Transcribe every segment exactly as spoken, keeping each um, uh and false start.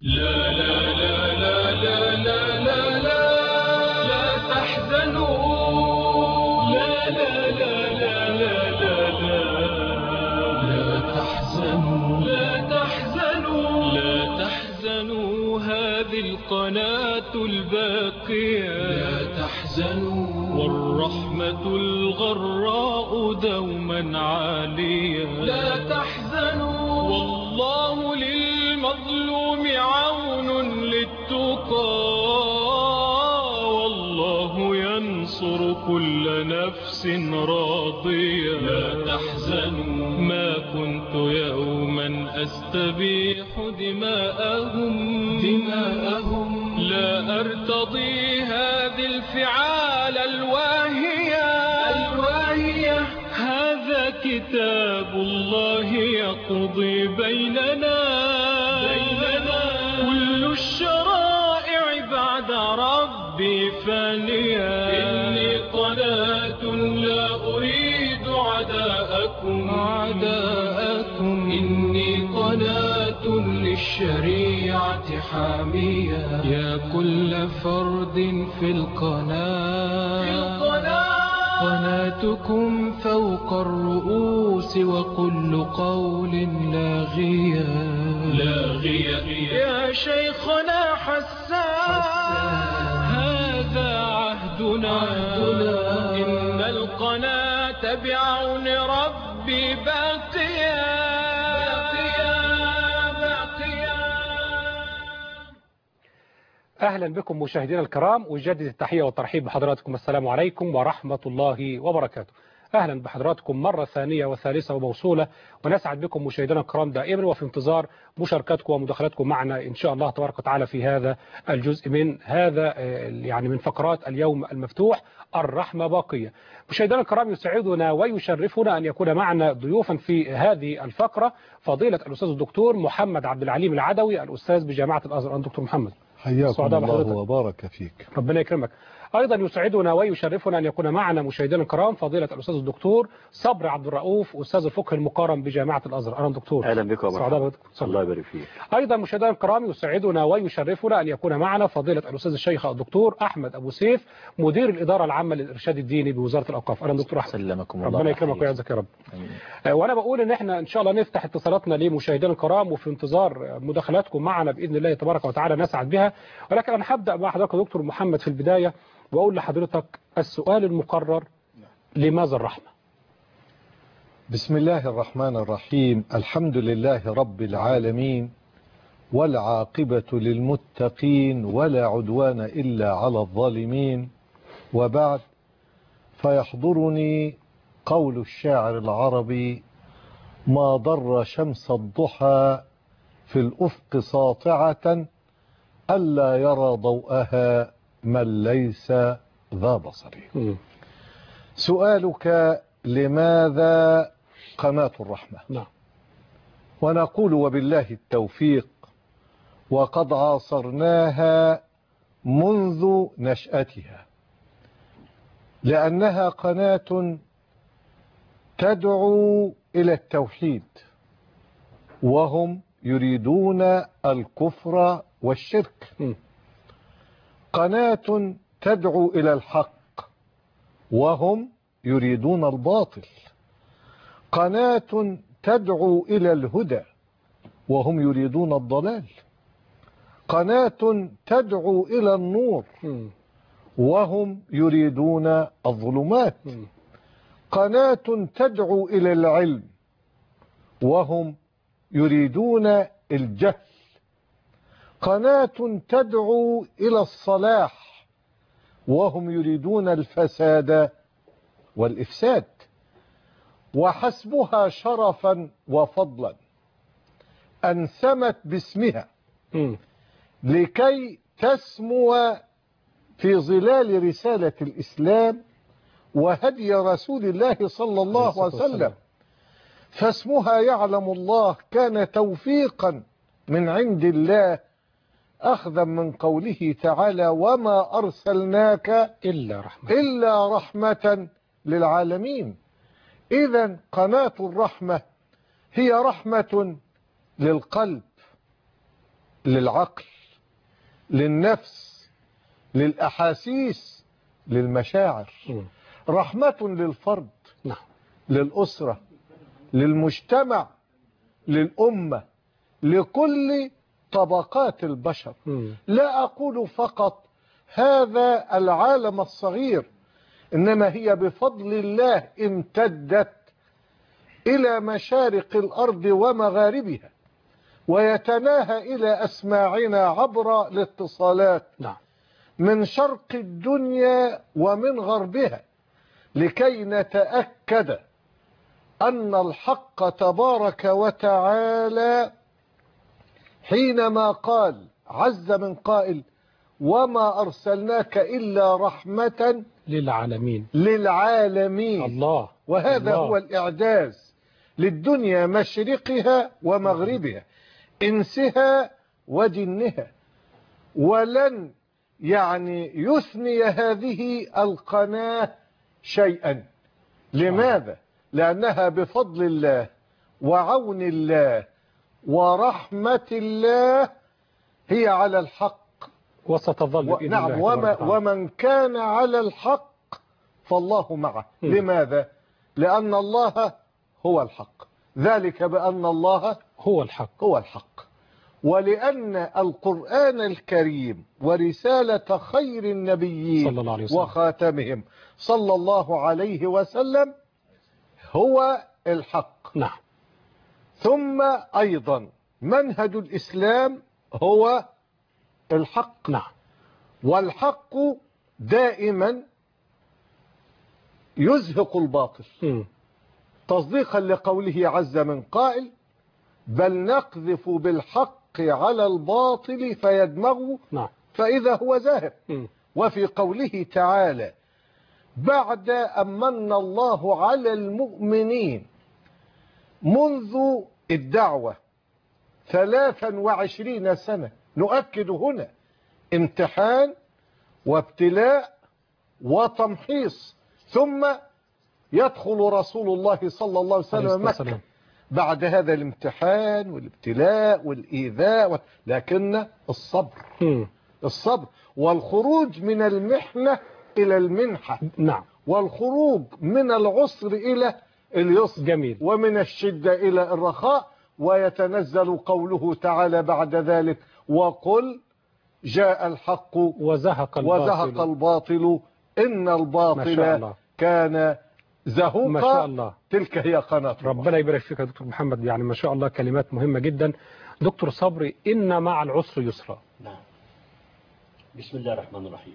لا لا لا لا لا لا لا لا لا تحزنوا لا لا لا لا لا لا لا لا تحزنوا لا تحزنوا لا تحزنوا هذه القناة الباقية لا تحزنوا والرحمة الغراء دوما عالية لا تحزنوا والله للمظلوم عون للتقى والله ينصر كل نفس راضية لا تحزنوا ما كنت يوما أستبيح دماءهم دماءهم لا أرتضي هذه الفعال الواهية الواهية هذا كتاب الله يقضي بيننا بيننا كل الشرائع بعد ربي فانية إني قناة لا أريد عداءكم عداءكم إني قناة للشريعة حامية يا كل فرد في القناة في القناة قناتكم فوق الرؤوس وكل قول لاغية لاغية يا شيخنا حسان هذا عهدنا, عهدنا إن القناة بعون ربي باقية باقية باقية. أهلا بكم مشاهدينا الكرام، أجدد التحية والترحيب بحضراتكم. السلام عليكم ورحمة الله وبركاته. أهلا بحضراتكم مرة ثانية وثالثة وموصولة، ونسعد بكم مشاهدينا الكرام دائما وفي انتظار مشاركاتكم ومداخلاتكم معنا إن شاء الله تبارك وتعالى في هذا الجزء من هذا يعني من فقرات اليوم المفتوح الرحمة باقية. مشاهدينا الكرام، يسعدنا ويشرفنا أن يكون معنا ضيوفا في هذه الفقرة فضيلة الأستاذ الدكتور محمد عبد العليم العدوي، الأستاذ بجامعة الأزهر. دكتور محمد، حياكم الله وبارك فيك. ربنا يكرمك. أيضا يسعدنا ويشرفنا أن يكون معنا مشاهدينا الكرام فضيلة الأستاذ الدكتور صبري عبد الرؤوف، أستاذ الفقه المقارن بجامعة الأزهر. أهلا دكتور. أهلا بك ومرحبا. الله يبارك فيك. أيضا مشاهدينا الكرام يسعدنا ويشرفنا أن يكون معنا فضيلة الأستاذ الشيخ الدكتور أحمد أبو سيف، مدير الإدارة العامة للإرشاد الديني بوزارة الأوقاف. أهلا دكتور أحمد. سلمكم الله، ربنا يكرمك ويعزك يا رب. آمين. وأنا بقول إن إحنا إن شاء الله نفتح اتصالاتنا لمشاهدينا الكرام، وفي انتظار مداخلاتكم معنا بإذن الله تبارك وتعالى نسعد بها. ولكن أنا هبدأ مع حضرتك دكتور محمد في البداية، وأقول لحضرتك السؤال المقرر: لماذا الرحمة؟ بسم الله الرحمن الرحيم. الحمد لله رب العالمين، والعاقبة للمتقين، ولا عدوان إلا على الظالمين، وبعد، فيحضرني قول الشاعر العربي: ما ضر شمس الضحى في الأفق ساطعة ألا يرى ضوءها من ليس ذا بصر. سؤالك: لماذا قناة الرحمة؟ نعم. ونقول وبالله التوفيق، وقد عاصرناها منذ نشأتها، لأنها قناة تدعو إلى التوحيد، وهم يريدون الكفر والشرك. م. قناة تدعو إلى الحق، وهم يريدون الباطل. قناة تدعو إلى الهدى، وهم يريدون الضلال. قناة تدعو إلى النور، وهم يريدون الظلمات. قناة تدعو إلى العلم، وهم يريدون الجهل. قناة تدعو إلى الصلاح، وهم يريدون الفساد والإفساد. وحسبها شرفا وفضلا أن سمت باسمها لكي تسمو في ظلال رسالة الإسلام وهدي رسول الله صلى الله عليه وسلم. فاسمها يعلم الله كان توفيقا من عند الله، أخذا من قوله تعالى: وما أرسلناك إلا رحمة, إلا رحمة للعالمين. إذن قناة الرحمة هي رحمة للقلب، للعقل، للنفس، للأحاسيس، للمشاعر. مم. رحمة للفرد، نعم. للأسرة، للمجتمع، للأمة، لكل طبقات البشر. مم. لا أقول فقط هذا العالم الصغير، إنما هي بفضل الله امتدت إلى مشارق الأرض ومغاربها، ويتناهى إلى أسماعنا عبر الاتصالات نعم. من شرق الدنيا ومن غربها، لكي نتأكد أن الحق تبارك وتعالى حينما قال عز من قائل وما أرسلناك إلا رحمة للعالمين للعالمين. الله. وهذا الله. هو الإعجاز للدنيا مشرقها ومغربها، إنسها وجنها. ولن يعني يثني هذه القناة شيئا. لماذا؟ لأنها بفضل الله وعون الله ورحمة الله هي على الحق، وستظل و... بإذن نعم الله وما... تبارك وتعالى. ومن كان على الحق فالله معه. م. لماذا؟ لأن الله هو الحق، ذلك بأن الله هو الحق. هو الحق، ولأن القرآن الكريم ورسالة خير النبيين صلى الله عليه وسلم. وخاتمهم صلى الله عليه وسلم هو الحق. نعم. ثم أيضا منهج الإسلام هو الحق. نعم. والحق دائما يزهق الباطل، م. تصديقا لقوله عز من قائل بل نقذف بالحق على الباطل فيدمغه نعم. فإذا هو زاهق. م. وفي قوله تعالى بعد أن من الله على المؤمنين منذ الدعوة ثلاثا وعشرين سنة، نؤكد هنا امتحان وابتلاء وتمحيص، ثم يدخل رسول الله صلى الله عليه وسلم مكة بعد هذا الامتحان والابتلاء والإيذاء، لكن الصبر م. الصبر والخروج من المحنة إلى المنحة. نعم. والخروج من العسر إلى اليسر. جميل. ومن الشدة إلى الرخاء. ويتنزل قوله تعالى بعد ذلك وقل جاء الحق وزهق الباطل, وزهق الباطل إن الباطل كان زهوقا. ما شاء الله. تلك هي قناة ربنا يبارك فيك يا دكتور محمد، يعني ما شاء الله كلمات مهمة جدا. دكتور صبري، إن مع العسر يسرا. نعم. بسم الله الرحمن الرحيم.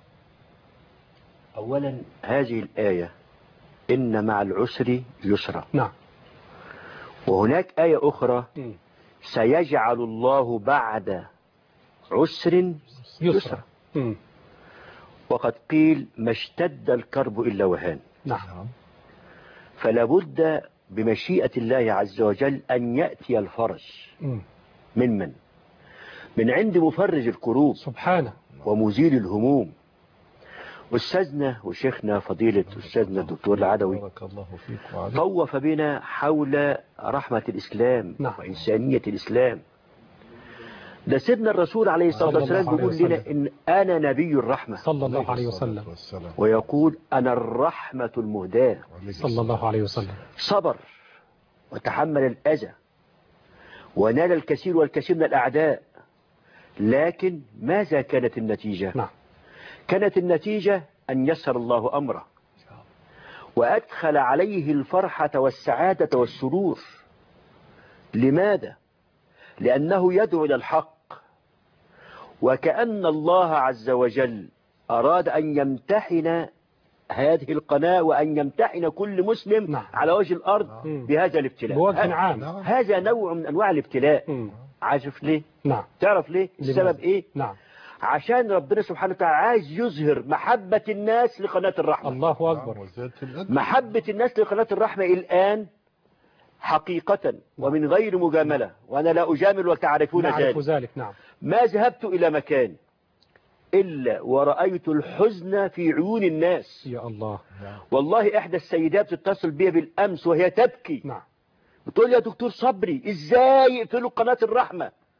أولا هذه الآية إن مع العسر يسرا. نعم. وهناك آية أخرى م. سيجعل الله بعد عسر يسرا, يسرا. م. وقد قيل ما اشتد الكرب إلا وهان. نعم. فلا بد بمشيئة الله عز وجل أن يأتي الفرج. م. من من؟ من عند مفرج الكروب سبحانه ومزيل الهموم. أستاذنا وشيخنا فضيلة أستاذنا الدكتور العدوي طوف بنا حول رحمة الإسلام. نعم. وإنسانية الإسلام. ده سيدنا الرسول عليه الصلاة والسلام بيقول لنا إن أنا نبي الرحمة صلى الله عليه وسلم، ويقول أنا الرحمة المهداة صلى الله عليه وسلم. صبر وتحمل الأذى ونال الكثير والكثير من الأعداء، لكن ماذا كانت النتيجة؟ نعم. كانت النتيجة أن يسر الله أمره وأدخل عليه الفرحة والسعادة والسرور. لماذا؟ لأنه يدعو إلى الحق، وكأن الله عز وجل أراد أن يمتحن هذه القناة وأن يمتحن كل مسلم نعم. على وجه الأرض نعم. بهذا الابتلاء. بوجه عام. هذا نوع من أنواع الابتلاء. م. عارف ليه؟ نعم. تعرف ليه؟ السبب إيه؟ نعم. عشان ربنا سبحانه وتعالى عايز يظهر محبة الناس لقناة الرحمة. الله أكبر. محبة الناس لقناة الرحمة الآن حقيقة ومن غير مجاملة، وأنا لا أجامل وتعرفون ذلك. ذلك. نعم. ما ذهبت إلى مكان إلا ورأيت الحزن في عيون الناس. يا الله. والله إحدى السيدات تتصل بي بالأمس وهي تبكي. نعم. بتقول يا دكتور صبري إزاي يقفلوا قناة الرحمة؟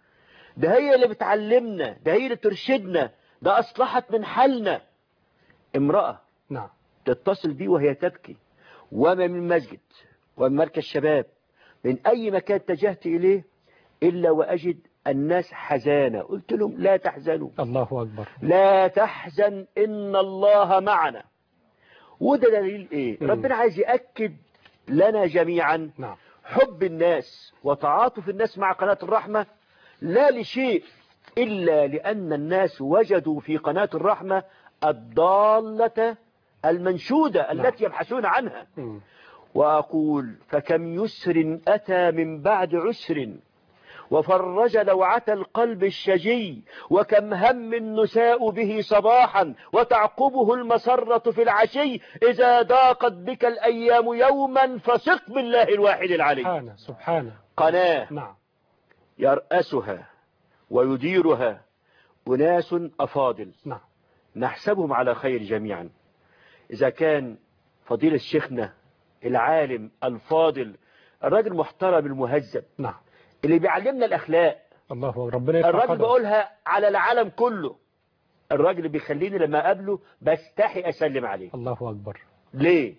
ده هي اللي بتعلمنا، ده هي اللي ترشدنا، ده أصلحت من حالنا. امرأة نعم. تتصل بي وهي تبكي، وما من مسجد ومن مركز شباب من أي مكان اتجهت إليه إلا وأجد الناس حزانة. قلت لهم لا تحزنوا، الله أكبر. لا تحزن إن الله معنا. وده دليل إيه؟ مم. ربنا عايز يأكد لنا جميعا نعم. حب الناس وتعاطف الناس مع قناة الرحمة، لا لشيء إلا لأن الناس وجدوا في قناة الرحمة الضالة المنشودة التي يبحثون عنها. مم. وأقول فكم يسر أتى من بعد عسر وفرج لوعة القلب الشجي، وكم هم نساء به صباحا وتعقبه المسرة في العشي، إذا ضاقت بك الأيام يوما فثق بالله الواحد العلي. سبحانه سبحانه. قناة نعم. يرأسها ويديرها أناس أفاضل نعم. نحسبهم على خير جميعا. إذا كان فضيلة شيخنا العالم الفاضل الراجل محترم المهذب نعم. اللي بيعلمنا الأخلاق، الله أكبر. ربنا يرفع الراجل قدرك. بقولها على العالم كله، الراجل اللي بيخليني لما أقابله بستحي أسلم عليه. الله أكبر. ليه؟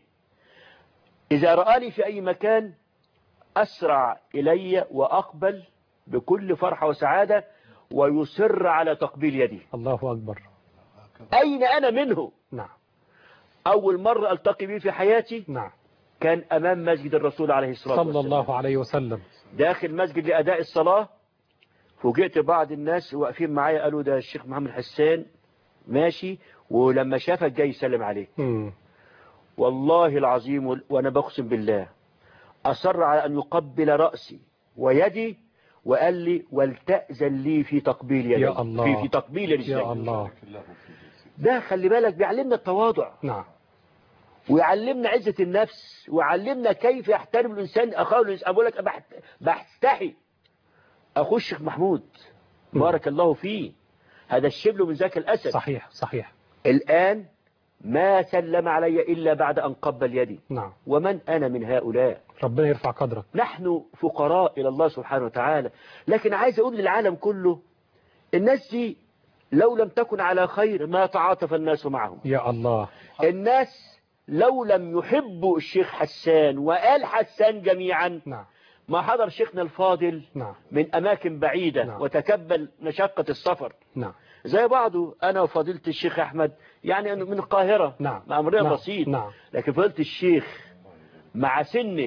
إذا رآني في أي مكان أسرع إلي وأقبل بكل فرحة وسعادة ويصر على تقبيل يدي. الله أكبر. أين أنا منه؟ نعم. أول مرة ألتقي به في حياتي نعم. كان أمام مسجد الرسول عليه الصلاة صلى والسلام، الله عليه وسلم. داخل مسجد لأداء الصلاة. فوجئت بعض الناس واقفين معايا قالوا ده الشيخ محمد حسان ماشي، ولما شافك جاي يسلم عليك. مم. والله العظيم وأنا بقسم بالله أصر على أن يقبل رأسي ويدي وقال لي ولتأذن لي في تقبيل يدي. يا الله. في, في تقبيل رجلي. يا الله. ده خلي بالك بيعلمنا التواضع. نعم. ويعلمنا عزة النفس، ويعلمنا كيف يحترم الإنسان أخاه. أقول لك بحتحي أخو الشيخ محمود بارك الله فيه، هذا الشبل من ذاك الأسد. صحيح صحيح. الآن ما سلم علي إلا بعد أن قبل يدي. نعم. ومن أنا من هؤلاء؟ ربنا يرفع قدرك. نحن فقراء إلى الله سبحانه وتعالى. لكن عايز أقول للعالم كله الناس دي لو لم تكن على خير ما تعاطف الناس معهم. يا الله. الناس لو لم يحبوا الشيخ حسان وآل حسان جميعا نعم. ما حضر شيخنا الفاضل نعم. من أماكن بعيدة. نعم. وتكبل مشقة السفر. نعم. زي بعضه أنا وفضيلة الشيخ أحمد يعني من القاهرة. نعم. أمرنا نعم. بسيط. نعم. لكن فضيلة الشيخ مع سنه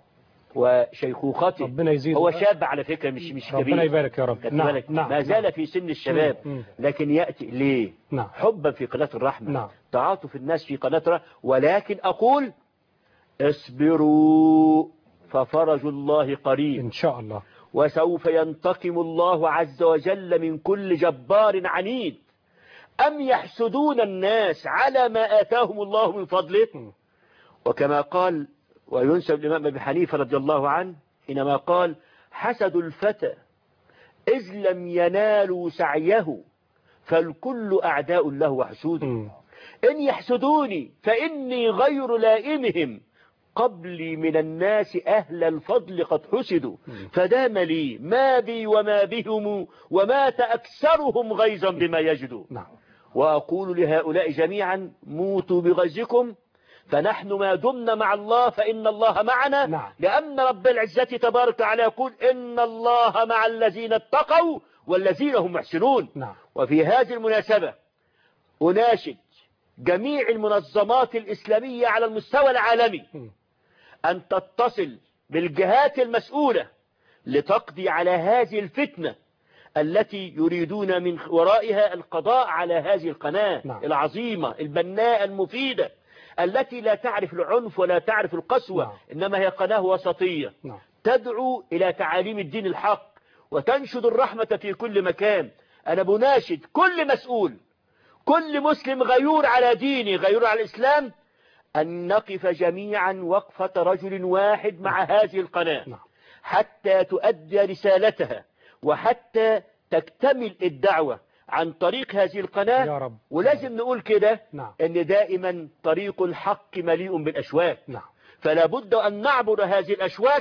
وشيخوخته ربنا يزيد. هو شاب على فكرة مش مش كبير. ربنا يبارك يا رب. نعم. نعم. نعم. ما زال في سن الشباب. مم. مم. لكن يأتي ليه؟ نعم. حبا في قناة الرحمة. نعم. تعاطف الناس في قناة الرحمة. ولكن أقول اصبروا ففرج الله قريب إن شاء الله. وسوف ينتقم الله عز وجل من كل جبار عنيد. أم يحسدون الناس على ما آتاهم الله من فضله؟ م. وكما قال وينسب الإمام أبي حنيفة رضي الله عنه حينما قال حسدوا الفتى إذ لم ينالوا سعيه فالكل أعداء له وحسود. م. إن يحسدوني فإني غير لائمهم قبلي من الناس أهل الفضل قد حسدوا فدام لي ما بي وما بهم ومات أكثرهم غيظا بما يجدوا. نعم. وأقول لهؤلاء جميعا موتوا بغيظكم فنحن ما دمنا مع الله فإن الله معنا. نعم. لأن رب العزة تبارك وتعالى يقول إن الله مع الذين اتقوا والذين هم محسنون. نعم. وفي هذه المناسبة أناشد جميع المنظمات الإسلامية على المستوى العالمي م. أن تتصل بالجهات المسؤولة لتقضي على هذه الفتنة التي يريدون من ورائها القضاء على هذه القناة. نعم. العظيمة البناء المفيدة التي لا تعرف العنف ولا تعرف القسوة. نعم. إنما هي قناة وسطية. نعم. تدعو إلى تعاليم الدين الحق وتنشد الرحمة في كل مكان. أنا بناشد كل مسؤول كل مسلم غيور على دينه غيور على الإسلام أن نقف جميعا وقفة رجل واحد مع هذه القناة حتى تؤدي رسالتها وحتى تكتمل الدعوة عن طريق هذه القناة. يا رب. ولازم نقول كده نعم. أن دائما طريق الحق مليء بالأشواك. نعم. فلا بد أن نعبر هذه الأشواك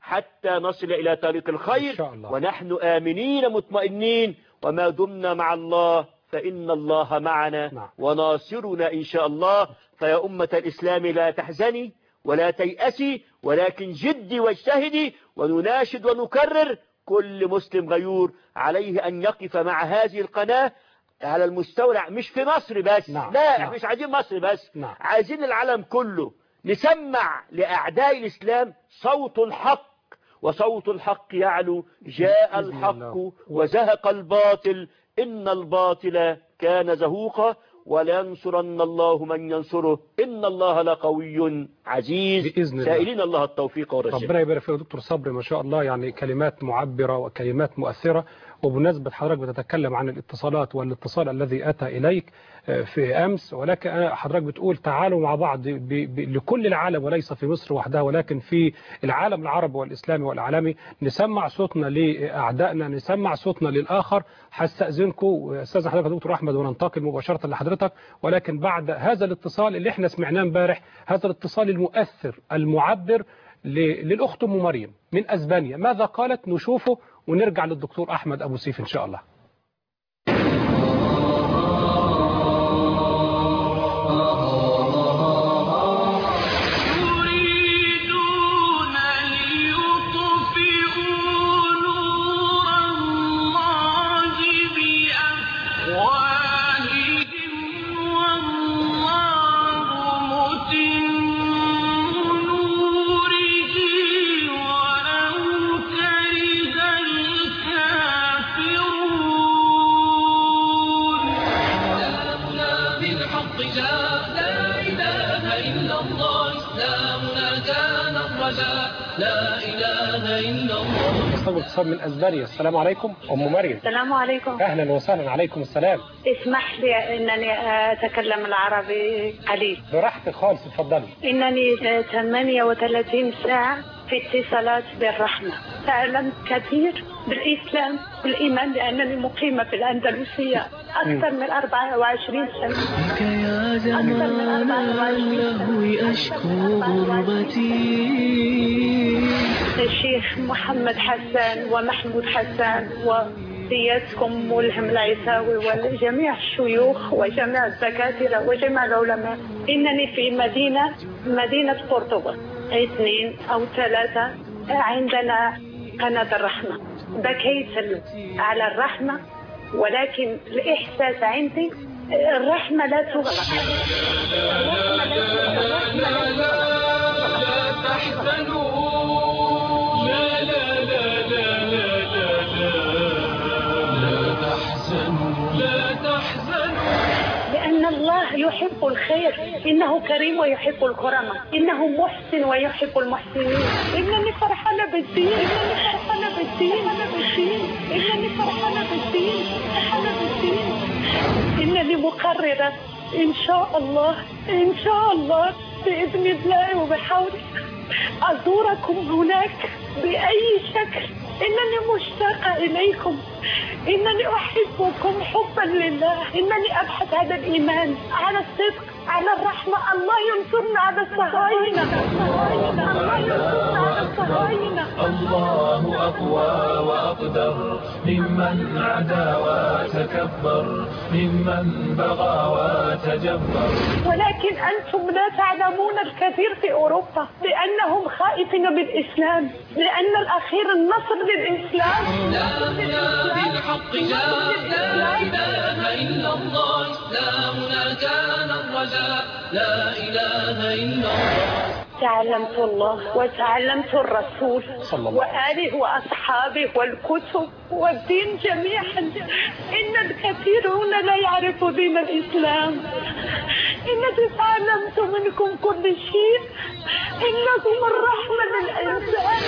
حتى نصل إلى طريق الخير إن شاء الله. ونحن آمنين مطمئنين، وما دمنا مع الله فإن الله معنا نعم. وناصرنا إن شاء الله. فيا أمة الإسلام لا تحزني ولا تيأسي، ولكن جدي واجتهدي، ونناشد ونكرر كل مسلم غيور عليه أن يقف مع هذه القناة على المستوى، مش في مصر بس. نعم. لا نعم. مش عايزين مصر بس. نعم. عايزين العالم كله نسمع لأعداء الإسلام صوت الحق، وصوت الحق يعلو. جاء الحق وزهق الباطل، إن الباطل كان زهوقا، ولينصرن الله من ينصره، إن الله لقوي عزيز. بإذن الله. سائلين الله التوفيق والرشاد. ربنا يبارك فيك دكتور صبري، ما شاء الله، يعني كلمات معبرة وكلمات مؤثرة. وبمناسبة حضرتك بتتكلم عن الاتصالات والاتصال الذي أتى إليك في أمس، ولكن أنا حضرتك بتقول تعالوا مع بعض ب... ب... لكل العالم وليس في مصر وحدها، ولكن في العالم العربي والإسلامي والعالمي نسمع صوتنا لأعدائنا، نسمع صوتنا للآخر. هستأذنكم أستاذ حضرتك دكتور أحمد وننتقل مباشرة لحضرتك، ولكن بعد هذا الاتصال اللي احنا سمعناه امبارح، هذا الاتصال المؤثر المعبر للأخت أم مريم من أسبانيا، ماذا قالت؟ نشوفه ونرجع للدكتور أحمد أبو سيف إن شاء الله. اتصال من اسبانيا. السلام عليكم ام مريم. السلام عليكم. اهلا وسهلا. عليكم السلام. اسمح لي انني اتكلم العربي قليل. براحتك خالص، اتفضلي. انني ثمانية وثلاثين ساعة في اتصالات بالرحمة، تعلمت كثير بالإسلام والإيمان لأنني مقيمة في الأندلسية أكثر من أربعة وعشرين سنة. يا زمانا له أشكو غربتي. الشيخ محمد حسان ومحمود حسان وسيادتكم ملهم العيساوي وجميع الشيوخ وجميع الدكاترة وجميع العلماء. إنني في مدينة مدينة قرطبة اثنين أو ثلاثة عندنا قناة الرحمة. بكيت على الرحمة، ولكن الإحساس عندي الرحمة لا تغلق. لا تحزنوا، لا لا لا لا لا لا تحزنوا، لا تحزنوا، لأن الله يحب الخير، إنه كريم ويحب الكرماء، إنه محسن ويحب المحسنين. إنني فرحانة بالدين، إنني فرحانة بالدين، أنا بالدين، إنني فرحانة بالدين، فرحانة بالدين. إنني مقررة إن شاء الله، إن شاء الله بإذن الله وبحوله أزوركم هناك بأي شكل. إنني مشتاقة إليكم، إنني أحبكم حبا لله، إنني أبحث هذا الإيمان على الصدق، على الرحمة. الله ينصرنا على الصهاينة، الله ينصرنا على الصهاينة. الله أقوى وأقدر ممن عدا وتكبر، ممن بغى وتجبر. ولكن أنتم لا تعلمون الكثير في أوروبا لأنهم خائفين بالإسلام، لأن الأخير النصر للإسلام. إسلامنا بالحق جاء، لا إله إلا الله، إسلامنا كان الرجاء، لا إله إلا الله. تعلمت الله وتعلمت الرسول وآله وأصحابه والكتب والدين جميعا. إن الكثيرون لا يعرفوا دين الإسلام. إنني تعلمت منكم كل شيء. إنكم الرحمة للإنسان،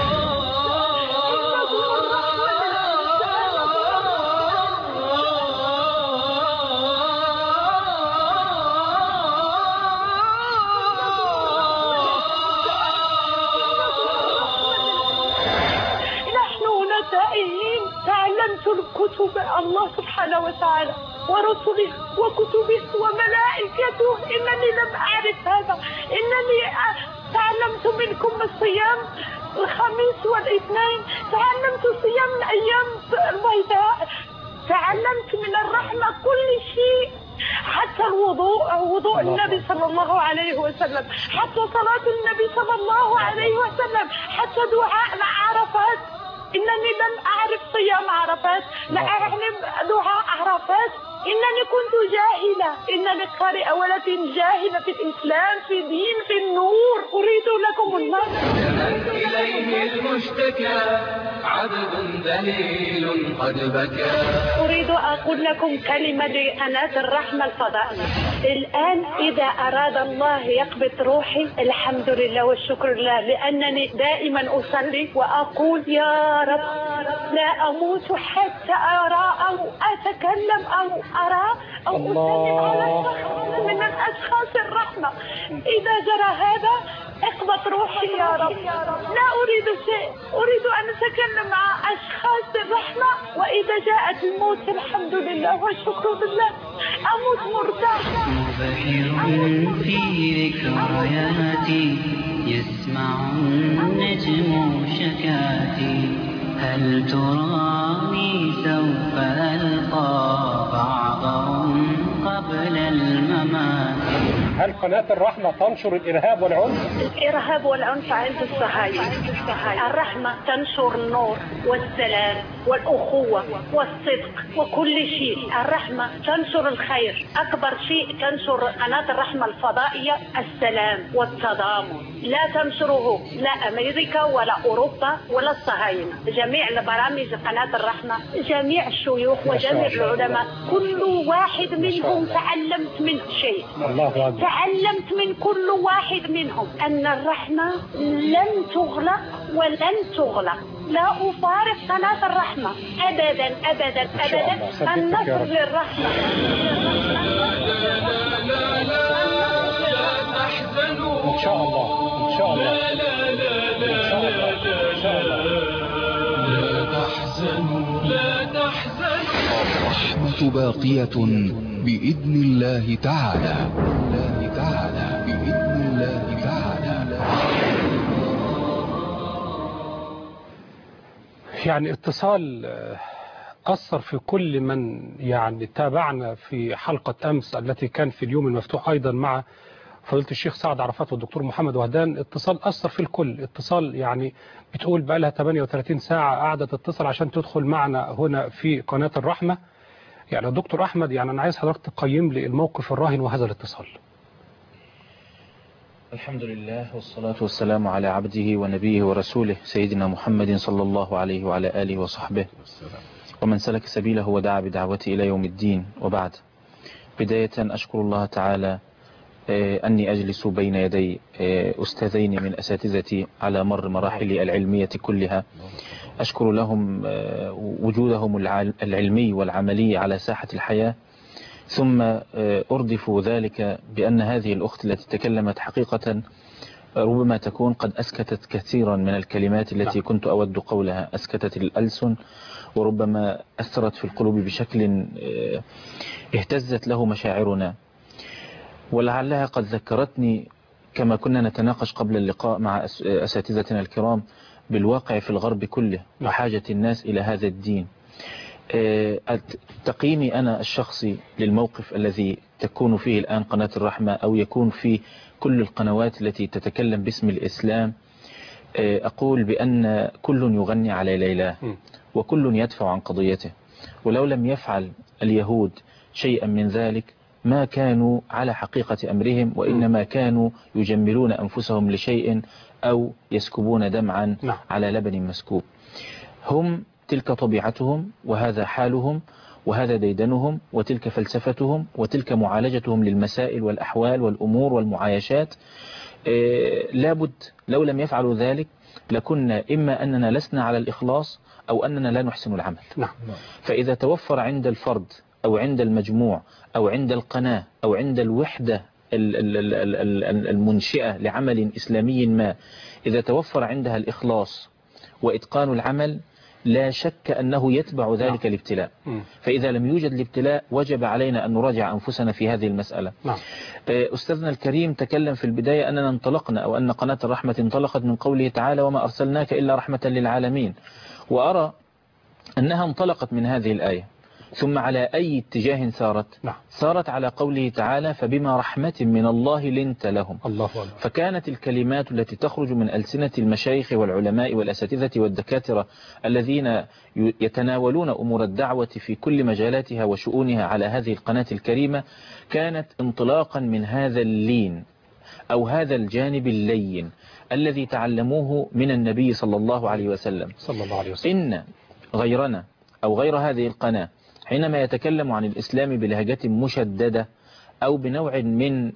تعلمت الكتب الله سبحانه وتعالى ورسله وكتبه وملائكته. إنني لم أعرف هذا. إنني تعلمت منكم الصيام، الخميس والاثنين، تعلمت صيام الأيام البيضاء، تعلمت من الرحمة كل شيء، حتى الوضوء، وضوء النبي صلى الله عليه وسلم، حتى صلاة النبي صلى الله عليه وسلم، حتى دعاء عرفات. إنني لم أعرف صيام عرفات، لا أعرف دعاء عرفات. إنني كنت جاهلة، إنني قارئة ولكن جاهلة في الإسلام، في دين، في النور. أريد لكم النصر. إليه المشتكى عبد ذليل قد بكى. أريد أقول لكم كلمة لقناة الرحمة الفضائية. الآن إذا أراد الله يقبض روحي، الحمد لله والشكر لله، لأنني دائما أصلي وأقول يا رب لا أموت حتى أرى أو أتكلم أو أرى أو أسلم على شخص من الأشخاص الرحمة. إذا جرى هذا اقبض روحي يا رب. لا أريد شيء، أريد أن أتكلم مع أشخاص الرحمة، وإذا جاءت الموت الحمد لله والشكر لله أموت مرتاحة. مبحر في ذكرياتي يسمع النجم شكاتي، هل تراني سوف ألقى بعضهم قبل الممات. هل قناة الرحمة تنشر الإرهاب والعنف؟ الإرهاب والعنف عند الصهاينة. الرحمة تنشر النور والسلام والأخوة والصدق وكل شيء. الرحمة تنشر الخير. أكبر شيء تنشر قناة الرحمة الفضائية السلام والتضامن. لا تنشره لا أمريكا ولا أوروبا ولا الصهاينة. جميع البرامج قناة الرحمة، جميع الشيوخ وجميع العلماء، كل واحد منهم تعلمت منه شيء. الله أكبر. تعلمت من كل واحد منهم أن الرحمة لن تغلق ولن تغلق. لا أفارق قناة الرحمة أبدا أبدا أبدا. النصر للرحمة. إن شاء الله إن شاء الله إن شاء الله إن شاء الله. لا تحزنوا لا تحزنوا. الرحمة باقية بإذن الله تعالى. الله تعالى بإذن الله تعالى. يعني اتصال أثر في كل من يعني تابعنا في حلقة أمس التي كان في اليوم المفتوح أيضا مع فضيلة الشيخ سعد عرفات والدكتور محمد وهدان. اتصال أثر في الكل. اتصال يعني بتقول بقى لها ثمانية وثلاثين ساعة قاعدة تتصل عشان تدخل معنا هنا في قناة الرحمة. يعني دكتور أحمد، يعني أنا عايز حضرتك تقيم لي الموقف الراهن وهذا الاتصال. الحمد لله والصلاة والسلام على عبده ونبيه ورسوله سيدنا محمد صلى الله عليه وعلى آله وصحبه ومن سلك سبيله ودعا بدعوته إلى يوم الدين، وبعد. بداية أشكر الله تعالى أني أجلس بين يدي أستاذين من أساتذتي على مر مراحل العلمية كلها. أشكر لهم وجودهم العلمي والعملي على ساحة الحياة، ثم أردف ذلك بأن هذه الأخت التي تكلمت حقيقة ربما تكون قد أسكتت كثيرا من الكلمات التي كنت أود قولها، أسكتت الألسن وربما أثرت في القلوب بشكل اهتزت له مشاعرنا، ولعلها قد ذكرتني كما كنا نتناقش قبل اللقاء مع أساتذتنا الكرام بالواقع في الغرب كله وحاجة الناس إلى هذا الدين. تقييمي أنا الشخصي للموقف الذي تكون فيه الآن قناة الرحمة أو يكون في كل القنوات التي تتكلم باسم الإسلام، أقول بأن كل يغني على ليلاه وكل يدفع عن قضيته، ولو لم يفعل اليهود شيئا من ذلك ما كانوا على حقيقة أمرهم، وإنما كانوا يجملون أنفسهم لشيء أو يسكبون دمعا على لبن مسكوب. هم تلك طبيعتهم وهذا حالهم وهذا ديدنهم وتلك فلسفتهم وتلك معالجتهم للمسائل والأحوال والأمور والمعايشات. إيه لابد لو لم يفعلوا ذلك لكنا إما أننا لسنا على الإخلاص أو أننا لا نحسن العمل. نعم. فإذا توفر عند الفرد أو عند المجموع أو عند القناة أو عند الوحدة المنشئة لعمل إسلامي ما، إذا توفر عندها الإخلاص وإتقان العمل، لا شك أنه يتبع ذلك الابتلاء. فإذا لم يوجد الابتلاء وجب علينا أن نراجع أنفسنا في هذه المسألة. نعم. أستاذنا الكريم تكلم في البداية أننا انطلقنا أو أن قناة الرحمة انطلقت من قوله تعالى وما أرسلناك إلا رحمة للعالمين، وأرى أنها انطلقت من هذه الآية، ثم على أي اتجاه سارت؟ نعم. سارت على قوله تعالى فبما رحمة من الله لنت لهم. الله الله. فكانت الكلمات التي تخرج من ألسنة المشايخ والعلماء والأساتذة والدكاترة الذين يتناولون أمور الدعوة في كل مجالاتها وشؤونها على هذه القناة الكريمة كانت انطلاقا من هذا اللين أو هذا الجانب اللين الذي تعلموه من النبي صلى الله عليه وسلم. صلى الله عليه وسلم. إن غيرنا أو غير هذه القناة حينما يتكلم عن الإسلام بلهجة مشددة أو بنوع من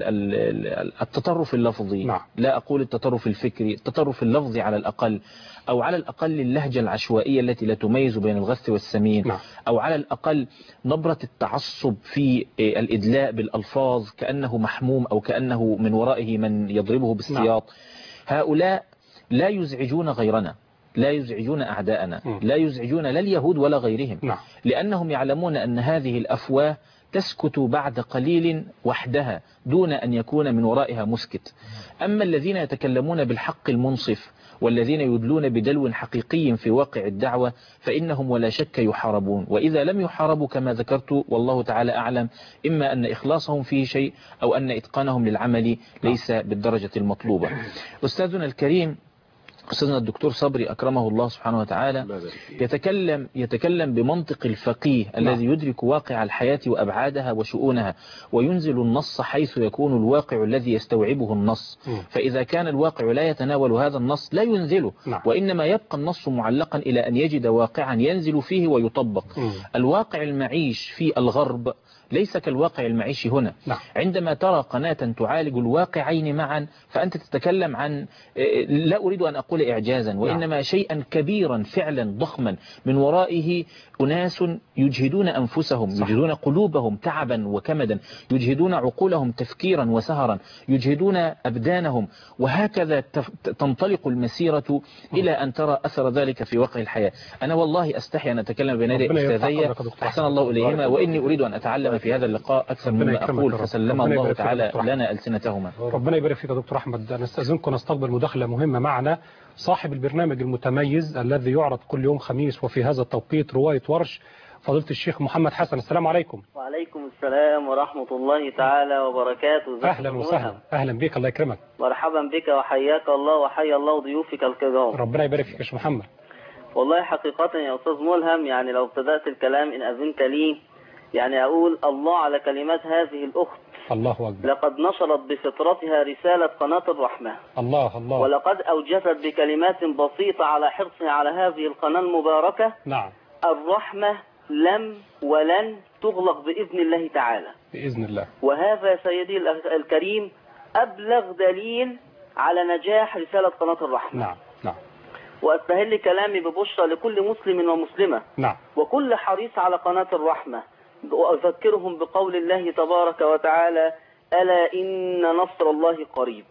التطرف اللفظي، نعم. لا أقول التطرف الفكري، التطرف اللفظي على الأقل، أو على الأقل اللهجة العشوائية التي لا تميز بين الغث والسمين، نعم. أو على الأقل نبرة التعصب في الإدلاء بالألفاظ كأنه محموم أو كأنه من ورائه من يضربه بالسياط. نعم. هؤلاء لا يزعجون غيرنا، لا يزعجون أعداءنا، م. لا يزعجون لا اليهود ولا غيرهم. نعم. لأنهم يعلمون أن هذه الأفواه تسكت بعد قليل وحدها دون أن يكون من ورائها مسكت. أما الذين يتكلمون بالحق المنصف والذين يدلون بدلو حقيقي في واقع الدعوة فإنهم ولا شك يحاربون، وإذا لم يحاربوا كما ذكرت والله تعالى أعلم إما أن إخلاصهم فيه شيء أو أن إتقانهم للعمل ليس بالدرجة المطلوبة. أستاذنا الكريم أستاذنا الدكتور صبري أكرمه الله سبحانه وتعالى يتكلم يتكلم بمنطق الفقيه الذي يدرك واقع الحياة وأبعادها وشؤونها وينزل النص حيث يكون الواقع الذي يستوعبه النص. فإذا كان الواقع لا يتناول هذا النص لا ينزله، وإنما يبقى النص معلقا إلى أن يجد واقعا ينزل فيه ويطبق. الواقع المعيش في الغرب ليس كالواقع المعيشي هنا. نعم. عندما ترى قناة تعالج الواقعين معا فأنت تتكلم عن لا أريد أن أقول إعجازا وإنما نعم. شيئا كبيرا فعلا ضخما من ورائه أناس يجهدون أنفسهم، صح. يجهدون قلوبهم تعبا وكمدا، يجهدون عقولهم تفكيرا وسهرا، يجهدون أبدانهم، وهكذا تنطلق المسيرة إلى أن ترى أثر ذلك في واقع الحياة. أنا والله أستحي أن أتكلم بين يدي أستاذية أحسن الله إليهما، وإني أريد أن أتعلم في هذا اللقاء أكثر مما أقول، فسلم الله تعالى لنا ألسنتهما. ربنا يبارك فيك يا دكتور أحمد. نستأذنكم نستقبل مداخلة مهمة معنا صاحب البرنامج المتميز الذي يعرض كل يوم خميس وفي هذا التوقيت رواية ورش، فضيلة الشيخ محمد حسن. السلام عليكم. وعليكم السلام ورحمة الله تعالى وبركاته. أهلا وسهلا. أهلا بك، الله يكرمك. مرحبا بك وحياك الله وحيا الله ضيوفك الكرام. ربنا يبارك فيك يا شيخ محمد. والله حقيقة يا أستاذ ملهم، يعني لو ابتدأت الكلام إن أذنت لي يعني أقول الله على كلمات هذه الأخت. الله أكبر. لقد نشرت بفطرتها رسالة قناة الرحمة. الله الله. ولقد أوجزت بكلمات بسيطة على حرصها على هذه القناة المباركة. نعم. الرحمة لم ولن تغلق بإذن الله تعالى. بإذن الله. وهذا سيدي الكريم أبلغ دليل على نجاح رسالة قناة الرحمة. نعم نعم. وأستهل كلامي ببشرى لكل مسلم ومسلمة. نعم. وكل حريص على قناة الرحمة، وأذكرهم بقول الله تبارك وتعالى: ألا إن نصر الله قريب.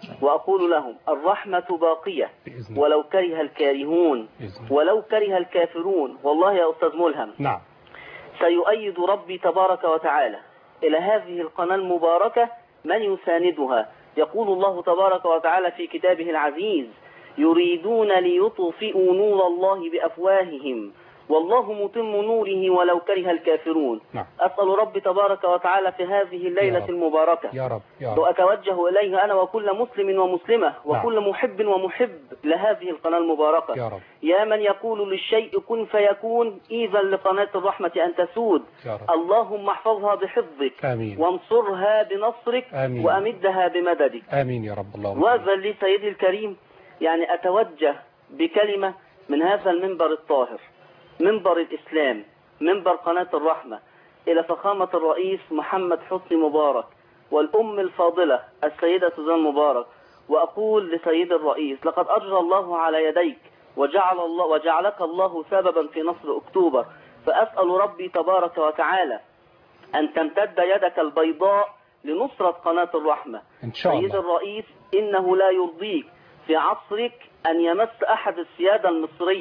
وأقول لهم: الرحمة باقية ولو كره الكارهون ولو كره الكافرون. والله يا أستاذ ملهم، نعم، سيؤيد ربي تبارك وتعالى إلى هذه القناة المباركة من يساندها. يقول الله تبارك وتعالى في كتابه العزيز: يريدون ليطفئوا نور الله بأفواههم والله متم نوره ولو كره الكافرون. نعم. أسأل ربي تبارك وتعالى في هذه الليلة يا المباركة يا رب يا رب وأتوجه إليه أنا وكل مسلم ومسلمة وكل نعم. محب ومحب لهذه القناة المباركة. يا رب. يا من يقول للشيء كن فيكون، إذا لقناة الرحمة أن تسود. يا رب. اللهم احفظها بحفظك. آمين. وانصرها بنصرك. آمين. وأمدها بمددك. آمين يا رب. اللهم وأذن لي سيدي الكريم يعني أتوجه بكلمة من هذا المنبر الطاهر، منبر الإسلام، منبر قناة الرحمة، إلى فخامة الرئيس محمد حسني مبارك والأم الفاضلة السيدة سوزان مبارك، وأقول لسيد الرئيس: لقد أجرى الله على يديك وجعل الله وجعلك الله سببا في نصر أكتوبر، فأسأل ربي تبارك وتعالى أن تمتد يدك البيضاء لنصرة قناة الرحمة. إن شاء الله. سيد الرئيس، إنه لا يرضيك في عصرك أن يمس أحد السيادة المصرية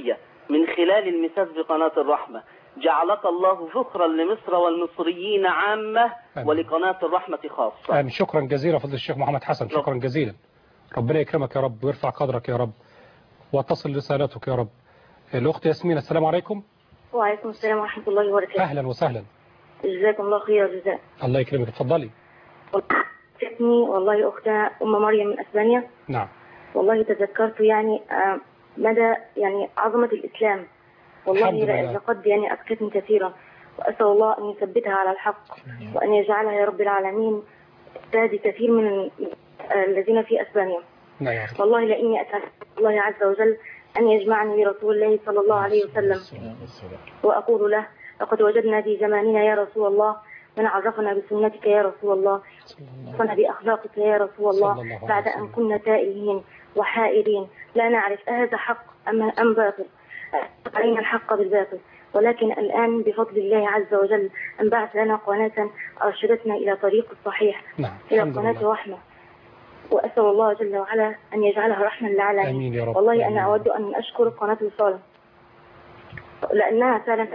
من خلال المساس بقناة الرحمة. جعلك الله ذخرا لمصر والمصريين عامة ولقناة الرحمة خاصة. آمين. شكرا جزيلا فضل الشيخ محمد حسن، شكرا جزيلا. ربنا يكرمك يا رب ويرفع قدرك يا رب وتصل رسالتك يا رب. الأخت ياسمين، السلام عليكم. وعليكم السلام ورحمة الله وبركاته. أهلا وسهلا. جزاكم الله خير جزاء. الله يكرمك، اتفضلي. جاتني والله أختها أم مريم من أسبانيا. نعم. والله تذكرت يعني مدى يعني عظمة الإسلام. والله لقد يعني أبكتني كثيرا، وأسأل الله أن يثبتها على الحق وأن يجعلها يا رب العالمين تهدي كثير من الذين في أسبانيا. نعم. والله لإني أسأل الله عز وجل أن يجمعني برسول الله صلى الله عليه وسلم، وأقول له لقد وجدنا في زماننا يا رسول الله من عرفنا بسنتك يا رسول الله، عرفنا بأخلاقك يا رسول الله، بعد أن كنا تائهين وحائرين لا نعرف هذا حق أم أم باطل، علينا الحق بالباطل، ولكن الآن بفضل الله عز وجل أن بعث لنا قناة أرشدتنا إلى طريق الصحيح. نعم. إلى قناة رحمة، وأسأل الله جل وعلا أن يجعلها رحمة للعالمين. والله أنا أود أن أشكر قناة وصالة لأنها فعلا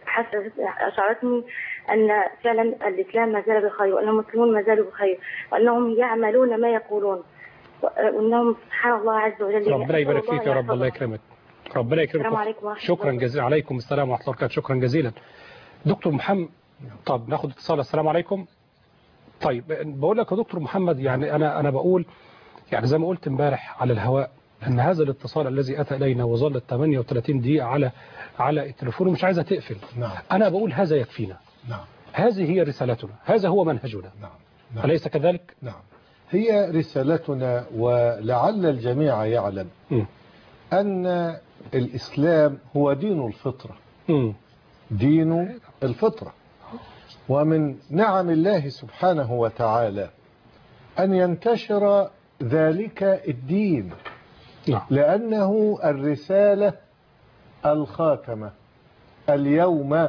أشعرتني أن فعلا الإسلام ما زال بخير، وأن المسلمون ما زالوا بخير، وأنهم يعملون ما يقولون، وأنهم سبحان الله عز وجل. ربنا يبارك فيك يا رب، الله يكرمك، ربنا يكرمك. شكرا جزيلا. عليكم السلام ورحمة الله وبركاته. شكرا جزيلا دكتور محمد. طب ناخد اتصال. السلام عليكم. طيب بقول لك يا دكتور محمد، يعني أنا أنا بقول يعني زي ما قلت امبارح على الهواء أن هذا الاتصال الذي أتى إلينا وظلت ثمانية وثلاثين دقيقة على على التليفون ومش عايزة تقفل. نعم. أنا بقول هذا يكفينا. نعم. هذه هي رسالتنا، هذا هو منهجنا. نعم. نعم. أليس كذلك؟ نعم، هي رسالتنا، ولعل الجميع يعلم م. أن الإسلام هو دين الفطرة. م. دين الفطرة، ومن نعم الله سبحانه وتعالى أن ينتشر ذلك الدين. نعم. لأنه الرسالة الخاتمة. اليوم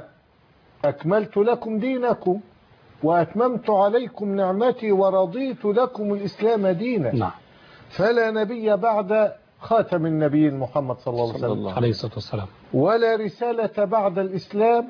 أكملت لكم دينكم وأتممت عليكم نعمتي ورضيت لكم الإسلام دينا. نعم. فلا نبي بعد خاتم النبيين محمد صلى الله عليه وسلم عليه الصلاة والسلام، ولا رسالة بعد الإسلام،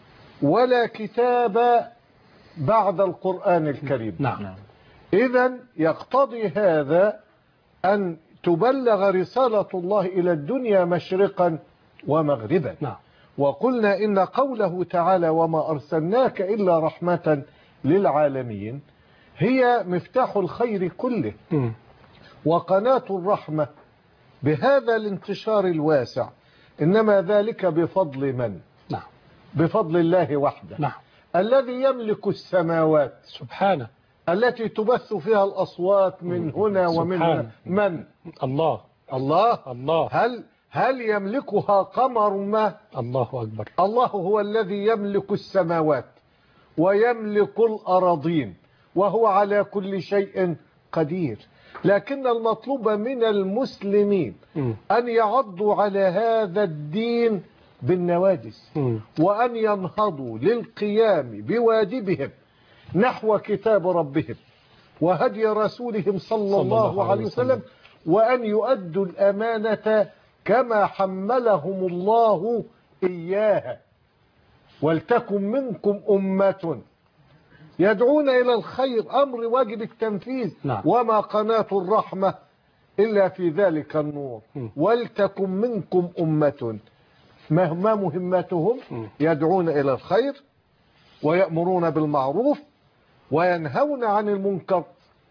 ولا كتاب بعد القرآن الكريم. نعم. إذن يقتضي هذا أن تبلغ رسالة الله إلى الدنيا مشرقا ومغربا. نعم. وقلنا إن قوله تعالى وما أرسلناك إلا رحمة للعالمين هي مفتاح الخير كله. م. وقناة الرحمة بهذا الانتشار الواسع إنما ذلك بفضل من؟ نعم. بفضل الله وحده. نعم. الذي يملك السماوات سبحانه، التي تبث فيها الأصوات من هنا ومن هنا. من؟ الله. الله. الله. هل هل يملكها قمر ما؟ الله أكبر. الله هو الذي يملك السماوات ويملك الأراضين وهو على كل شيء قدير. لكن المطلوب من المسلمين م. أن يعضوا على هذا الدين بالنواجس، م. وأن ينهضوا للقيام بواجبهم نحو كتاب ربهم وهدي رسولهم صلى, صلى الله, الله عليه وسلم، وأن يؤدوا الأمانة كما حملهم الله إياها. ولتكن منكم أمة يدعون إلى الخير، أمر واجب التنفيذ. نعم. وما قناة الرحمة إلا في ذلك النور. م. ولتكن منكم أمة ما مهمتهم؟ م. يدعون إلى الخير ويأمرون بالمعروف وينهون عن المنكر،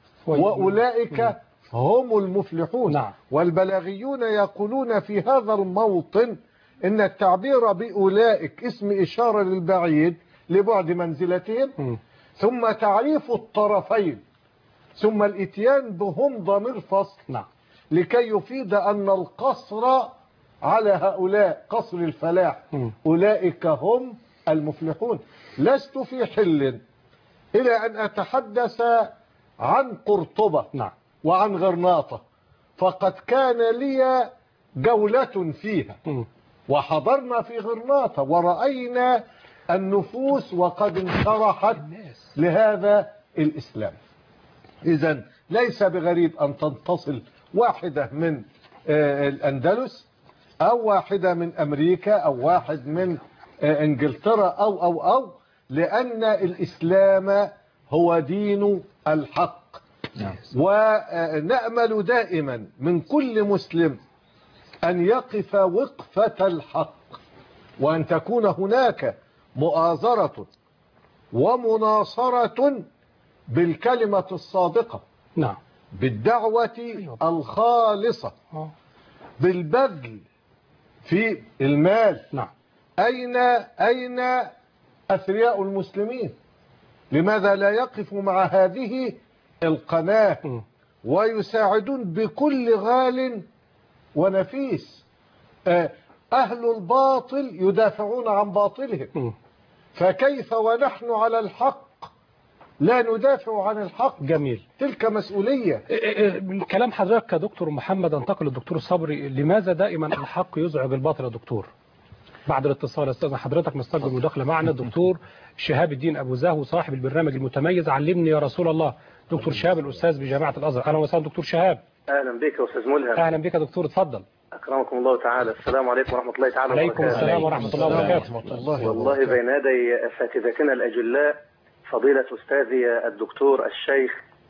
وأولئك م. هم المفلحون. نعم. والبلاغيون يقولون في هذا الموطن إن التعبير بأولئك اسم إشارة للبعيد لبعد منزلتهم، م. ثم تعريف الطرفين، ثم الاتيان بهم ضمير فصل. نعم. لكي يفيد أن القصر على هؤلاء قصر الفلاح. م. أولئك هم المفلحون. لست في حل إلى أن أتحدث عن قرطبة. نعم. وعن غرناطة، فقد كان لي جولة فيها. م. وحضرنا في غرناطة ورأينا النفوس وقد انشرحت لهذا الإسلام. إذن ليس بغريب أن تنتصل واحدة من الأندلس أو واحدة من أمريكا أو واحد من إنجلترا أو أو أو لأن الإسلام هو دين الحق. ونأمل دائما من كل مسلم أن يقف وقفة الحق، وأن تكون هناك مؤازرة ومناصرة بالكلمة الصادقة، نعم، بالدعوة الخالصة، بالبذل في المال. نعم. أين أين أثرياء المسلمين؟ لماذا لا يقفوا مع هذه القناة ويساعدون بكل غال ونفيس؟ أهل الباطل يدافعون عن باطلهم، فكيف ونحن على الحق لا ندافع عن الحق؟ جميل. تلك مسؤولية. من كلام حضرتك يا دكتور محمد انتقل للدكتور صبري، لماذا دائما الحق يزعج الباطل يا دكتور؟ بعد الاتصال استاذن حضرتك نستقبل مداخله معنا الدكتور شهاب الدين ابو زهو صاحب البرنامج المتميز علمني يا رسول الله. دكتور شهاب الاستاذ بجامعه الازهر، اهلا وسهلا دكتور شهاب. اهلا بك يا استاذ ملهم. اهلا بك يا دكتور، اتفضل. اكرمكم الله تعالى. السلام عليكم ورحمه الله تعالى وبركاته. عليكم السلام ورحمه الله وبركاته. والله بين يدي اساتذتنا الاجلاء فضيله استاذي الدكتور الشيخ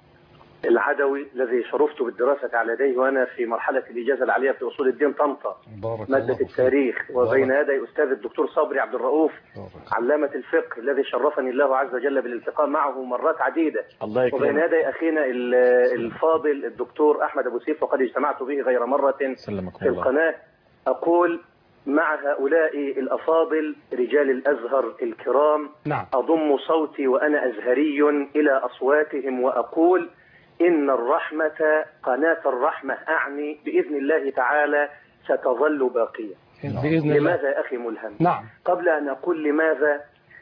العدوي الذي شرفت بالدراسه على يديه وانا في مرحله الاجازه العاليه في اصول الدين طنطا ماده التاريخ، وبين يدي استاذ الدكتور صبري عبد الرؤوف علامه الفقه الذي شرفني الله عز وجل بالالتقاء معه مرات عديده، الله يكرمك. وبين يدي اخينا الفاضل الدكتور احمد ابو سيف وقد اجتمعت به غير مره في القناه. اقول مع هؤلاء الافاضل رجال الازهر الكرام، نعم. اضم صوتي وانا ازهري الى اصواتهم واقول إن الرحمة قناة الرحمة أعني بإذن الله تعالى ستظل باقية بإذن الله. لماذا يا أخي ملهم؟ نعم. قبل أن أقول لماذا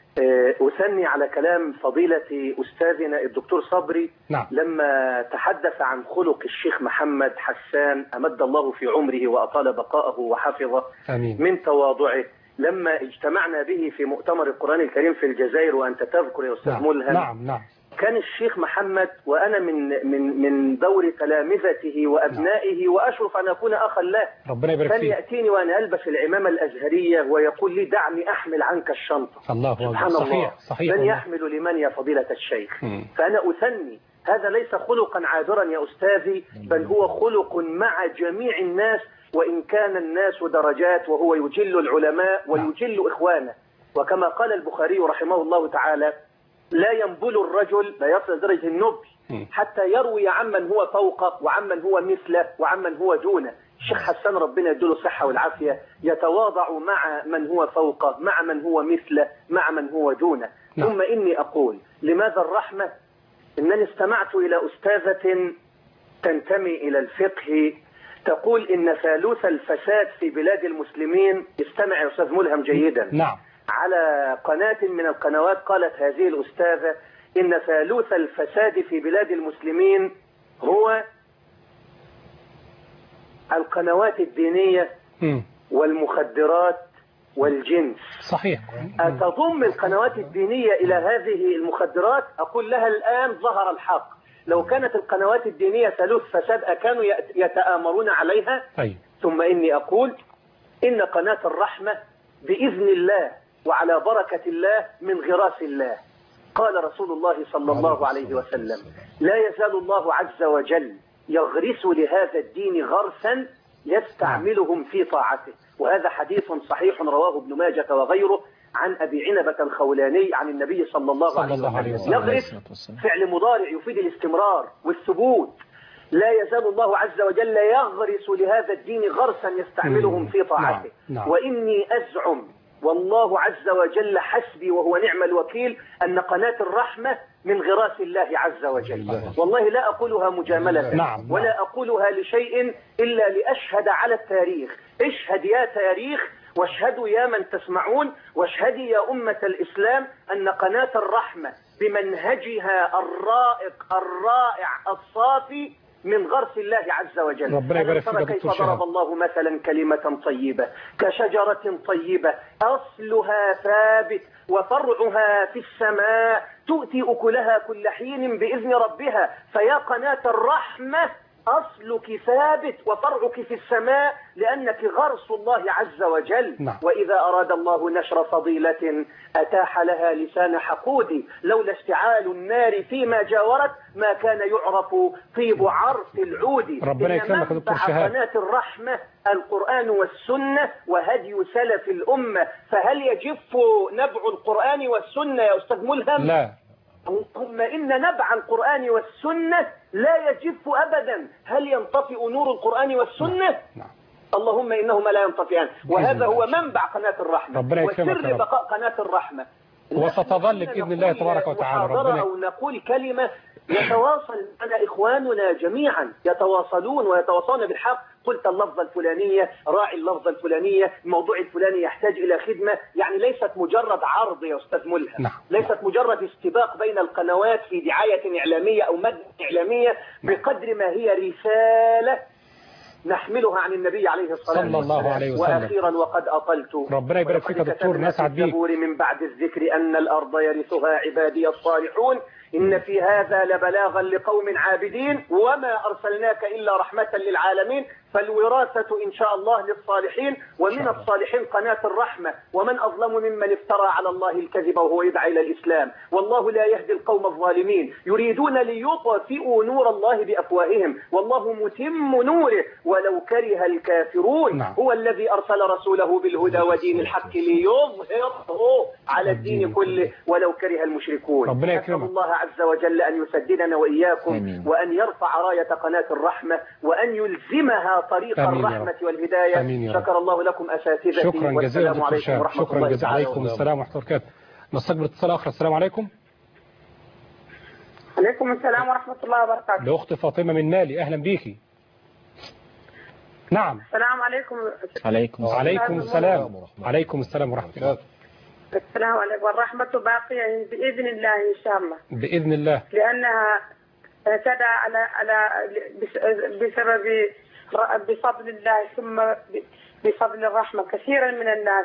أثني على كلام فضيلة أستاذنا الدكتور صبري، نعم. لما تحدث عن خلق الشيخ محمد حسان أمد الله في عمره وأطال بقاءه وحفظه، آمين. من تواضعه لما اجتمعنا به في مؤتمر القرآن الكريم في الجزائر، وأنت تذكر يا أستاذ نعم. ملهم. نعم نعم. كان الشيخ محمد وأنا من من من دور تلامذته وأبنائه، وأشرف أن أكون أخا له. ربنا يبارك فيه. كان فيك. يأتيني وأنا ألبس العمامة الأزهرية ويقول لي دعني أحمل عنك الشنطة. الله أكبر. سبحان صحيح. الله. صحيح. من يحمل لمن يا فضيلة الشيخ؟ م. فأنا أثني هذا ليس خلقا عابرا يا أستاذي، بل هو خلق مع جميع الناس، وإن كان الناس درجات وهو يجل العلماء ويجل إخوانه. وكما قال البخاري رحمه الله تعالى: لا ينبل الرجل، لا يصل درجة النبل حتى يروي عمن هو فوقه وعمن هو مثله وعمن هو دونه. الشيخ حسان ربنا يديله الصحة والعافية يتواضع مع من هو فوقه، مع من هو مثله، مع من هو دونه. ثم إني أقول لماذا الرحمة؟ إنني استمعت إلى أستاذة تنتمي إلى الفقه تقول إن ثالوث الفساد في بلاد المسلمين، استمع يا أستاذ ملهم جيدا، نعم. على قناة من القنوات قالت هذه الأستاذة إن ثالوث الفساد في بلاد المسلمين هو القنوات الدينية م. والمخدرات والجنس. صحيح. أتضم القنوات الدينية إلى هذه المخدرات؟ أقول لها الآن ظهر الحق. لو كانت القنوات الدينية ثالوث فساد أكانوا يتآمرون عليها؟ أي. ثم إني أقول إن قناة الرحمة بإذن الله وعلى بركة الله من غراس الله. قال رسول الله صلى الله عليه وسلم: لا يزال الله عز وجل يغرس لهذا الدين غرسا يستعملهم في طاعته. وهذا حديث صحيح رواه ابن ماجة وغيره عن أبي عنبة الخولاني عن النبي صلى الله عليه وسلم. يغرس فعل مضارع يفيد الاستمرار والثبوت. لا يزال الله عز وجل يغرس لهذا الدين غرسا يستعملهم في طاعته. وإني أزعم والله عز وجل حسبي وهو نعم الوكيل أن قناة الرحمة من غراس الله عز وجل. والله لا أقولها مجاملة نعم. ولا أقولها لشيء إلا لأشهد على التاريخ. اشهد يا تاريخ، واشهدوا يا من تسمعون، واشهدي يا أمة الإسلام أن قناة الرحمة بمنهجها الرائق الرائع الصافي من غرس الله عز وجل. ربنا يبارك فيك يا كيف دكتور ضرب الله مثلا كلمة طيبة كشجرة طيبة أصلها ثابت وفرعها في السماء تؤتي أكلها كل حين بإذن ربها. فيا قناة الرحمة أصلك ثابت وفرعك في السماء لأنك غرس الله عز وجل. نعم. وإذا أراد الله نشر فضيلة أتاح لها لسان حقود، لولا اشتعال النار فيما جاورت ما كان يعرف طيب عرف العود. ربنا يكرمك يا دكتور شهاب. قناة الرحمة القرآن والسنة وهدي سلف الأمة، فهل يجف نبع القرآن والسنة يا أستاذ ملهم؟ لا. اللهم إن نبع القرآن والسنة لا يجف أبدا. هل ينطفئ نور القرآن والسنة؟ نعم. اللهم إنهما لا ينطفئان. وهذا هو منبع قناة الرحمة وسر بقاء قناة الرحمة، وستظل بإذن الله تبارك وتعالى. ربنا أو نقول كلمة يتواصل معنا إخواننا جميعا، يتواصلون ويتواصلون بالحق. قلت اللفظة الفلانية، راعي اللفظة الفلانية، الموضوع الفلاني يحتاج إلى خدمة، يعني ليست مجرد عرض يا أستاذ ملهم. نعم. ليست مجرد استباق بين القنوات في دعاية إعلامية أو مادة إعلامية، بقدر ما هي رسالة نحملها عن النبي عليه الصلاة والسلام. صلى الله عليه وسلم. وأخيرا وقد أطلت، ربنا يبارك فيك يا دكتور، نسعد بيك. من بعد الذكر أن الأرض يرثها عبادي الصالحون إن في هذا لبلاغا لقوم عابدين وما أرسلناك إلا رحمة للعالمين. فالوراثة إن شاء الله للصالحين، ومن الصالحين قناة الرحمة، ومن أظلم ممن افترى على الله الكذب وهو يدعى إلى الإسلام. والله لا يهدي القوم الظالمين يريدون ليطفئوا نور الله بأفواههم والله متم نوره ولو كره الكافرون. نعم. هو الذي أرسل رسوله بالهدى ودين الحق ليظهره على الدين كله ولو كره المشركون. ربنا أسأل الله عز وجل أن يسددنا وإياكم أمين. وأن يرفع راية قناة الرحمة وأن يلزمها طريق الرحمة والهداية. شكر الله لكم أساتذتي. شكرا جزيلا دكتور شهاب. شكرا جزيلا. عليكم السلام ورحمة الله وبركاته. نستقبل اتصال آخر. السلام عليكم. عليكم السلام ورحمة الله وبركاته. الأخت فاطمة من مالي، أهلا بيكي. نعم. السلام عليكم. عليكم وعليكم السلام. عليكم السلام ورحمة الله. السلام عليكم. والرحمة باقية بإذن الله إن شاء الله. بإذن الله. لأنها تدعى على على بسبب بفضل الله ثم بفضل الرحمة كثيرا من الناس.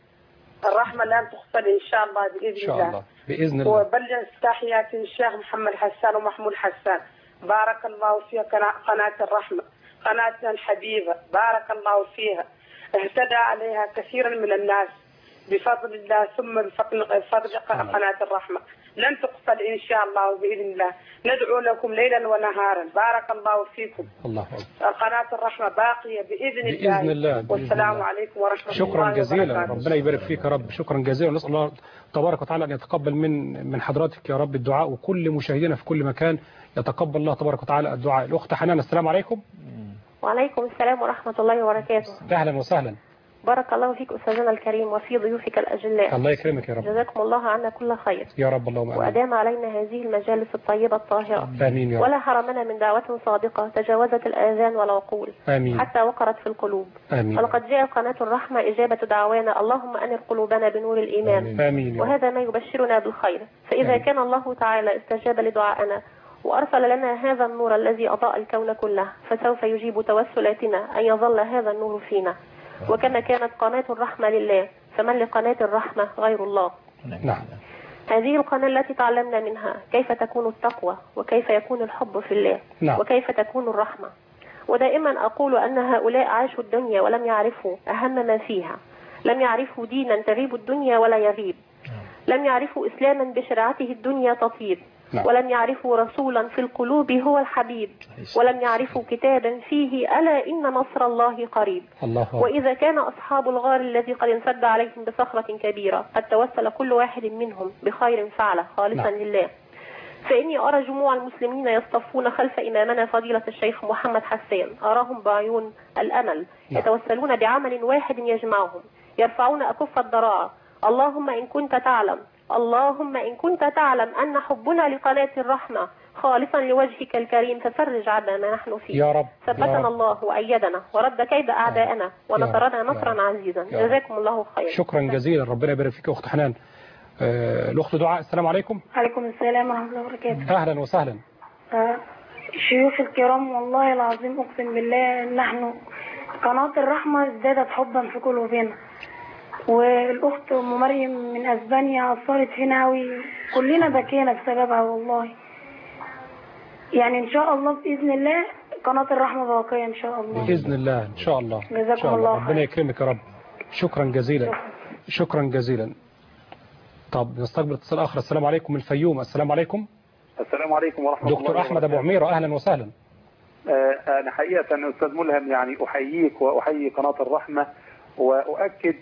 الرحمة لا تغفل إن شاء الله بإذن إن شاء الله. الله بإذن الله. وبلغ تحياتي الشيخ محمد حسان ومحمود حسان. بارك الله في قناة الرحمة، قناتنا الحبيبة، بارك الله فيها. اهتدى عليها كثيرا من الناس بفضل الله ثم بفضل قناة الرحمة. لن تقفل إن شاء الله بإذن الله. ندعو لكم ليلا ونهارا. بارك الله فيكم. الله أكبر. قناة الرحمة باقية بإذن, بإذن الله. الله. والسلام عليكم ورحمة شكرا الله وبركاته. شكرا جزيلا. ربنا يبارك فيك يا رب. شكرا جزيلا. نسأل الله تبارك وتعالى أن يتقبل من من حضرتك يا رب الدعاء، وكل مشاهدينا في كل مكان يتقبل الله تبارك وتعالى الدعاء. الأخت حنان، السلام عليكم. وعليكم السلام ورحمة الله وبركاته. أهلا وسهلا. بارك الله فيك أستاذنا الكريم وفي ضيوفك الأجلاء. الله يكرمك يا رب. جزاكم الله عنا كل خير يا رب. اللهم آمين. وأدام علينا هذه المجالس الطيبة الطاهرة. آمين يا رب. ولا حرمنا من دعوة صادقة تجاوزت الآذان والعقول. آمين. حتى وقرت في القلوب. آمين. ولقد جاء قناة الرحمة إجابة دعوانا اللهم أنر قلوبنا بنور الإيمان. آمين. وهذا ما يبشرنا بالخير. فإذا آمين. كان الله تعالى استجاب لدعائنا وأرسل لنا هذا النور الذي أضاء الكون كله، فسوف يجيب توسلاتنا أن يظل هذا النور فينا. وكما كانت قناة الرحمة لله فمن لقناة الرحمة غير الله. نعم. هذه القناة التي تعلمنا منها كيف تكون التقوى وكيف يكون الحب في الله. نعم. وكيف تكون الرحمة. ودائما أقول أن هؤلاء عاشوا الدنيا ولم يعرفوا أهم ما فيها. لم يعرفوا دينا تغيب الدنيا ولا يغيب. لم يعرفوا إسلاما بشريعته الدنيا تطيب. نعم. ولم يعرفوا رسولا في القلوب هو الحبيب. ولم يعرفوا كتابا فيه ألا إن نصر الله قريب. الله. وإذا كان أصحاب الغار الذي قد انسد عليهم بصخرة كبيرة قد توسل كل واحد منهم بخير فعله خالصا نعم. لله، فإني أرى جموع المسلمين يصطفون خلف إمامنا فضيلة الشيخ محمد حسان. أراهم بعيون الأمل نعم. يتوسلون بعمل واحد يجمعهم، يرفعون أكف الضراعة. اللهم إن كنت تعلم اللهم إن كنت تعلم أن حبنا لقناة الرحمة خالصا لوجهك الكريم ففرج عنا ما نحن فيه. يا رب. ثبتنا الله وأيدنا ورد كيد أعدائنا ونصرنا نصرا عزيزا. جزاكم الله خيرا. شكرا جزيلا. ربنا يبارك فيك أخت حنان. آه الأخت دعاء، السلام عليكم. عليكم السلام ورحمة الله وبركاته. أهلا وسهلا. آه شيوخ الكرام، والله العظيم أقسم بالله نحن قناة الرحمة ازدادت حبا في قلوبنا. والأخت أم مريم من أسبانيا أثرت فينا أوي، كلنا بكينا بسببها والله. يعني إن شاء الله بإذن الله قناة الرحمة باقية إن شاء الله. بإذن الله إن شاء الله. جزاكم إن شاء الله ربنا يكرمك يا رب. شكرا جزيلا. شكرا, شكرا جزيلا. طب نستقبل اتصال آخر. السلام عليكم من الفيوم. السلام عليكم. السلام عليكم ورحمة الله. دكتور أحمد أبو عميرة أهلا وسهلا. آه أنا حقيقة أستاذ ملهم يعني أحييك وأحيي قناة الرحمة وأؤكد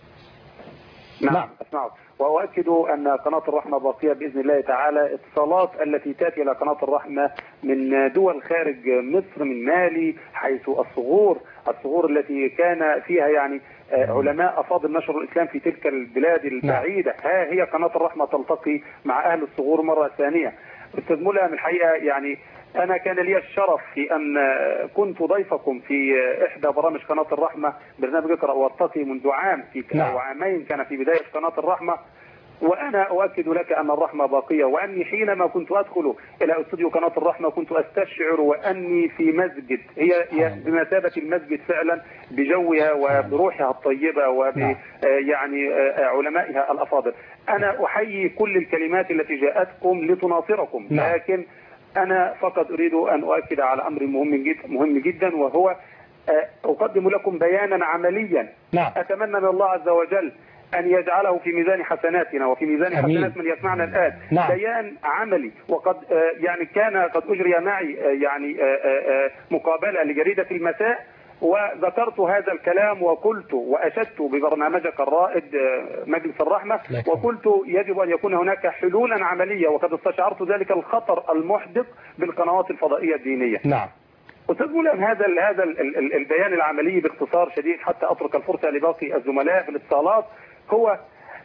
نعم, نعم. أسمعك وأؤكد أن قناة الرحمة باقية بإذن الله تعالى. اتصالات التي تأتي إلى قناة الرحمة من دول خارج مصر من مالي حيث الصغور الصغور التي كان فيها يعني علماء أفاضل نشر الإسلام في تلك البلاد البعيدة. ها هي قناة الرحمة تلتقي مع أهل الصغور مرة ثانية. أستاذ ملهم الحقيقة يعني أنا كان لي الشرف في أن كنت ضيفكم في إحدى برامج قناة الرحمة برنامج اقرأ وارتقي منذ عام في نعم. وعامين كان في بداية قناة الرحمة. وأنا أؤكد لك أن الرحمة باقية وأني حينما كنت أدخل إلى استوديو قناة الرحمة كنت أستشعر وأني في مسجد هي بمثابة المسجد فعلا بجوها وبروحها الطيبة وب يعني علمائها الأفاضل. أنا أحيي كل الكلمات التي جاءتكم لتناصركم لكن أنا فقط أريد أن أؤكد على أمر مهم جدا مهم جدا وهو أقدم لكم بيانا عمليا. نعم. أتمنى من الله عز وجل أن يجعله في ميزان حسناتنا وفي ميزان أمين. حسنات من يسمعنا الآن. نعم. بيان عملي وقد يعني كان قد أجري معي يعني مقابلة لجريدة المساء وذكرت هذا الكلام وقلت وأشدت ببرنامجك الرائد مجلس الرحمة وقلت يجب أن يكون هناك حلولا عملية وقد استشعرت ذلك الخطر المحدق بالقنوات الفضائية الدينية. نعم. أستاذ ملهم هذا ال هذا ال ال البيان العملي باختصار شديد حتى أترك الفرصة لباقي الزملاء في الاتصالات هو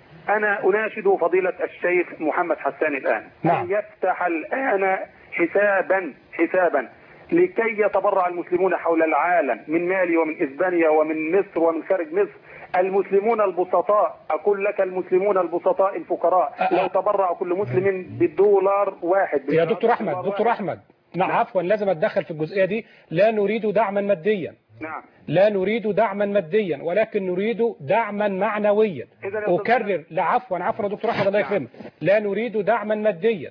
أنا أناشد فضيلة الشيخ محمد حسان الآن نعم. أن يفتح الآن حسابا حسابا لكي يتبرع المسلمون حول العالم من مالي ومن إسبانيا ومن مصر ومن خارج مصر. المسلمون البسطاء أقول لك المسلمون البسطاء الفقراء لو تبرع كل مسلم بالدولار واحد يا دكتور أحمد دكتور أحمد نعم عفوا لازم أتدخل في الجزئية دي. لا نريد دعما ماديا. نعم. لا نريد دعما ماديا ولكن نريد دعما معنويا. أكرر لا عفوا عفوا يا دكتور أحمد الله يكرمك. لا نريد دعما ماديا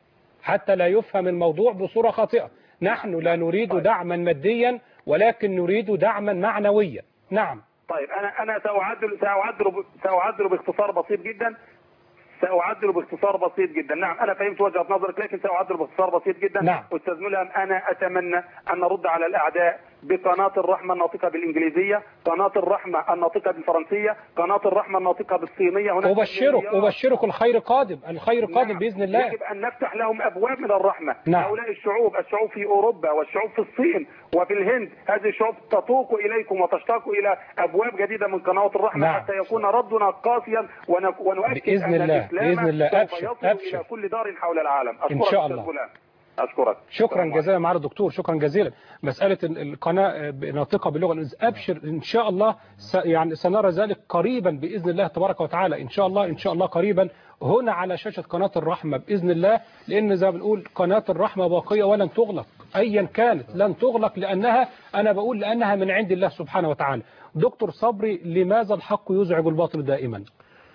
حتى لا يفهم الموضوع بصورة خاطئة. نحن لا نريد دعما ماديا ولكن نريد دعما معنويا. نعم. طيب أنا أنا سأعدل سأعدل سأعدل باختصار بسيط جدا. سأعدل باختصار بسيط جدا. نعم أنا فهمت وجهة نظرك لكن سأعدل باختصار بسيط جدا. نعم. أستاذ ملهم أنا أتمنى أن نرد على الأعداء بقناة الرحمة الناطقة بالإنجليزية، قناة الرحمة الناطقة بالفرنسية، قناة الرحمة الناطقة بالصينية. هناك أبشرك أبشرك الخير قادم الخير قادم. نعم. بإذن الله. يجب أن نفتح لهم أبواب من الرحمة. نعم. هؤلاء الشعوب الشعوب في أوروبا والشعوب في الصين وفي الهند هذه الشعوب تتوق إليكم وتشتاق إلى أبواب جديدة من قنوات الرحمة. نعم. حتى يكون ردنا قاسيا ونؤكد بإذن أن الله. الإسلام بإذن الله. سوف يصل إلى كل دار حول العالم. إن شاء الله. أشكرك. شكرا جزيلا معالي الدكتور. شكرا جزيلا. مسألة القناة ناطقة باللغة أبشر إن شاء الله يعني سنرى ذلك قريبا بإذن الله تبارك وتعالى. إن شاء الله إن شاء الله قريبا هنا على شاشة قناة الرحمة بإذن الله. لأن زي ما بنقول قناة الرحمة باقية ولن تغلق أيا كانت لن تغلق لأنها أنا بقول لأنها من عند الله سبحانه وتعالى. دكتور صبري لماذا الحق يزعج الباطل دائما؟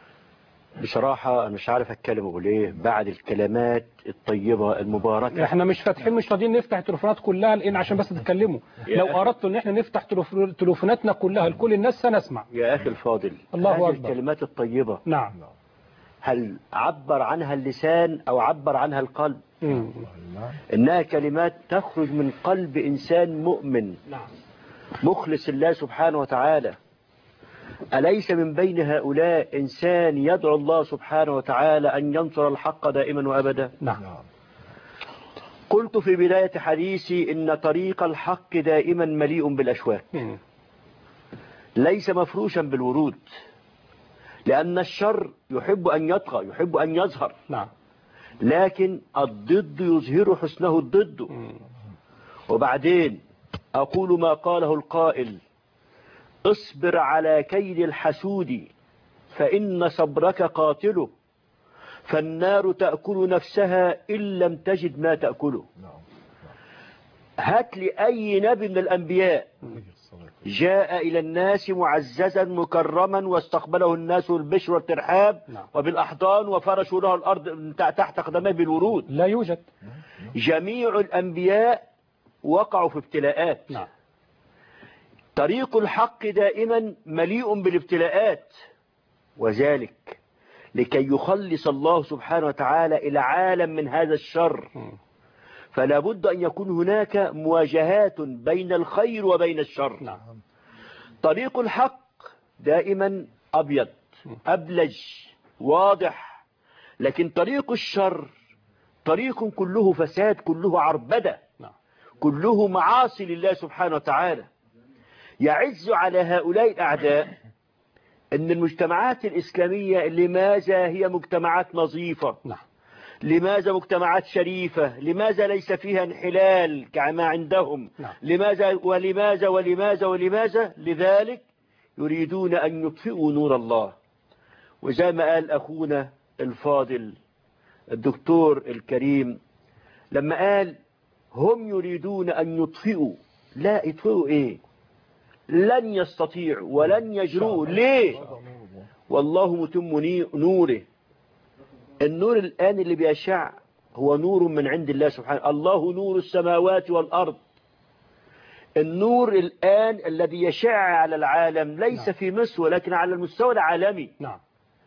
بصراحة أنا مش عارف أتكلم أقول إيه بعد الكلمات الطيبة المباركة. إحنا مش فاتحين مش راضيين نفتح التليفونات كلها لأن عشان بس تتكلموا. لو أردت إن إحنا نفتح تليفوناتنا كلها لكل الناس سنسمع. يا أخي الفاضل الله هذه أكبر. الكلمات الطيبة نعم هل عبر عنها اللسان أو عبر عنها القلب؟ مم. إنها كلمات تخرج من قلب إنسان مؤمن نعم. مخلص الله سبحانه وتعالى. أليس من بين هؤلاء إنسان يدعو الله سبحانه وتعالى أن ينصر الحق دائما وأبدا؟ نعم. قلت في بداية حديثي إن طريق الحق دائما مليء بالأشواك ليس مفروشا بالورود لأن الشر يحب أن يطغى يحب أن يظهر. نعم. لكن الضد يظهر حسنه الضد. وبعدين أقول ما قاله القائل اصبر على كيد الحسود فإن صبرك قاتله فالنار تأكل نفسها إن لم تجد ما تأكله. هات لي أي نبي من الأنبياء جاء إلى الناس معززا مكرما واستقبله الناس بالبشر والترحاب وبالأحضان وفرشوا له الأرض تحت قدميه بالورود. لا يوجد. جميع الأنبياء وقعوا في ابتلاءات. نعم. طريق الحق دائما مليء بالابتلاءات، وذلك لكي يخلص الله سبحانه وتعالى العالم من هذا الشر، فلا بد أن يكون هناك مواجهات بين الخير وبين الشر. نعم. طريق الحق دائما أبيض أبلج واضح، لكن طريق الشر طريق كله فساد، كله عربدة، كله معاصي لله سبحانه وتعالى. يعز على هؤلاء الأعداء أن المجتمعات الإسلامية لماذا هي مجتمعات نظيفة، لماذا مجتمعات شريفة، لماذا ليس فيها انحلال كما عندهم، لماذا ولماذا ولماذا ولماذا لذلك يريدون أن يطفئوا نور الله. وزي ما قال أخونا الفاضل الدكتور الكريم لما قال هم يريدون أن يطفئوا، لا يطفئوا إيه؟ لن يستطيعوا ولن يجرؤوا. ليه؟ والله متم نوره. النور الآن اللي بيشع هو نور من عند الله سبحانه، الله نور السماوات والأرض. النور الآن الذي يشع على العالم ليس نعم. في مصر ولكن على المستوى العالمي. نعم.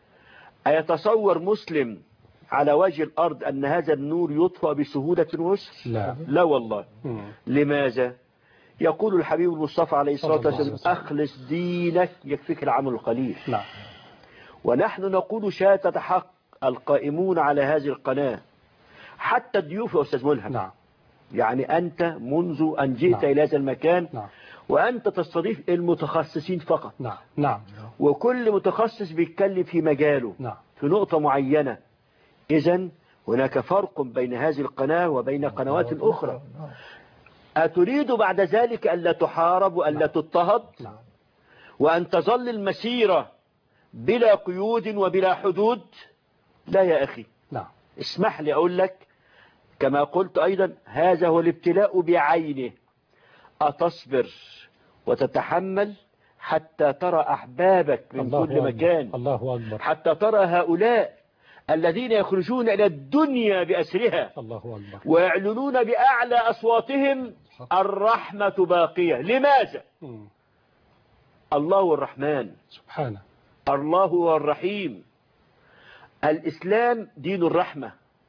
أيتصور مسلم على وجه الأرض أن هذا النور يطفأ بسهولة ويسر؟ لا. لا والله. مم. لماذا؟ يقول الحبيب المصطفى عليه الصلاة والسلام أخلص دينك يكفيك العمل القليل. نعم. ونحن نقول شهادة حق القائمون على هذه القناة حتى الضيوف يا أستاذ ملهم. نعم. يعني أنت منذ أن جئت نعم. إلى هذا المكان نعم. وأنت تستضيف المتخصصين فقط. نعم. نعم. وكل متخصص بيتكلم في مجاله. نعم. في نقطة معينة. إذن هناك فرق بين هذه القناة وبين قنوات أخرى. أتريد بعد ذلك ألا تحارب وألا تضطهد وأن تظل المسيرة بلا قيود وبلا حدود؟ لا يا أخي. نعم. اسمح لي أقول لك كما قلت أيضا هذا هو الابتلاء بعينه. أتصبر وتتحمل حتى ترى أحبابك من الله كل مكان. الله أكبر. حتى ترى هؤلاء الذين يخرجون إلى الدنيا بأسرها الله أكبر. ويعلنون بأعلى أصواتهم الرحمة باقية. لماذا؟ م. الله هو الرحمن سبحانه، الله هو الرحيم. الإسلام دين الرحمة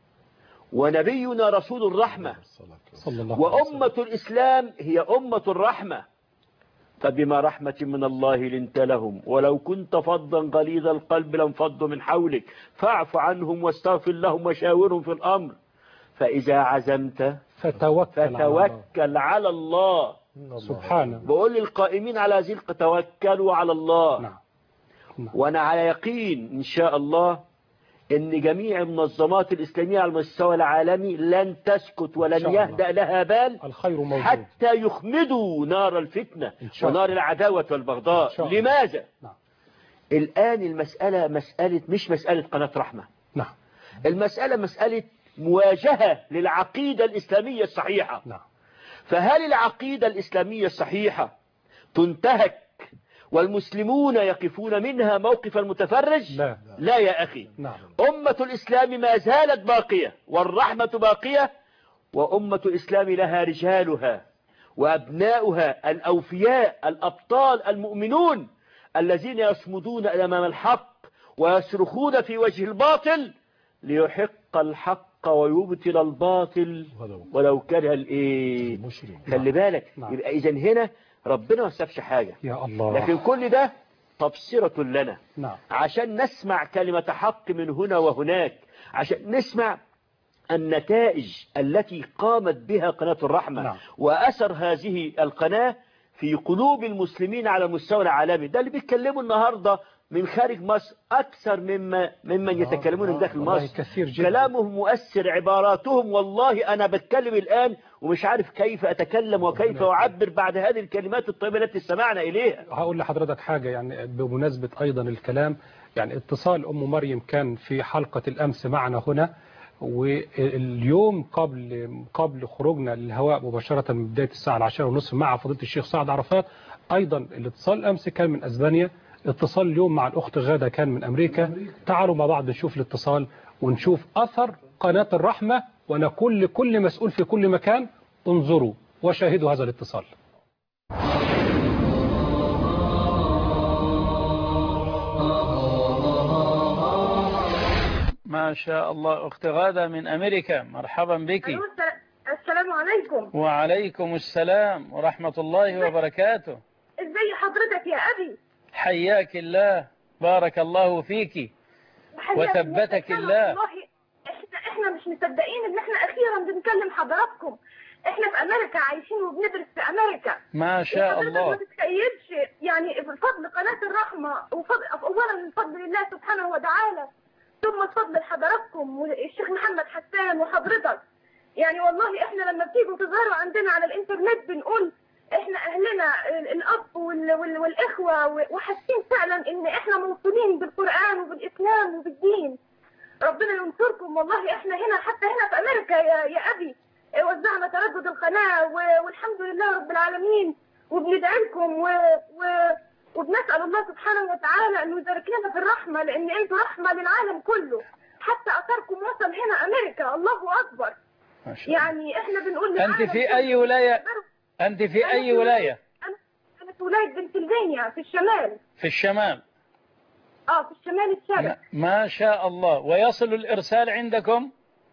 ونبينا رسول الرحمة، وأمة الإسلام هي أمة الرحمة. فبما رحمة من الله لنت لهم ولو كنت فظا غليظ القلب لانفضوا من حولك فاعف عنهم واستغفر لهم وشاورهم في الأمر فإذا عزمت فتوكل, فتوكل على الله. سبحانه. بقول للقائمين على هذه توكلوا على الله. نعم. نعم. وأنا على يقين إن شاء الله إن جميع المنظمات الإسلامية على المستوى العالمي لن تسكت ولن يهدأ لها بال الخير موجود حتى يخمدوا نار الفتنة ونار العداوة والبغضاء. لماذا؟ نعم. الآن المسألة مسألة مش مسألة قناة رحمة. نعم. المسألة مسألة مواجهة للعقيدة الإسلامية الصحيحة. نعم. فهل العقيدة الإسلامية الصحيحة تنتهك والمسلمون يقفون منها موقف المتفرج؟ لا, لا يا أخي. نعم. أمة الإسلام ما زالت باقية والرحمة باقية، وأمة الإسلام لها رجالها وأبناؤها الأوفياء الأبطال المؤمنون الذين يصمدون أمام الحق ويصرخون في وجه الباطل ليحق الحق ويبطل الباطل ولو كره الايه. خلي بالك. نعم. يبقى إذن هنا ربنا ما سابش حاجة. يا الله. لكن كل ده تبصرة لنا. نعم. عشان نسمع كلمة حق من هنا وهناك، عشان نسمع النتائج التي قامت بها قناة الرحمة. نعم. وأثر هذه القناة في قلوب المسلمين على المستوى العالمي. ده اللي بيتكلموا النهاردة من خارج مصر أكثر مما ممن يتكلمون من داخل مصر. كثير جدا. كلامهم مؤثر، عباراتهم والله أنا بتكلم الآن ومش عارف كيف أتكلم وكيف أعبر بعد هذه الكلمات الطيبة التي استمعنا إليها. هقول لحضرتك حاجة يعني بمناسبة أيضا الكلام، يعني اتصال أم مريم كان في حلقة الأمس معنا هنا، واليوم قبل قبل خروجنا للهواء مباشرة من بداية الساعة العاشرة ونصف مع فضيلة الشيخ سعد عرفات. أيضا الاتصال الأمس كان من أسبانيا، اتصال اليوم مع الأخت غادة كان من أمريكا. تعالوا مع بعض نشوف الاتصال ونشوف أثر قناة الرحمة، ونقول لكل مسؤول في كل مكان انظروا وشاهدوا هذا الاتصال. ما شاء الله. أخت غادة من أمريكا، مرحبا بك. السلام عليكم. وعليكم السلام ورحمة الله وبركاته. ازي حضرتك يا أبي؟ حياك الله، بارك الله فيك وثبتك الله. والله احنا احنا مش مصدقين ان احنا اخيرا بنكلم حضراتكم. احنا في امريكا عايشين وبندرس في امريكا. ما شاء الله. ما تتخيلش يعني بفضل قناة الرحمة وفضل اولا من فضل الله سبحانه وتعالى، ثم فضل حضراتكم والشيخ محمد حسان وحضرتك. يعني والله احنا لما بتيجوا تظهروا عندنا على الانترنت بنقول احنا اهلنا الاب وال وال والاخوه، وحاسين فعلا ان احنا موصولين بالقران وبالاسلام وبالدين. ربنا ينصركم. والله احنا هنا حتى هنا في امريكا يا, يا ابي وزعنا تردد القناه والحمد لله رب العالمين، وبندعي لكم و... و... وبنسال الله سبحانه وتعالى انه يبارك لنا في الرحمه، لان انتم رحمه للعالم كله. حتى اثركم وصل هنا امريكا. الله اكبر. يعني احنا بنقول انت في اي ولايه؟ أنت في أي ولاية؟ أنا في ولاية بنسلفانيا في الشمال. في الشمال؟ آه في الشمال الشرقي. ما شاء الله. ويصل الإرسال عندكم؟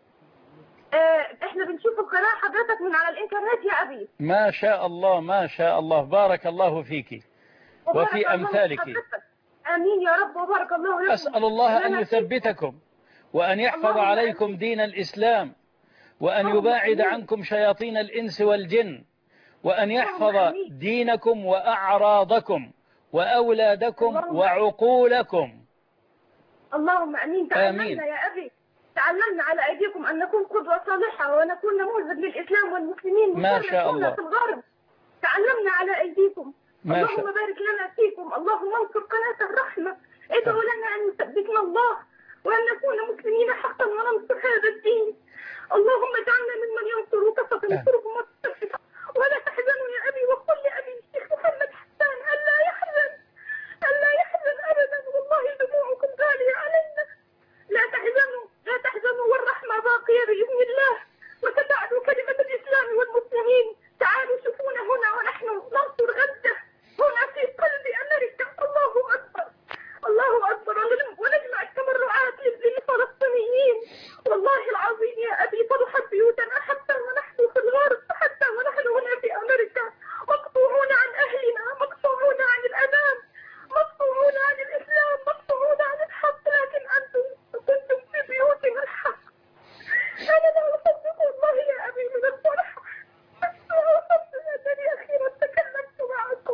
آه إحنا بنشوف القناة حضرتك من على الإنترنت يا أبي. ما شاء الله ما شاء الله، بارك الله فيك وفي أمثالك. آمين يا رب وبارك الله لكم. أسأل الله أن يثبتكم وأن يحفظ عليكم دين الإسلام، وأن يباعد عنكم شياطين الإنس والجن، وأن يحفظ دينكم وأعراضكم وأولادكم وعقولكم. اللهم أمين. تعلمنا يا أبي، تعلمنا على أيديكم أن نكون قدوة صالحة ونكون نموذج للإسلام والمسلمين ما شاء الله. في الغرب. تعلمنا على أيديكم. ما اللهم شاء. بارك لنا فيكم. اللهم انصر قناة الرحمة. ادعوا لنا أن يثبتنا الله وأن نكون مسلمين حقا وننصر هذا الدين. اللهم اجعلنا ممن ينصر وكفى تنصركم وتثبت. ولا تحزنوا يا أبي، وقل لأبي الشيخ محمد حسان ألا يحزن ألا يحزن أبدا. والله دموعكم غالية علينا. لا تحزنوا لا تحزنوا والرحمة باقية بإذن الله، وستعلو كلمة الإسلام والمسلمين. تعالوا شوفونا هنا ونحن ننصر غزة هنا في قلب أمريكا. الله أكبر الله أكبر. ونجمع التبرعات للفلسطينيين. والله العظيم يا أبي تضحك بيوتنا حتى ونحن في الغرب، حتى ونحن هنا في أمريكا مقطوعون عن أهلنا، مقطوعون عن الأمان، مقطوعون عن الإسلام، مقطوعون عن الحق. لكن أنتم كنتم في بيوتنا الحق. أنا لا أصدق والله يا أبي من الفرح. لا أصدق أنني أخيرا تكلمت معكم.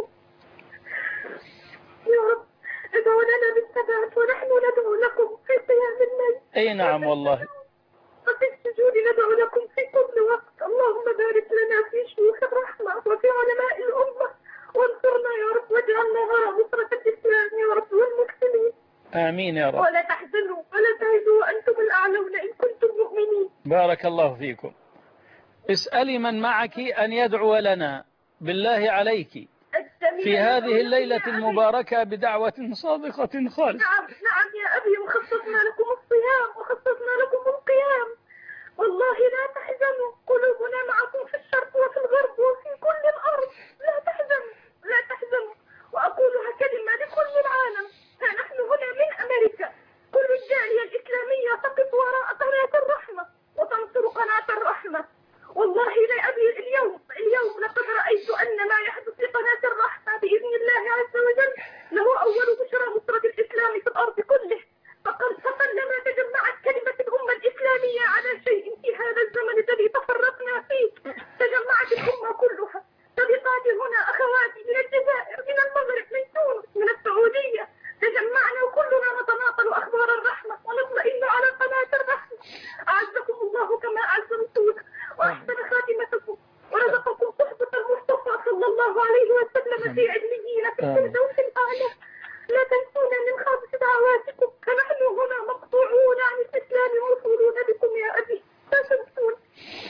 يا رب ادعوا لنا بالثبات ونحن ندعو لكم في قيام الليل. أي نعم والله. وفي السجود ندعو لكم في كل وقت. اللهم بارك لنا في شيوخ الرحمة وفي علماء الأمة، وانصرنا يا رب واجعلنا وراء نصرة الإسلام يا رب والمسلمين. آمين يا رب. ولا تحزنوا ولا تهزوا وأنتم الأعلون إن كنتم مؤمنين. بارك الله فيكم. اسألي من معك أن يدعو لنا بالله عليك في هذه الليلة المباركة بدعوة صادقة خالصة. نعم نعم يا أبي، وخصصنا لكم الصيام وخصصنا لكم القيام. والله لا تحزنوا، قلوبنا معكم في الشرق وفي الغرب وفي كل الأرض. لا تحزنوا لا تحزنوا. وأقولها كلمة لكل العالم. ها نحن هنا من أمريكا، كل الجالية الإسلامية تقف وراء قناة الرحمة وتنصر قناة الرحمة. والله لا أبي اليوم اليوم لقد رأيت أن ما يحدث لقناة الرحمة بإذن الله عز وجل له أول بشرى نصرة الإسلام في الأرض كله. فقد فقلما تجمعت كلمة الأمة الإسلامية على شيء في هذا الزمن الذي تفرقنا فيه، تجمعت الأمة كلها. صديقاتي هنا، أخواتي من الجزائر، من المغرب، من تونس، من السعودية، تجمعنا وكلنا نتناقل أخبار الرحمة ونطمئن على قناة الرحمة. أعزكم الله كما أعزمتونا وأحسن خاتمتكم، ورزقكم صحبة المصطفى صلى الله عليه وسلم في عليين في الفردوس الأعلى. لا تنسونا من خالص دعواتكم، فنحن هنا مقطوعون عن الإسلام موصولون بكم يا أبي. لا تنسونا.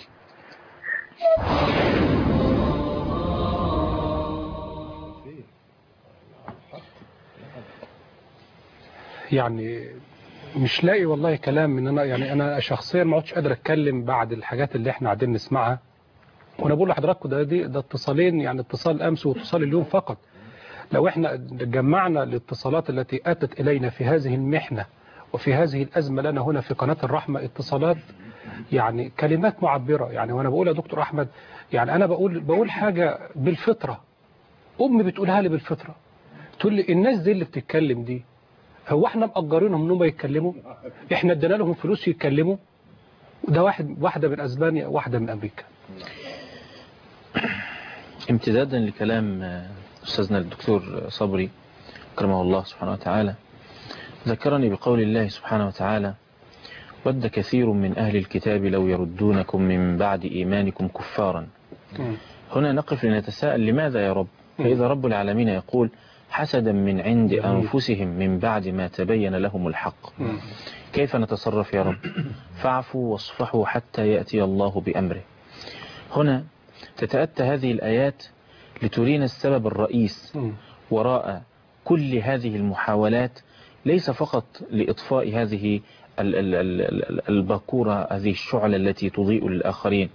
يعني مش لاقي والله كلام. من انا يعني انا شخصيا ما عدتش قادر اتكلم بعد الحاجات اللي احنا قاعدين نسمعها. وانا بقول لحضراتكم ده دي ده اتصالين، يعني اتصال امس واتصال اليوم فقط. لو احنا جمعنا الاتصالات التي اتت الينا في هذه المحنه وفي هذه الازمه لنا هنا في قناه الرحمه، اتصالات يعني كلمات معبره. يعني وانا بقول يا دكتور احمد، يعني انا بقول بقول حاجه بالفطره، امي بتقولها لي بالفطره، تقول لي الناس دي اللي بتتكلم دي هو احنا مأجرينهم انهم يتكلموا؟ احنا ادينا لهم فلوس يتكلموا؟ وده واحد واحده من اسبانيا واحده من امريكا. امتدادا لكلام أستاذنا الدكتور صبري كرمه الله سبحانه وتعالى، ذكرني بقول الله سبحانه وتعالى: ود كثير من أهل الكتاب لو يردونكم من بعد إيمانكم كفارا. هنا نقف لنتساءل لماذا يا رب؟ فإذا رب العالمين يقول: حسدا من عند أنفسهم من بعد ما تبين لهم الحق. كيف نتصرف يا رب؟ فاعفوا واصفحوا حتى يأتي الله بأمره. هنا تتأتى هذه الآيات لترينا السبب الرئيس وراء كل هذه المحاولات، ليس فقط لإطفاء هذه الباكورة، هذه الشعلة التي تضيء للآخرين.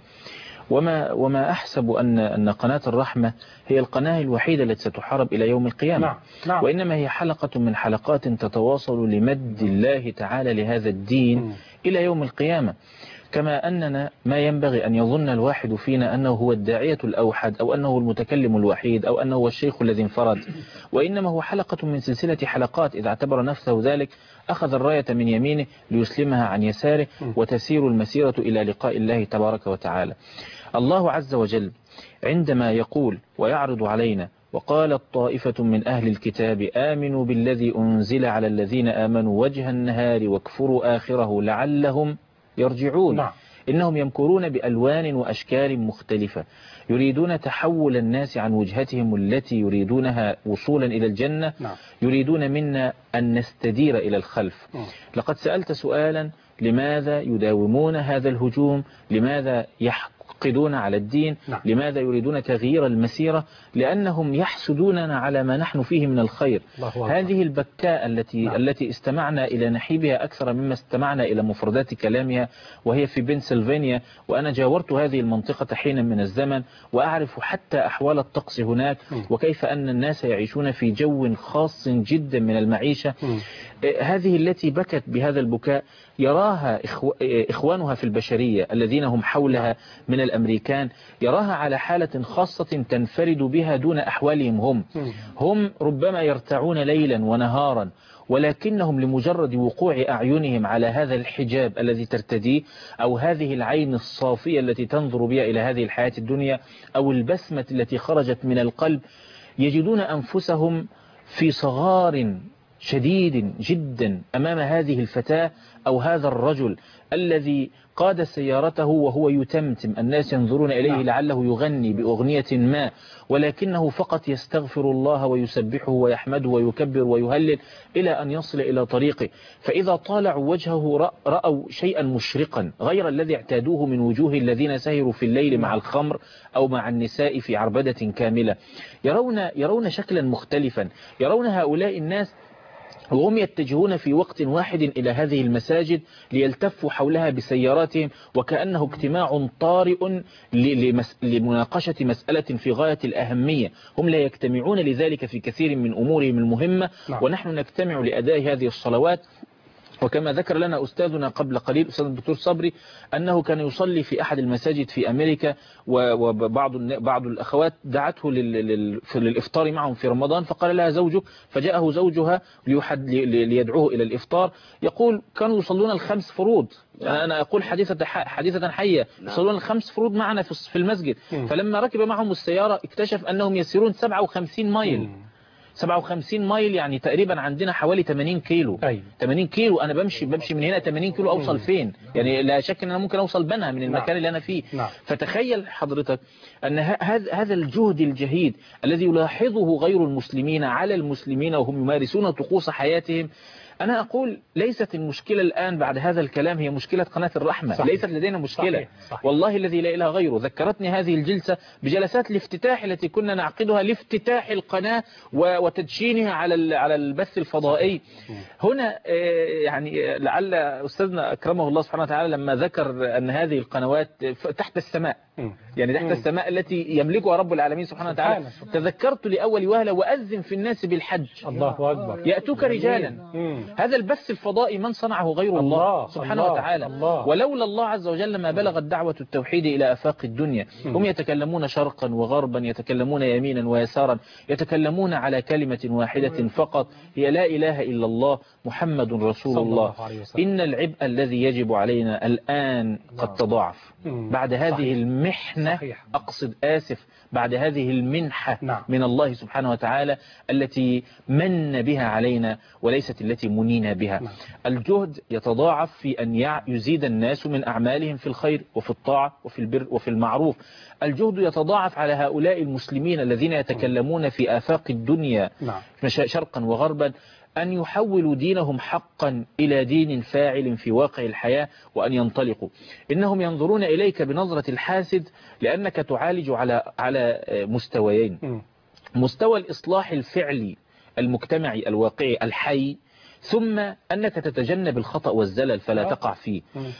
وما وما أحسب أن أن قناة الرحمة هي القناة الوحيدة التي ستحارب إلى يوم القيامة. نعم. نعم. وإنما هي حلقة من حلقات تتواصل لمد الله تعالى لهذا الدين م. إلى يوم القيامة. كما أننا ما ينبغي أن يظن الواحد فينا أنه هو الداعية الأوحد أو أنه المتكلم الوحيد أو أنه هو الشيخ الذي انفرد، وإنما هو حلقة من سلسلة حلقات. إذا اعتبر نفسه ذلك أخذ الراية من يمينه ليسلمها عن يساره، وتسير المسيرة إلى لقاء الله تبارك وتعالى. الله عز وجل عندما يقول ويعرض علينا: وقالت طائفة من أهل الكتاب آمنوا بالذي أنزل على الذين آمنوا وجه النهار واكفروا آخره لعلهم يرجعون. نعم. إنهم يمكرون بألوان وأشكال مختلفة، يريدون تحول الناس عن وجهتهم التي يريدونها وصولا إلى الجنة. نعم. يريدون منا أن نستدير إلى الخلف. م. لقد سألت سؤالا: لماذا يداومون هذا الهجوم؟ لماذا يحقدون على الدين؟ نعم. لماذا يريدون تغيير المسيرة؟ لأنهم يحسدوننا على ما نحن فيه من الخير. هذه البكاء التي نعم. التي استمعنا إلى نحيبها أكثر مما استمعنا إلى مفردات كلامها، وهي في بنسلفانيا، وأنا جاورت هذه المنطقة حينا من الزمن وأعرف حتى أحوال الطقس هناك، م. وكيف أن الناس يعيشون في جو خاص جدا من المعيشة. م. هذه التي بكت بهذا البكاء يراها إخوانها في البشرية الذين هم حولها من الأمريكان، يراها على حالة خاصة تنفرد بها دون أحوالهم هم. هم ربما يرتعون ليلا ونهارا، ولكنهم لمجرد وقوع أعينهم على هذا الحجاب الذي ترتديه، أو هذه العين الصافية التي تنظر بها إلى هذه الحياة الدنيا، أو البسمة التي خرجت من القلب، يجدون أنفسهم في صغار شديد جدا أمام هذه الفتاة أو هذا الرجل الذي قاد سيارته وهو يتمتم، الناس ينظرون إليه لعله يغني بأغنية ما، ولكنه فقط يستغفر الله ويسبحه ويحمده ويكبر ويهلل إلى أن يصل إلى طريقه. فإذا طالعوا وجهه رأوا شيئا مشرقا غير الذي اعتادوه من وجوه الذين سهروا في الليل مع الخمر أو مع النساء في عربدة كاملة. يرون, يرون شكلا مختلفا، يرون هؤلاء الناس وهم يتجهون في وقت واحد إلى هذه المساجد ليلتفوا حولها بسياراتهم، وكأنه اجتماع طارئ لمناقشة مسألة في غاية الأهمية. هم لا يجتمعون لذلك في كثير من أمورهم المهمة، ونحن نجتمع لأداء هذه الصلوات. وكما ذكر لنا أستاذنا قبل قليل أستاذ الدكتور صبري أنه كان يصلي في أحد المساجد في أمريكا، وبعض بعض الأخوات دعته للإفطار معهم في رمضان، فقال لها زوجك، فجاءه زوجها ليدعوه إلى الإفطار، يقول كانوا يصلون الخمس فروض، أنا أقول حديثة حديثة حية، يصلون الخمس فروض معنا في المسجد. فلما ركب معهم السيارة اكتشف أنهم يسيرون سبعة وخمسين مايل سبعة وخمسين مايل، يعني تقريبا عندنا حوالي ثمانين كيلو. أي. ثمانين كيلو أنا بمشي بمشي من هنا ثمانين كيلو أوصل فين؟ يعني لا شك أن أنا ممكن أوصل بنها من المكان نعم. اللي أنا فيه. نعم. فتخيل حضرتك أن هذا هذا الجهد الجهيد الذي يلاحظه غير المسلمين على المسلمين وهم يمارسون طقوس حياتهم، أنا أقول ليست المشكلة الآن بعد هذا الكلام هي مشكلة قناة الرحمة. صحيح. ليست لدينا مشكلة. صحيح. صحيح. والله الذي لا إله غيره. ذكرتني هذه الجلسة بجلسات الافتتاح التي كنا نعقدها لافتتاح القناة وتدشينها على على البث الفضائي. صحيح. هنا يعني لعل أستاذنا أكرمه الله سبحانه وتعالى لما ذكر أن هذه القنوات تحت السماء، يعني تحت السماء التي يملكها رب العالمين سبحانه وتعالى، تذكرت لأول وهلة وأذن في الناس بالحج الله أكبر يأتوك رجالا. هذا البث الفضائي من صنعه غير الله, الله سبحانه الله وتعالى. الله. ولولا الله عز وجل ما بلغت دعوة التوحيد إلى آفاق الدنيا. هم يتكلمون شرقا وغربا، يتكلمون يمينا ويسارا، يتكلمون على كلمة واحدة فقط هي لا إله إلا الله محمد رسول الله. إن العبء الذي يجب علينا الآن قد تضاعف بعد هذه صحيح. المحنة صحيح. أقصد آسف بعد هذه المنحة نعم. من الله سبحانه وتعالى التي من بها علينا وليست التي منينا بها. نعم. الجهد يتضاعف في أن يزيد الناس من أعمالهم في الخير وفي الطاعة وفي البر وفي المعروف. الجهد يتضاعف على هؤلاء المسلمين الذين يتكلمون في آفاق الدنيا نعم. شرقا وغربا أن يحولوا دينهم حقا إلى دين فاعل في واقع الحياة وأن ينطلقوا. إنهم ينظرون إليك بنظرة الحاسد لأنك تعالج على على مستويين، مستوى الإصلاح الفعلي المجتمعي الواقعي الحي، ثم أنك تتجنب الخطأ والزلل فلا تقع فيه.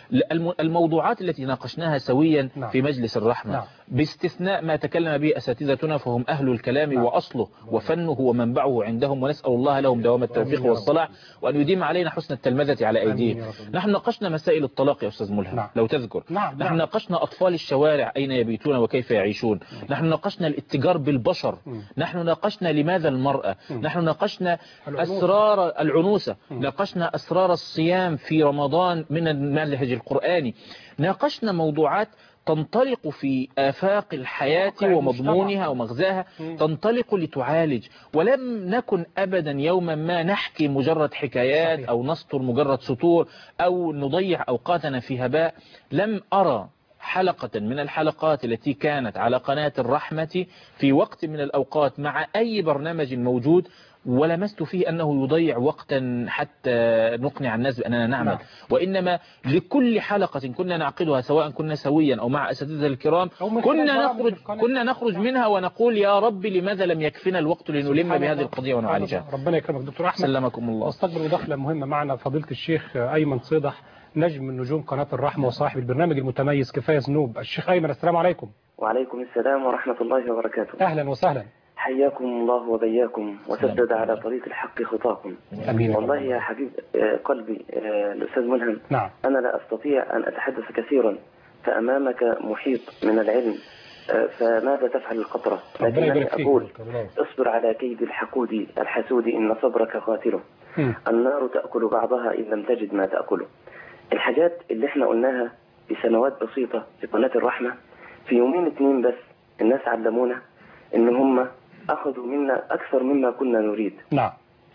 الموضوعات التي ناقشناها سويا في مجلس الرحمة باستثناء ما تكلم به أساتذتنا فهم أهل الكلام وأصله وفنه ومنبعه عندهم، ونسأل الله لهم دوام التوفيق والصلاح وأن يديم علينا حسن التلمذة على أيديهم. نحن ناقشنا مسائل الطلاق يا أستاذ ملهم نعم. لو تذكر نعم. نحن ناقشنا أطفال الشوارع أين يبيتون وكيف يعيشون. نحن ناقشنا الاتجار بالبشر. نحن ناقشنا لماذا المرأة. نحن ناقشنا أسرار العنوسة. ناقشنا أسرار الصيام في رمضان من المنهج القرآني. ناقشنا موضوعات تنطلق في آفاق الحياة ومضمونها ومغزاها، تنطلق لتعالج. ولم نكن أبدا يوما ما نحكي مجرد حكايات أو نسطر مجرد سطور أو نضيع أوقاتنا في هباء. لم أرى حلقة من الحلقات التي كانت على قناة الرحمة في وقت من الأوقات مع أي برنامج موجود ولمست فيه أنه يضيع وقتا حتى نقنع الناس بأننا نعمل نعم. وإنما لكل حلقة كنا نعقدها سواء كنا سويا أو مع أساتذة الكرام كنا نخرج كنا نخرج منها ونقول يا رب لماذا لم يكفنا الوقت لنلم بهذه القضية ونعالجها. ربنا يكرمك دكتور أحمد. سلمكم الله. واستقبل مداخلة مهمة معنا فضيلة الشيخ أيمن صيدح نجم من نجوم قناة الرحمة وصاحب البرنامج المتميز كفاية ذنوب. الشيخ أيمن السلام عليكم. وعليكم السلام ورحمة الله وبركاته. أهلا وسهلا. حياكم الله وبياكم وسدد على طريق الحق خطاكم. أمين. والله يا حبيب قلبي الأستاذ ملهم نعم. أنا لا أستطيع أن أتحدث كثيرا فأمامك محيط من العلم، فماذا تفعل القطرة؟ لكن أقول اصبر على كيد الحقود الحسود إن صبرك قاتله. النار تأكل بعضها إن لم تجد ما تأكله. الحاجات اللي احنا قلناها بسنوات بسيطة في قناة الرحمة في يومين اتنين بس الناس علمونا ان هم اخذوا منا اكثر مما كنا نريد. نعم.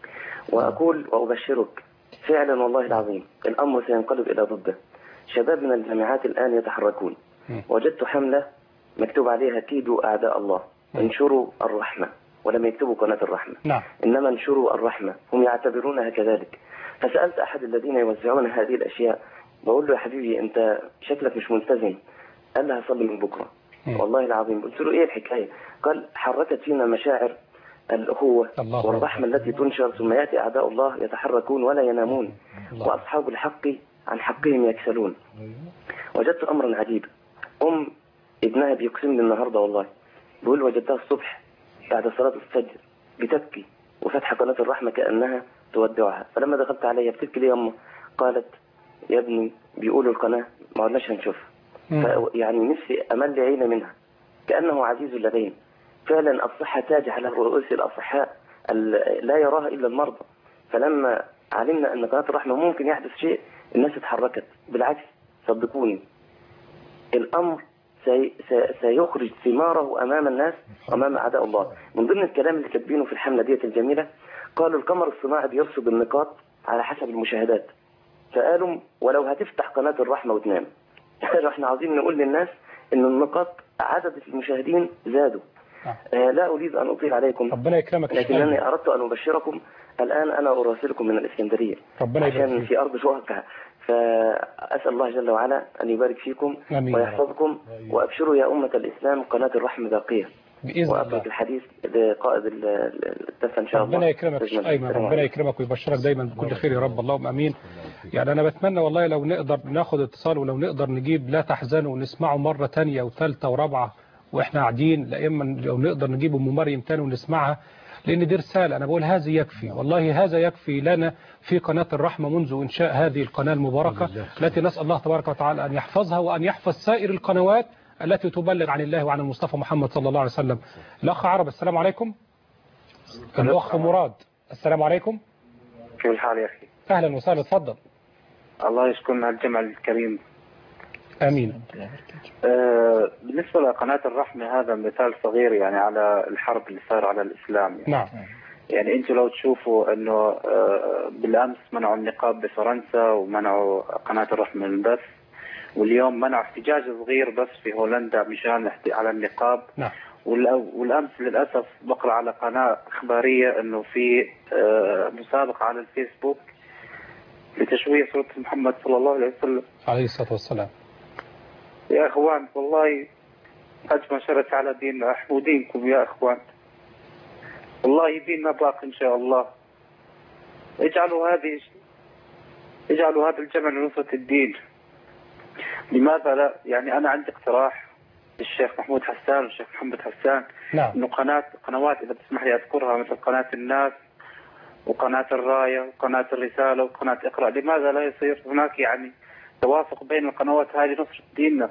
واقول وابشرك فعلا والله العظيم الامر سينقلب الى ضده. شباب من الجامعات الان يتحركون. م. وجدت حملة مكتوب عليها كيدوا اعداء الله، م. انشروا الرحمة، ولم يكتبوا قناة الرحمة. نعم. انما انشروا الرحمة، هم يعتبرونها كذلك. فسألت احد الذين يوزعون هذه الاشياء بقول له يا حبيبي انت شكلك مش ملتزم. قال لها صلي من بكرة. م. والله العظيم. قلت له ايه الحكاية؟ قال حركت فينا مشاعر الأخوة والرحمة التي تنشر، ثم يأتي أعداء الله يتحركون ولا ينامون، وأصحاب الحق عن حقهم يكسلون. وجدت أمرا عجيب. أم ابنها بيقسم لي النهاردة والله، بيقول وجدتها الصبح بعد صلاة الفجر بتبكي وفتح قناة الرحمة كأنها تودعها. فلما دخلت عليها بتبكي ليه يا أمه؟ قالت يا ابني بيقولوا القناة ما قلناش هنشوفها. يعني نفسي أمل عيني منها كأنه عزيز اللذين. فعلا الصحة تاج على رؤوس الأصحاء لا يراها إلا المرضى. فلما علمنا أن قناة الرحمة ممكن يحدث شيء الناس اتحركت. بالعكس صدقوني الأمر سي سيخرج ثماره أمام الناس أمام أعداء الله. من ضمن الكلام اللي كاتبينه في الحملة ديت الجميلة قالوا القمر الصناعي بيرصد النقاط على حسب المشاهدات. فقالوا ولو هتفتح قناة الرحمة وتنام قالوا احنا عاوزين نقول للناس ان النقاط عدد المشاهدين زادوا. آه لا أريد أن أطيل عليكم، ربنا يكرمك، لكنني أردت أن أبشركم. الآن أنا أراسلكم من الإسكندرية ربنا عشان في أرض شهداء، فأسأل الله جل وعلا أن يبارك فيكم ويحفظكم، وأبشروا يا أمة الإسلام، قناة الرحمة باقية بإذن وأترك الله. الحديث لقائد الدفة إن شاء الله. ربنا يكرمك شيخ أيمن، ربنا يكرمك ويبشرك دايما بكل خير يا رب، اللهم أمين. يعني أنا بتمنى والله لو نقدر ناخد اتصال، ولو نقدر نجيب لا تحزنوا ونسمعه مرة تانية وثالثة ورابعة وإحنا قاعدين، لا إما لو نقدر نجيب أم مريم تاني ونسمعها، لأن دي رسالة. أنا بقول هذا يكفي، والله هذا يكفي لنا في قناة الرحمة منذ إنشاء هذه القناة المباركة التي نسأل الله تبارك وتعالى أن يحفظها وأن يحفظ سائر القنوات التي تبلغ عن الله وعن المصطفى محمد صلى الله عليه وسلم. الأخ عرب السلام عليكم. الأخ مراد السلام عليكم. كيف الحال يا أخي؟ أهلا وسهلا، تفضل. الله يسكن على الجمع الكريم. آمين. آه بالنسبة لقناة الرحمة هذا مثال صغير يعني على الحرب اللي صار على الإسلام يعني. نعم. يعني أنتوا لو تشوفوا أنه آه بالأمس منعوا النقاب بفرنسا ومنعوا قناة الرحمة من البث، واليوم منعوا احتجاج صغير بس في هولندا مشان على النقاب. نعم. والأمس للأسف بقرأ على قناة إخبارية أنه في آه مسابقة على الفيسبوك لتشويه صورة محمد صلى الله عليه وسلم عليه الصلاة والسلام. يا اخوان والله اجمل شرف على ديننا، احموا دينكم يا اخوان، والله ديننا باقي ان شاء الله. اجعلوا هذه اجعلوا هذا الجمع لنصرة الدين. لماذا لا؟ يعني انا عندي اقتراح للشيخ محمود حسان والشيخ محمد حسان. نعم. انه قناة قنوات اذا بتسمح لي اذكرها مثل قناة الناس وقناة الراية وقناة الرسالة وقناة اقرأ، لماذا لا يصير هناك يعني توافق بين القنوات هذه نصر ديننا؟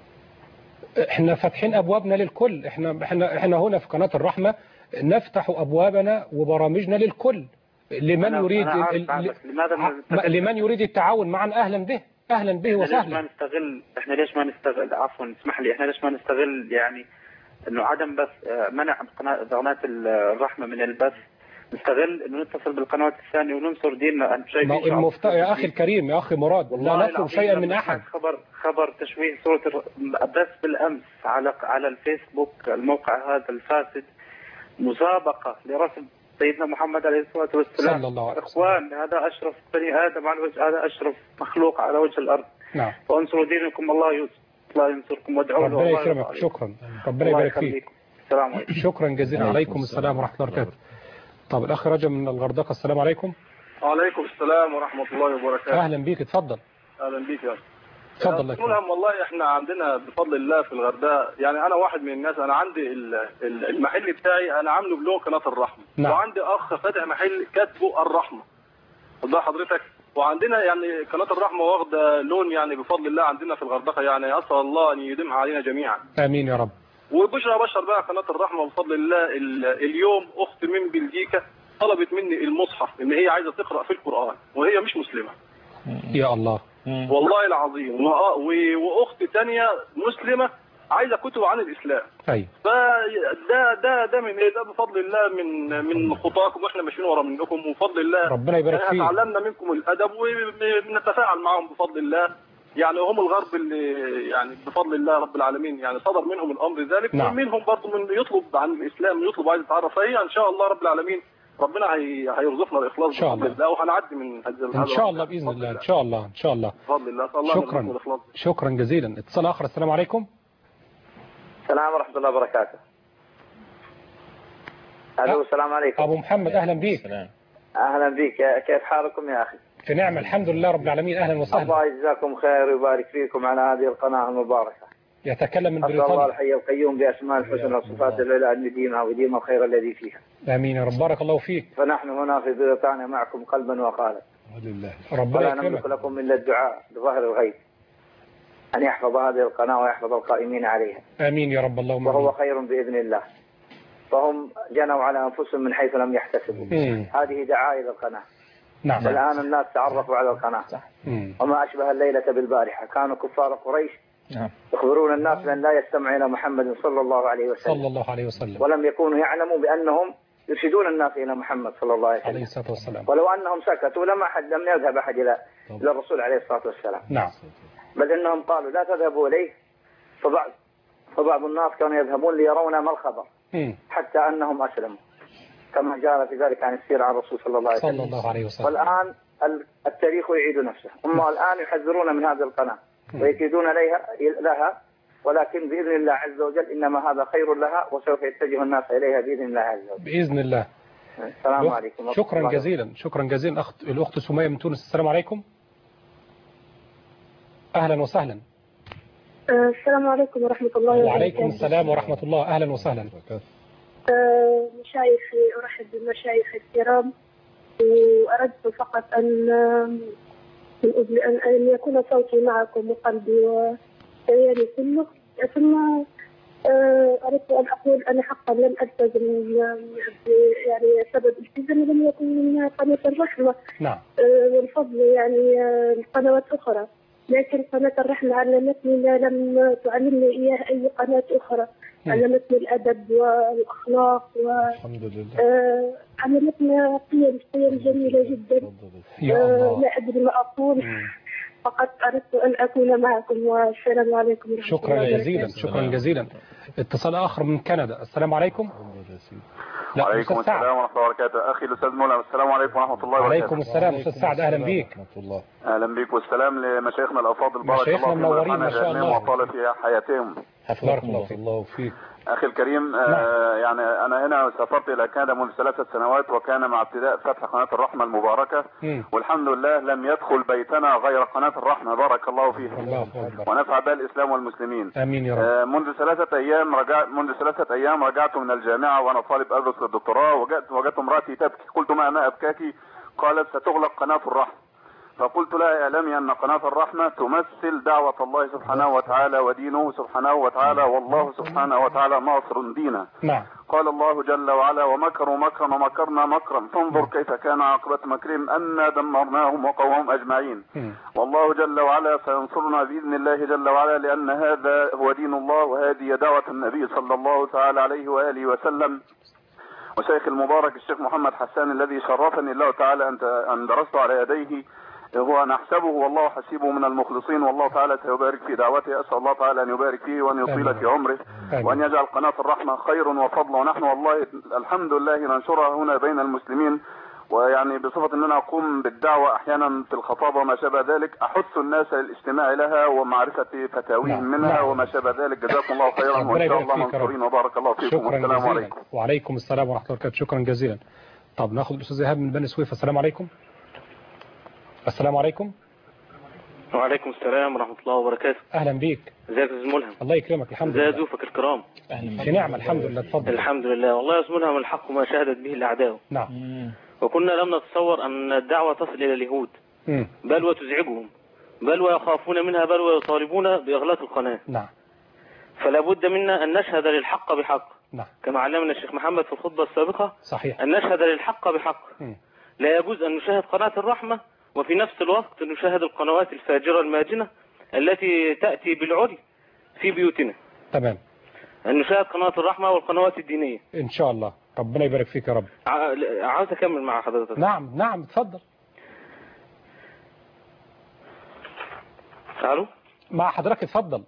احنا فاتحين ابوابنا للكل، احنا احنا احنا هنا في قناة الرحمة نفتح ابوابنا وبرامجنا للكل، لمن أنا يريد أنا ال... ال... لماذا لمن يريد التعاون معنا اهلا به، اهلا به وسهلا. وسهلا. ليش ما نستغل احنا ليش ما نستغل عفوا اسمح لي احنا ليش ما نستغل يعني انه عدم بس منع قناة الرحمة من البث، نستغل انه نتصل بالقنوات الثانية وننصر ديننا. أنا شايفين المفت... يا اخي الكريم يا اخي مراد، لا نطلب شيئا من احد. خبر خبر تشويه صورة الر... بس بالامس على على الفيسبوك الموقع هذا الفاسد مسابقة لرسم سيدنا محمد عليه الصلاة والسلام صلى الله عليه وسلم. اخوان هذا اشرف بني ادم على وجه، هذا اشرف مخلوق على وجه الارض. نعم. وانصروا دينكم الله يوسف الله ينصركم وادعوا له. ربنا يكرمك، شكرا، ربنا يبارك فيك. السلام عليكم. شكرا جزيلا. عليكم السلام ورحمة الله وبركاته. طب الأخ رجب من الغردقة السلام عليكم. وعليكم السلام ورحمة الله وبركاته. أهلا بيك، اتفضل. أهلا بيك يا أخي. اتفضل لك. ملهم والله احنا عندنا بفضل الله في الغردقة، يعني أنا واحد من الناس، أنا عندي المحل بتاعي أنا عامله بلون قناة الرحمة. نعم. وعندي أخ فاتح محل كاتبه الرحمة. والله حضرتك، وعندنا يعني قناة الرحمة واخدة لون يعني بفضل الله عندنا في الغردقة، يعني أسأل الله أن يديمها علينا جميعا. آمين يا رب. وبشرى بشر بقى قناة الرحمة بفضل الله. اليوم أخت من بلجيكا طلبت مني المصحف إن هي عايزة تقرأ في القرآن وهي مش مسلمة. يا الله. والله العظيم. وأخت تانية مسلمة عايزة كتب عن الإسلام. أيوة. فده ده ده من إيه؟ ده بفضل الله من من خطاكم، وإحنا ماشيين ورا منكم وبفضل الله. ربنا يبارك فيك. احنا تعلمنا منكم الأدب وبنتفاعل معهم بفضل الله. يعني هم الغرب اللي يعني بفضل الله رب العالمين يعني صدر منهم الامر ذلك. نعم. ومنهم برضه من يطلب عن الاسلام، يطلب عايز يتعرف، فهي ان شاء الله رب العالمين ربنا هي هيرزقنا الاخلاص بفضل الله، وهنعدي من هذا ان شاء الله باذن الله. ان شاء الله ان شاء الله بفضل الله. الله شكرا شكرا جزيلا. اتصال اخر. السلام عليكم. السلام ورحمه الله وبركاته. الو السلام عليكم. ابو محمد اهلا بيك. اهلا بك، كيف حالكم يا اخي؟ في نعمة الحمد لله رب العالمين. أهلا وسهلا. الله يجزاكم خير ويبارك فيكم على هذه القناة المباركة. يتكلم من بريطانيا. الله الحي القيوم بأسماء الحسنى وصفات العلى أن يديمها ويديم الخير الذي فيها. آمين يا رب. بارك الله فيك. فنحن هنا في بريطانيا معكم قلبا وقالبا. لله. ربنا يكرمك. ولا نملك لكم من الدعاء بظهر الغيب أن يحفظ هذه القناة ويحفظ القائمين عليها. آمين يا رب. اللهم وهو خير بإذن الله. فهم جنوا على أنفسهم من حيث لم يحتسبوا. مم. هذه دعاية للقناة. نعم. الآن الناس تعرفوا على القناة. مم. وما أشبه الليلة بالبارحة، كانوا كفار قريش نعم. يخبرون الناس بأن لا يستمع إلى محمد صلى الله عليه وسلم. صلى الله عليه وسلم. ولم يكونوا يعلموا بأنهم يرشدون الناس إلى محمد صلى الله عليه وسلم. عليه الصلاة والسلام. ولو أنهم سكتوا لما حد لم يذهب أحد إلى إلى الرسول عليه الصلاة والسلام. نعم. بل إنهم قالوا لا تذهبوا إليه. فبعض فبعض الناس كانوا يذهبون ليرون ما الخبر حتى أنهم أسلموا، كما جاء في ذلك عن السيرة عن الرسول صلى الله عليه وسلم. صلى الله عليه وسلم. والآن التاريخ يعيد نفسه، هم الآن يحذرون من هذه القناة ويكيدون لها, لها ولكن بإذن الله عز وجل إنما هذا خير لها، وسوف يتجه الناس إليها بإذن الله عز وجل. بإذن الله. السلام عليكم. شكرا جزيلا. شكرا جزيلا أخت الأخت سمية من تونس. السلام عليكم. أهلا وسهلا. السلام عليكم ورحمة الله وبركاته. وعليكم السلام ورحمة الله. أهلا وسهلا. مشايخي، أرحب بالمشايخ الكرام، وأردت فقط أن أن يكون صوتي معكم وقلبي وكياني كله. ثم أردت أن أقول أنا حقا لم ألتزم، يعني سبب التزامي لم يكن من قناة الرحمة. نعم. والفضل يعني القنوات أخرى، لكن قناة الرحمة علمتني ما لم تعلمني إياه أي قناة أخرى. علمتني الأدب والأخلاق و آه علمتنا قيم قيم جميلة جدا. آه لا أدري ما أقول، فقط أردت أن أكون معكم، والسلام عليكم ورحمة الله. شكرا جزيلا. شكرا جزيلا. اتصال آخر من كندا. السلام عليكم. وعليكم السلام ورحمة الله وبركاته. أخي الأستاذ مولى، السلام عليكم ورحمة الله وبركاته. وعليكم السلام أستاذ سعد، أهلا بيك. أهلا بيك، والسلام لمشايخنا الأفاضل، بارك مشايخنا الله منورين ما شاء الله، وطال في حياتهم. بارك الله فيك. أخي الكريم، آه يعني أنا هنا سافرت إلى كندا منذ ثلاثة سنوات، وكان مع ابتداء فتح قناة الرحمة المباركة، م. والحمد لله لم يدخل بيتنا غير قناة الرحمة، بارك الله فيها ونفع بها الإسلام والمسلمين. آمين يا رب. آه منذ ثلاثة أيام رجعت منذ ثلاثة أيام رجعت من الجامعة وأنا طالب أدرس للدكتوراه، وجدت وجدت امرأتي تبكي، قلت ما ما أبكاكي؟ قالت ستغلق قناة الرحمة. فقلت لها اعلمي أن قناة الرحمة تمثل دعوة الله سبحانه وتعالى ودينه سبحانه وتعالى، والله سبحانه وتعالى ناصر دينه. نعم. قال الله جل وعلا ومكروا مكرا ومكرنا مكرا فانظر كيف كان عاقبة مكرهم أنا دمرناهم وقومهم أجمعين. والله جل وعلا سينصرنا بإذن الله جل وعلا، لأن هذا هو دين الله وهذه دعوة النبي صلى الله تعالى عليه وآله وسلم. وشيخ المبارك الشيخ محمد حسان الذي شرفني الله تعالى أن درست على يديه، هو نحسبه والله حسيبه من المخلصين، والله تعالى سيبارك في دعوته. أسأل الله تعالى أن يبارك فيه وأن يطيل في عمره وأن يجعل قناة الرحمة خير وفضل، ونحن والله الحمد لله ننشرها هنا بين المسلمين، ويعني بصفة أننا أقوم بالدعوة أحيانا في الخطابة وما شابه ذلك، أحث الناس للاستماع لها ومعرفة فتاويهم منها وما شابه ذلك. جزاكم الله خيرا وإن شاء الله منصورين وبارك الله فيكم، والسلام عليكم. وعليكم السلام ورحمة الله وبركاته. شكرا جزيلا. طب ناخذ الأستاذ إيهاب من بني سويف. السلام عليكم. السلام عليكم. وعليكم السلام ورحمة الله وبركاته. أهلا بيك. ازيك يا أستاذ ملهم؟ الله يكرمك. الحمد لله. ازي ضيوفك الكرام؟ في نعمة الحمد لله. اتفضل. الحمد لله. والله يا أستاذ ملهم الحق ما شهدت به الأعداء. نعم. وكنا لم نتصور أن الدعوة تصل إلى اليهود، بل وتزعجهم، بل ويخافون منها، بل ويطالبون بإغلاق القناة. نعم. فلا بد منا أن نشهد للحق بحق. نعم. كما علمنا الشيخ محمد في الخطبة السابقة. صحيح. أن نشهد للحق بحق. م. لا يجوز أن نشاهد قناة الرحمة وفي نفس الوقت نشاهد القنوات الفاجرة الماجنة التي تأتي بالعري في بيوتنا. تمام. أن نشاهد قناة الرحمة والقنوات الدينية إن شاء الله. ربنا يبارك فيك يا رب. عاوز أكمل مع حضرتك. نعم نعم اتفضل. ألو. مع حضرتك اتفضل.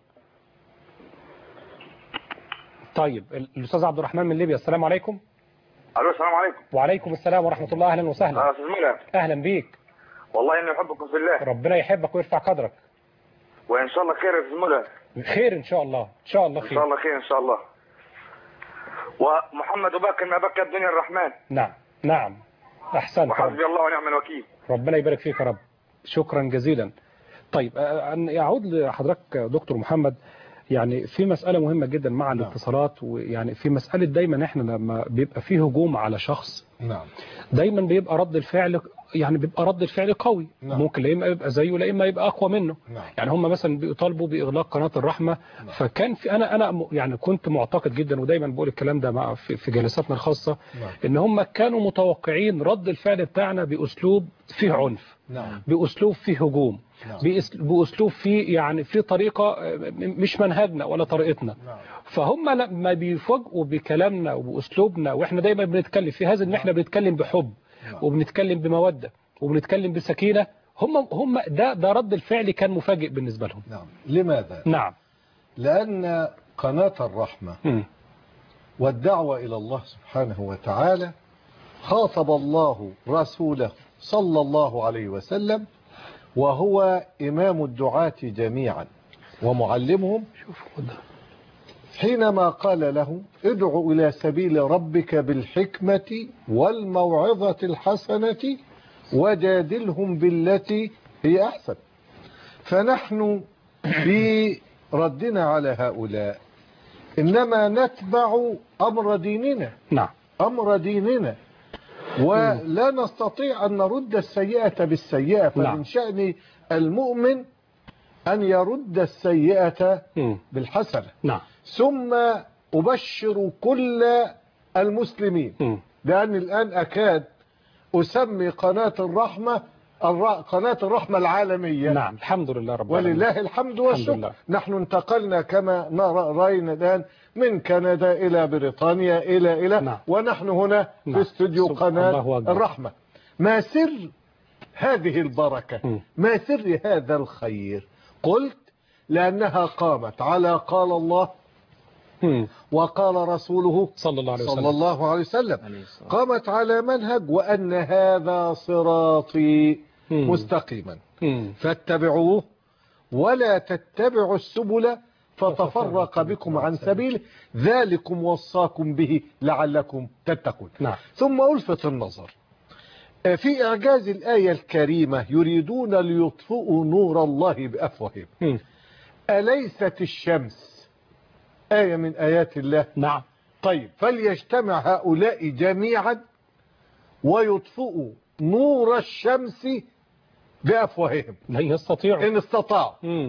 طيب الأستاذ عبد الرحمن من ليبيا. السلام عليكم. ألو السلام عليكم. وعليكم السلام ورحمة الله. أهلا وسهلا. أستاذ ملهم. أهلا بيك. والله إني أحبكم في الله. ربنا يحبك ويرفع قدرك. وإن شاء الله خير يا أستاذ ملهم. خير إن شاء الله. إن شاء الله خير. إن شاء الله خير إن شاء الله. ومحمد باكر ما بكى الدنيا الرحمن. نعم نعم أحسنت. وحسبي الله ونعم الوكيل. ربنا يبارك فيك يا رب. شكرا جزيلا. طيب أن يعود لحضرتك دكتور محمد، يعني في مسألة مهمة جدا مع نعم. الاتصالات، ويعني في مسألة دايما احنا لما بيبقى فيه هجوم على شخص نعم دايما بيبقى رد الفعل يعني بيبقى رد الفعل قوي. نعم. ممكن لا اما يبقى زيه لا اما يبقى اقوى منه. نعم. يعني هم مثلا بيطالبوا باغلاق قناه الرحمه. نعم. فكان في انا انا يعني كنت معتقد جدا، ودايما بقول الكلام ده مع في, في جلساتنا الخاصه. نعم. ان هم كانوا متوقعين رد الفعل بتاعنا باسلوب فيه عنف. نعم. باسلوب فيه هجوم. نعم. باسلوب فيه يعني في طريقه مش منهجنا ولا طريقتنا. نعم. فهم لما بيفاجئوا بكلامنا وباسلوبنا، واحنا دايما بنتكلم في هذا ان احنا بنتكلم بحب وبنتكلم بمودة وبنتكلم بسكينة، هم هم ده ده رد الفعل كان مفاجئ بالنسبة لهم. نعم. لماذا؟ نعم. لأن قناة الرحمة م. والدعوة إلى الله سبحانه وتعالى، خاطب الله رسوله صلى الله عليه وسلم وهو إمام الدعاة جميعا ومعلمهم، حينما قال له ادع إلى سبيل ربك بالحكمة والموعظة الحسنة وجادلهم بالتي هي أحسن. فنحن في ردنا على هؤلاء إنما نتبع أمر ديننا. نعم. أمر ديننا، ولا نستطيع أن نرد السيئة بالسيئة، فمن شأن المؤمن أن يرد السيئة بالحسنة. نعم. ثم أبشر كل المسلمين، لأن الآن أكاد أسمي قناة الرحمة قناة الرحمة العالمية. نعم، الحمد لله رب العالمين، ولله الحمد والشكر. نحن انتقلنا كما رأينا الآن من كندا إلى بريطانيا إلى إلى نعم. ونحن هنا نعم. في استوديو قناة الرحمة. ما سر هذه البركة؟ م. ما سر هذا الخير؟ قلت لأنها قامت على قال الله م. وقال رسوله صلى الله عليه وسلم, صلى الله عليه وسلم. قامت على منهج وأن هذا صراطي م. مستقيما م. فاتبعوه ولا تتبعوا السبل فتفرق بكم عن سبيله ذلكم وصاكم به لعلكم تتقون. نعم. ثم ألفت النظر في إعجاز الآية الكريمة يريدون ليطفئوا نور الله بأفواههم. م. أليست الشمس آية من آيات الله؟ نعم. طيب فليجتمع هؤلاء جميعا ويطفئوا نور الشمس بأفواههم. لا يستطيعوا إن استطاعوا.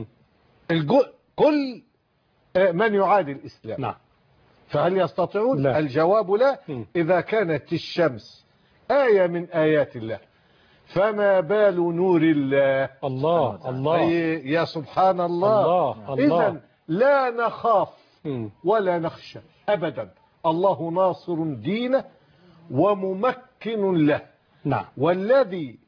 كل من يعادي الإسلام. نعم. فهل يستطيعون؟ لا. الجواب لا. م. إذا كانت الشمس آية من آيات الله فما بال نور الله؟ الله الله يا سبحان الله. الله الله. إذن لا نخاف م. ولا نخشى أبدا. الله ناصر دينه وممكن له. نعم. والذي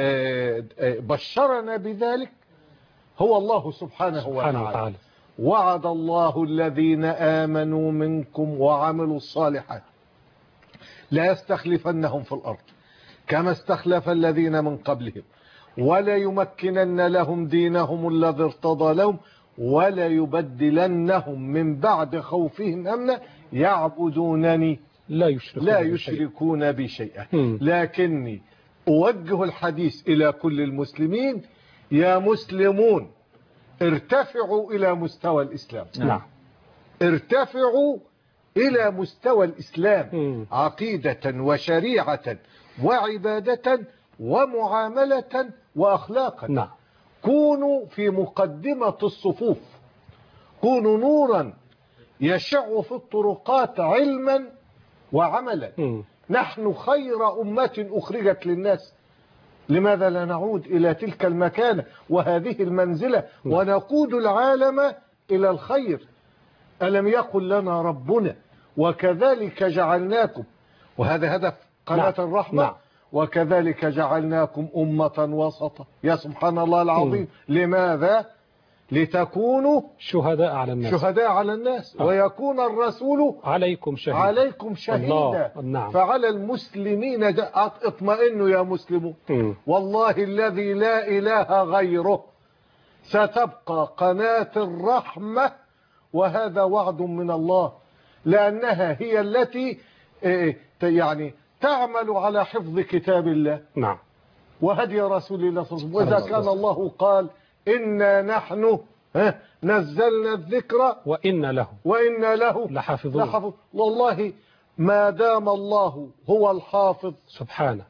بشرنا بذلك هو الله سبحانه, سبحانه وتعالى. وعد الله الذين آمنوا منكم وعملوا الصالحات لا يستخلفنهم في الأرض كما استخلف الذين من قبلهم ولا يمكنن لهم دينهم الذي ارتضى لهم ولا يبدلنهم من بعد خوفهم أمنا يعبدونني لا يشركون, لا يشركون بي شيئا. لكني أوجه الحديث إلى كل المسلمين يا مسلمون ارتفعوا إلى مستوى الإسلام. نعم. ارتفعوا إلى مستوى الإسلام م. عقيدة وشريعة وعبادة ومعاملة وأخلاقا. نعم. كونوا في مقدمة الصفوف، كونوا نورا يشع في الطرقات علما وعملا. م. نحن خير أمة أخرجت للناس، لماذا لا نعود إلى تلك المكانة وهذه المنزلة ونقود العالم إلى الخير؟ ألم يقل لنا ربنا وكذلك جعلناكم، وهذا هدف قناة نعم. الرحمة. نعم. وكذلك جعلناكم أمة وسطا. يا سبحان الله العظيم. م. لماذا؟ لتكونوا شهداء على الناس شهداء على الناس آه. ويكون الرسول عليكم شهيدا عليكم شهيدا. نعم. فعلى المسلمين اطمئنوا يا مسلمون. م. والله الذي لا إله غيره ستبقى قناة الرحمة، وهذا وعد من الله، لأنها هي التي يعني تعمل على حفظ كتاب الله. نعم. وهدي رسول الله صلى الله عليه وسلم. وإذا كان الله قال إنا نحن نزلنا الذكر وإن له وإن له لحافظون. لحافظ. والله ما دام الله هو الحافظ سبحانه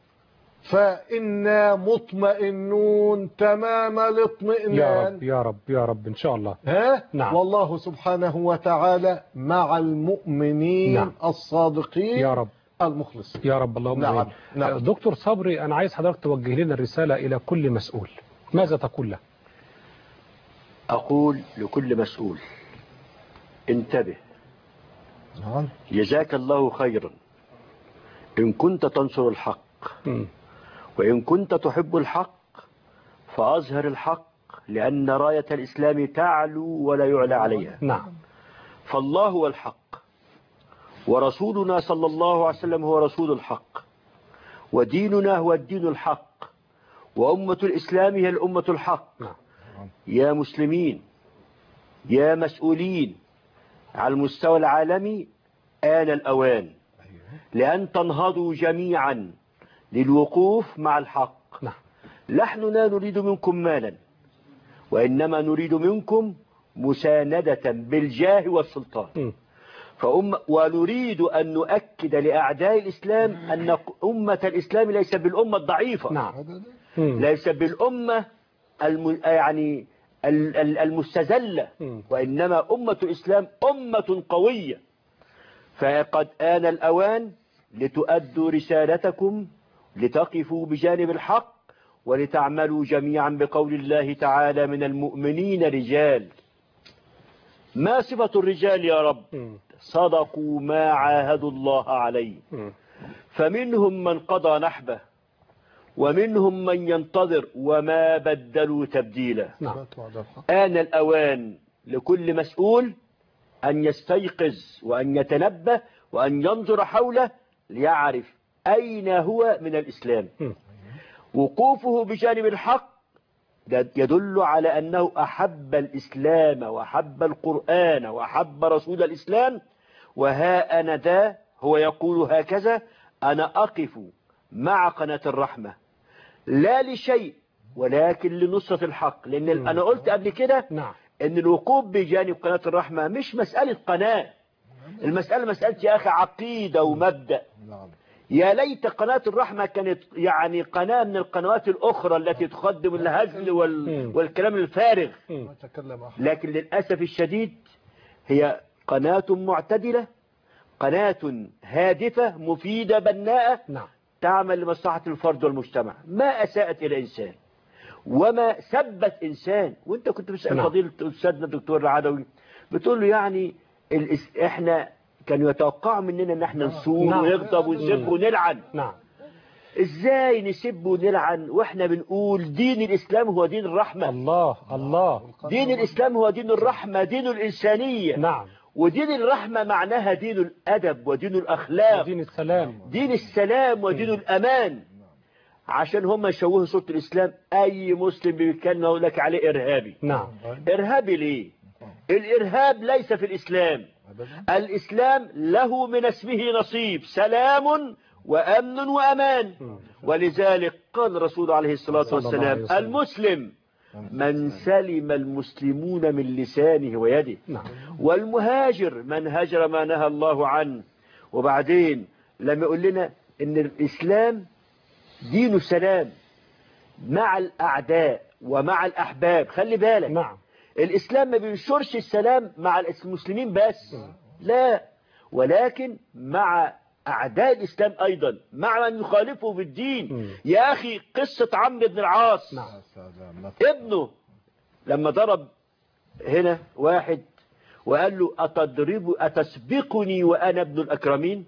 فإنا مطمئنون تمام الاطمئنان. يا رب يا رب يا رب إن شاء الله. ها؟ نعم. والله سبحانه وتعالى مع المؤمنين. نعم. الصادقين يا رب المخلصين يا رب. اللهم نعم. نعم. دكتور صبري، أنا عايز حضرتك توجه لنا الرسالة إلى كل مسؤول، ماذا تقول له؟ أقول لكل مسؤول انتبه. نعم. جزاك الله خيرا إن كنت تنصر الحق، م. وإن كنت تحب الحق فأظهر الحق، لأن راية الإسلام تعلو ولا يعلى عليها. نعم. فالله هو الحق ورسولنا صلى الله عليه وسلم هو رسول الحق، وديننا هو الدين الحق، وأمة الإسلام هي الأمة الحق. يا مسلمين، يا مسؤولين على المستوى العالمي، آن الأوان لأن تنهضوا جميعا للوقوف مع الحق. نحن لا نريد منكم مالا، وإنما نريد منكم مساندة بالجاه والسلطان. فأم ونريد أن نؤكد لأعداء الإسلام أن أمة الإسلام ليس بالأمة الضعيفة، نعم. ليس بالأمة الم... يعني المستذلة، وإنما أمة الإسلام أمة قوية. فقد آن الأوان لتؤدوا رسالتكم، لتقفوا بجانب الحق، ولتعملوا جميعا بقول الله تعالى: من المؤمنين رجال. ما صفة الرجال يا رب؟ صدقوا ما عاهدوا الله عليه، فمنهم من قضى نحبه ومنهم من ينتظر وما بدلوا تبديلا. آن الأوان لكل مسؤول أن يستيقظ وأن يتنبه وأن ينظر حوله ليعرف أين هو من الإسلام. وقوفه بجانب الحق يدل على أنه أحب الإسلام وأحب القرآن وأحب رسول الإسلام. وها أنا ذا هو يقول هكذا: أنا أقف مع قناة الرحمة لا لشيء ولكن لنصرة الحق. لأن م. أنا قلت قبل كده نعم. أن الوقوف بجانب قناة الرحمة مش مسألة قناة، المسألة مسألة يا أخي عقيدة ومبدأ. يا ليت قناة الرحمة كانت يعني قناة من القنوات الأخرى التي تقدم الهزل وال... والكلام الفارغ، لكن للأسف الشديد هي قناة معتدلة، قناة هادفة مفيدة بناءة، نعم. تعمل لمصلحة الفرد والمجتمع، ما أساءت إلى إنسان وما سبت إنسان. وانت كنت بتسأل نعم. فضيلة أستاذنا الدكتور العدوي بتقول له يعني الإس... إحنا كانوا يتوقعوا مننا ان احنا نصور نعم. ونغضب ونسب ونلعن. نعم. ازاي نسب ونلعن واحنا بنقول دين الاسلام هو دين الرحمة؟ الله الله. دين الاسلام هو دين الرحمة، دين الانسانية. نعم. ودين الرحمة معناها دين الادب ودين الاخلاق ودين السلام، دين السلام ودين م. الامان. عشان هم يشوهوا صورة الاسلام، اي مسلم بيتكلم يقول لك عليه ارهابي. نعم. ارهابي ليه؟ الارهاب ليس في الاسلام. الإسلام له من اسمه نصيب، سلام وأمن وأمان. ولذلك قال الرسول عليه الصلاة والسلام: المسلم من سلم المسلمون من لسانه ويده، والمهاجر من هجر ما نهى الله عنه. وبعدين لما يقول لنا إن الإسلام دين السلام مع الأعداء ومع الأحباب. خلي بالك، نعم. الإسلام ما بينشرش السلام مع المسلمين بس، لا، ولكن مع أعداء الإسلام أيضا، مع من يخالفه في الدين. يا أخي قصة عمرو بن العاص، ابنه لما ضرب هنا واحد وقال له: أتضرب أتسبقني وأنا ابن الأكرمين؟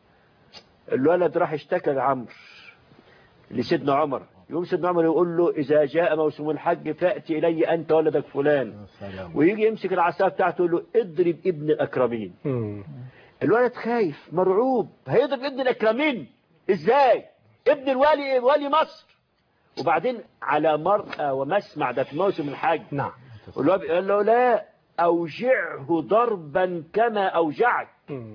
الولد راح اشتكى لعمرو لسيدنا عمر. يوم سيدنا عمر يقول له: إذا جاء موسم الحج فأتي إلي أنت ولدك فلان. ويجي يمسك العصا بتاعته يقول له: اضرب ابن الأكرمين. الولد خايف مرعوب، هيضرب ابن الأكرمين إزاي؟ ابن الوالي والي مصر. وبعدين على مرأى ومسمع، ده في موسم الحج. نعم. والولد قال له: لا، أوجعه ضربا كما أوجعك.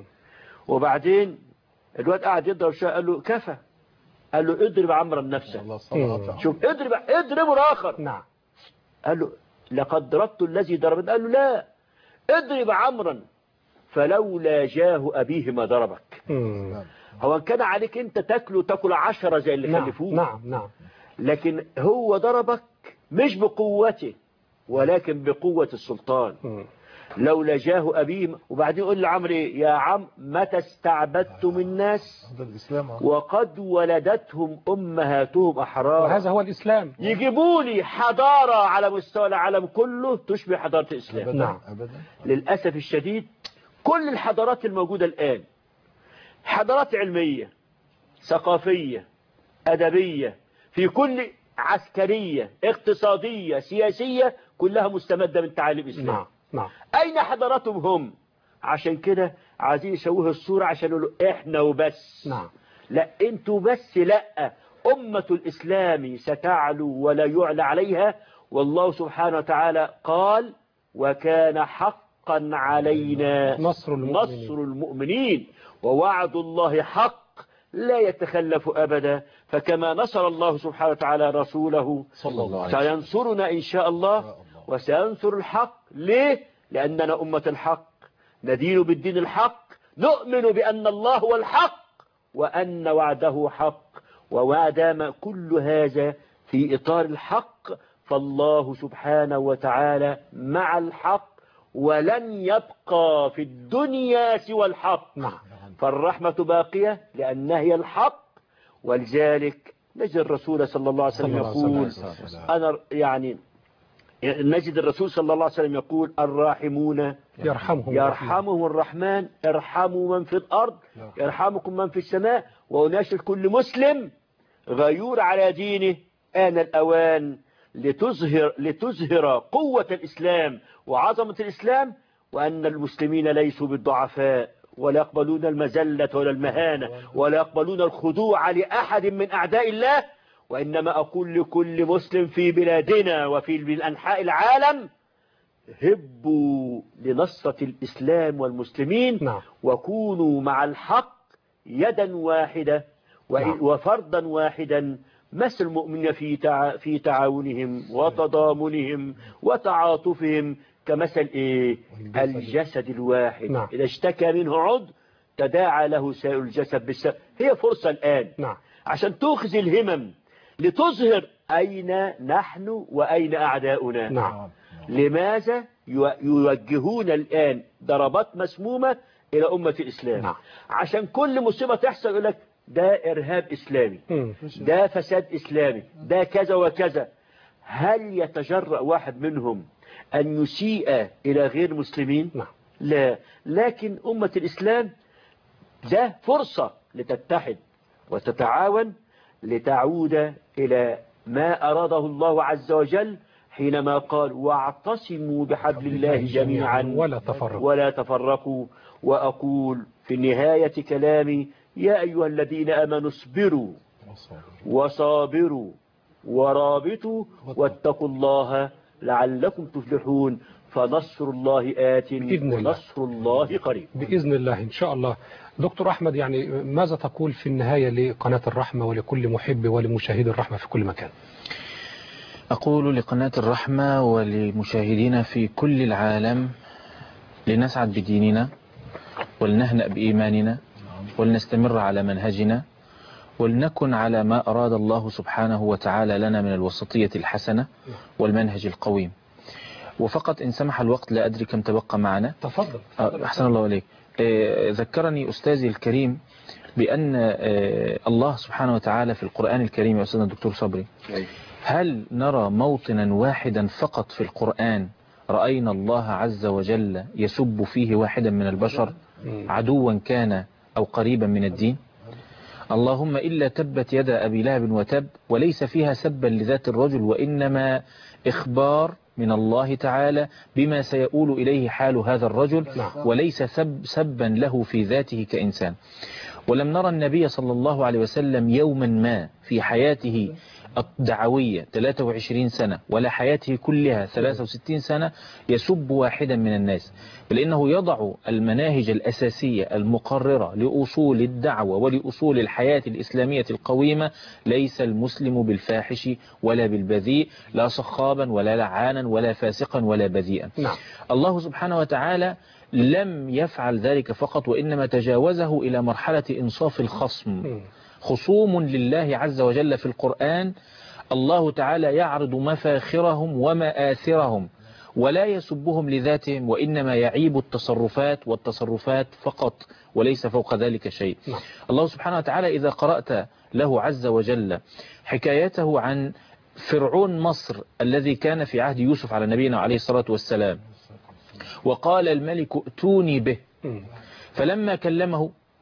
وبعدين الولد قاعد يضرب شوية، قال له: كفى. قال له: اضرب عمرا نفسه. شوف، اضرب اضربه الاخر. نعم. قال له: لقد ضربت الذي ضربت. قال له: لا، اضرب عمرا فلولا جاه ابيه ما ضربك. مم. هو كان عليك انت تاكله تاكل عشرة زي اللي نعم. خلفوه. نعم نعم. لكن هو ضربك مش بقوته ولكن بقوة السلطان. مم. لولا جاه أبيه. وبعدين يقول لعمرو: يا عم متى استعبدتم الناس وقد ولدتهم أمهاتهم أحرار. وهذا هو الإسلام. يجيبوا لي حضارة على مستوى العالم كله تشبه حضارة الإسلام. أبداً. نعم. أبداً. للأسف الشديد كل الحضارات الموجودة الآن حضارات علمية ثقافية أدبية في كل عسكرية اقتصادية سياسية كلها مستمدة من تعاليم الإسلام. نعم. نعم. أين حضارتهم هم؟ عشان كده عايزين يشوهوا الصورة عشان يقولوا احنا وبس. نعم. لا انتوا بس، لا، أمة الإسلام ستعلو ولا يعلى عليها، والله سبحانه وتعالى قال وكان حقا علينا نصر المؤمنين, نصر المؤمنين ووعد الله حق لا يتخلف أبدا. فكما نصر الله سبحانه وتعالى رسوله صلى الله عليه وسلم سينصرنا إن شاء الله وسينصر الحق. ليه؟ لأننا أمة الحق، ندين بالدين الحق، نؤمن بأن الله هو الحق وأن وعده حق. وما كل هذا في إطار الحق فالله سبحانه وتعالى مع الحق ولن يبقى في الدنيا سوى الحق. فالرحمة باقية لأنها هي الحق. ولذلك نجد الرسول صلى الله عليه وسلم يقول أنا يعني نجد الرسول صلى الله عليه وسلم يقول الراحمون يرحمهم يرحمهم الرحمن ارحموا من في الأرض يرحمكم من في السماء. وناشد كل مسلم غيور على دينه آن الأوان لتظهر, لتظهر قوة الإسلام وعظمة الإسلام، وأن المسلمين ليسوا بالضعفاء ولا يقبلون المذلة ولا المهانة ولا يقبلون الخضوع لأحد من أعداء الله. وإنما أقول لكل مسلم في بلادنا وفي أنحاء العالم هبوا لنصرة الإسلام والمسلمين. نعم. وكونوا مع الحق يدا واحدة وفردا واحدا مثل المؤمنين في تع... في تعاونهم وتضامنهم وتعاطفهم كمثل إيه؟ الجسد الواحد. نعم. إذا اشتكى منه عضو تداعى له سائر الجسد بالسبب. هي فرصة الآن. نعم. عشان تأخذ الهمم لتظهر أين نحن وأين أعداؤنا. نعم. لماذا يوجهون الآن ضربات مسمومة إلى أمة الإسلام؟ نعم. عشان كل مصيبة تحصل يقول لك ده إرهاب إسلامي، ده فساد إسلامي، ده كذا وكذا. هل يتجرأ واحد منهم أن يسيء إلى غير مسلمين؟ نعم. لا، لكن أمة الإسلام ده فرصة لتتحد وتتعاون لتعود إلى ما أراده الله عز وجل حينما قال واعتصموا بحبل الله جميعا ولا تفرقوا ولا تفرقوا. وأقول في نهاية كلامي يا أيها الذين آمنوا اصبروا وصابروا ورابطوا واتقوا الله لعلكم تفلحون فنصر الله آت ونصر الله قريب بإذن الله إن شاء الله. دكتور أحمد، يعني ماذا تقول في النهاية لقناة الرحمة ولكل محب ولمشاهد الرحمة في كل مكان؟ أقول لقناة الرحمة ولمشاهدينا في كل العالم لنسعد بديننا ولنهنأ بإيماننا ولنستمر على منهجنا ولنكن على ما أراد الله سبحانه وتعالى لنا من الوسطية الحسنة والمنهج القويم. وفقط إن سمح الوقت لا أدري كم تبقى معنا. تفضل. أحسن الله عليك. ذكرني أستاذي الكريم بأن الله سبحانه وتعالى في القرآن الكريم يا أستاذنا الدكتور صبري، هل نرى موطنا واحدا فقط في القرآن رأينا الله عز وجل يسب فيه واحدا من البشر عدوا كان أو قريبا من الدين؟ اللهم إلا تبت يد أبي لهب وتب، وليس فيها سبا لذات الرجل وإنما إخبار من الله تعالى بما سيؤول إليه حال هذا الرجل، وليس سب سبا له في ذاته كإنسان. ولم نرى النبي صلى الله عليه وسلم يوما ما في حياته الدعوية ثلاثة وعشرين سنة ولا حياته كلها ثلاثة وستين سنة يسب واحدا من الناس، بل إنه يضع المناهج الأساسية المقررة لأصول الدعوة ولأصول الحياة الإسلامية القويمة. ليس المسلم بالفاحش ولا بالبذيء، لا صخابا ولا لعانا ولا فاسقا ولا بذيئا. نعم. الله سبحانه وتعالى لم يفعل ذلك فقط، وإنما تجاوزه إلى مرحلة إنصاف الخصم. خصوم لله عز وجل في القرآن الله تعالى يعرض مفاخرهم ومآثرهم ولا يسبهم لذاتهم، وإنما يعيب التصرفات والتصرفات فقط وليس فوق ذلك شيء. الله سبحانه وتعالى إذا قرأت له عز وجل حكايته عن فرعون مصر الذي كان في عهد يوسف على نبينا عليه الصلاة والسلام، وقال الملك ائتوني به، فلما كلمه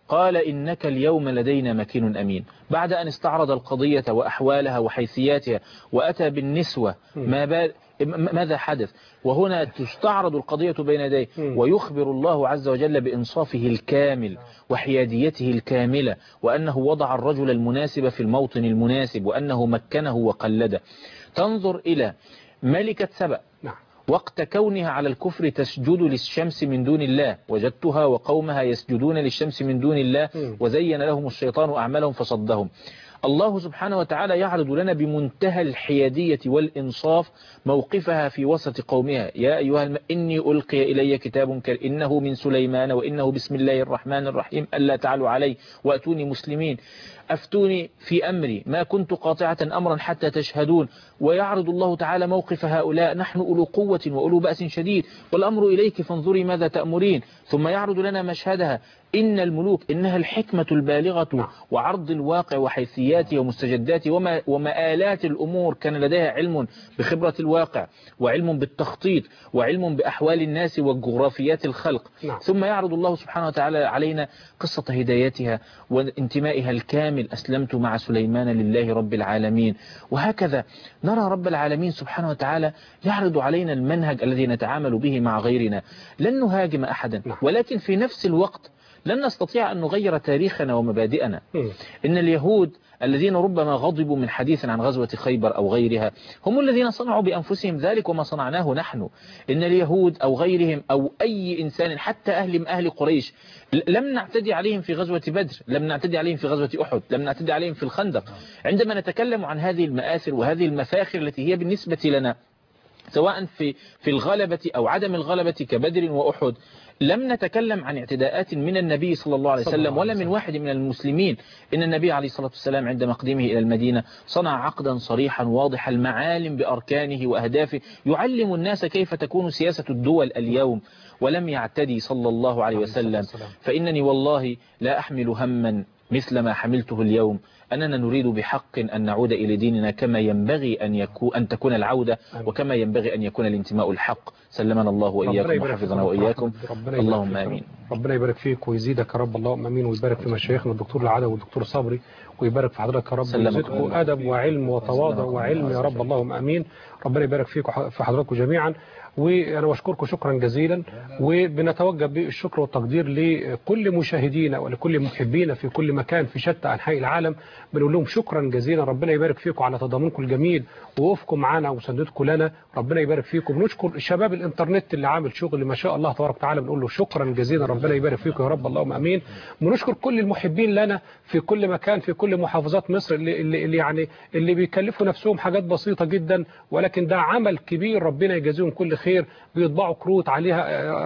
قال إنك اليوم لدينا مكين أمين. بعد أن استعرض القضية وأحوالها وحيثياتها وأتى بالنسوة ما بال ماذا حدث، وهنا تستعرض القضية بين يديه ويخبر الله عز وجل بإنصافه الكامل وحياديته الكاملة، وأنه وضع الرجل المناسب في الموطن المناسب، وأنه مكنه وقلده. تنظر إلى ملكة سبأ وقت كونها على الكفر تسجد للشمس من دون الله، وجدتها وقومها يسجدون للشمس من دون الله وزين لهم الشيطان أعمالهم فصدهم. الله سبحانه وتعالى يعرض لنا بمنتهى الحيادية والإنصاف موقفها في وسط قومها. يا أيها الم... إني ألقي إلي كتاب كر إنه من سليمان وإنه بسم الله الرحمن الرحيم ألا تعلوا علي وأتوني مسلمين أفتوني في أمري ما كنت قاطعة أمرا حتى تشهدون. ويعرض الله تعالى موقف هؤلاء نحن أولو قوة وأولو بأس شديد والأمر إليك فانظري ماذا تأمرين. ثم يعرض لنا مشهدها إن الملوك إنها الحكمة البالغة وعرض الواقع وحيثياته ومستجداته وما ومآلات الأمور. كان لديها علم بخبرة الواقع وعلم بالتخطيط وعلم بأحوال الناس وجغرافيات الخلق. ثم يعرض الله سبحانه وتعالى علينا قصة هدايتها وانتمائها الكامل. أسلمت مع سليمان لله رب العالمين. وهكذا نرى رب العالمين سبحانه وتعالى يعرض علينا المنهج الذي نتعامل به مع غيرنا. لن نهاجم أحدا، ولكن في نفس الوقت لن نستطيع أن نغير تاريخنا ومبادئنا. إن اليهود الذين ربما غضبوا من حديث عن غزوة خيبر أو غيرها هم الذين صنعوا بأنفسهم ذلك وما صنعناه نحن. إن اليهود أو غيرهم أو أي إنسان حتى أهل أهل قريش لم نعتدي عليهم في غزوة بدر، لم نعتدي عليهم في غزوة أحد، لم نعتدي عليهم في الخندق. عندما نتكلم عن هذه المآثر وهذه المفاخر التي هي بالنسبة لنا سواء في في الغلبة أو عدم الغلبة كبدر وأحد، لم نتكلم عن اعتداءات من النبي صلى الله عليه وسلم ولا من واحد من المسلمين. إن النبي عليه الصلاة والسلام عند مقدمه إلى المدينة صنع عقدا صريحا واضح المعالم بأركانه وأهدافه يعلم الناس كيف تكون سياسة الدول اليوم، ولم يعتدي صلى الله عليه وسلم. فإنني والله لا أحمل هما مثل ما حملته اليوم، أننا نريد بحق أن نعود إلى ديننا كما ينبغي أن يكون أن تكون العودة وكما ينبغي أن يكون الانتماء الحق. سلمنا الله وإياكم وحفظنا وإياكم. اللهم آمين. ربنا يبارك فيك ويزيدك يا رب، اللهم آمين. ويبارك في مشايخنا الدكتور العدوي والدكتور صبري، ويبارك في حضرتك يا رب، ويزيدكم أدب وعلم وتواضع وعلم يا رب، اللهم آمين. ربنا يبارك فيك في حضراتكم جميعا. وأنا بشكركم شكرا جزيلا، وبنتوجه بالشكر والتقدير لكل مشاهدينا ولكل محبينا في كل مكان في شتى أنحاء العالم. بنقول لهم شكرا جزيلا، ربنا يبارك فيكم على تضامنكم الجميل ووقوفكم معنا ومساندتكم لنا، ربنا يبارك فيكم. بنشكر شباب الانترنت اللي عامل شغل ما شاء الله تبارك وتعالى، بنقول له شكرا جزيلا، ربنا يبارك فيكم يا رب، اللهم امين. بنشكر كل المحبين لنا في كل مكان في كل محافظات مصر اللي, اللي, اللي يعني اللي بيكلفوا نفسهم حاجات بسيطة جدا، ولكن ده عمل كبير، ربنا يجازيهم كل خير. بيطبعوا كروت عليها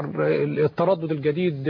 التردد الجديد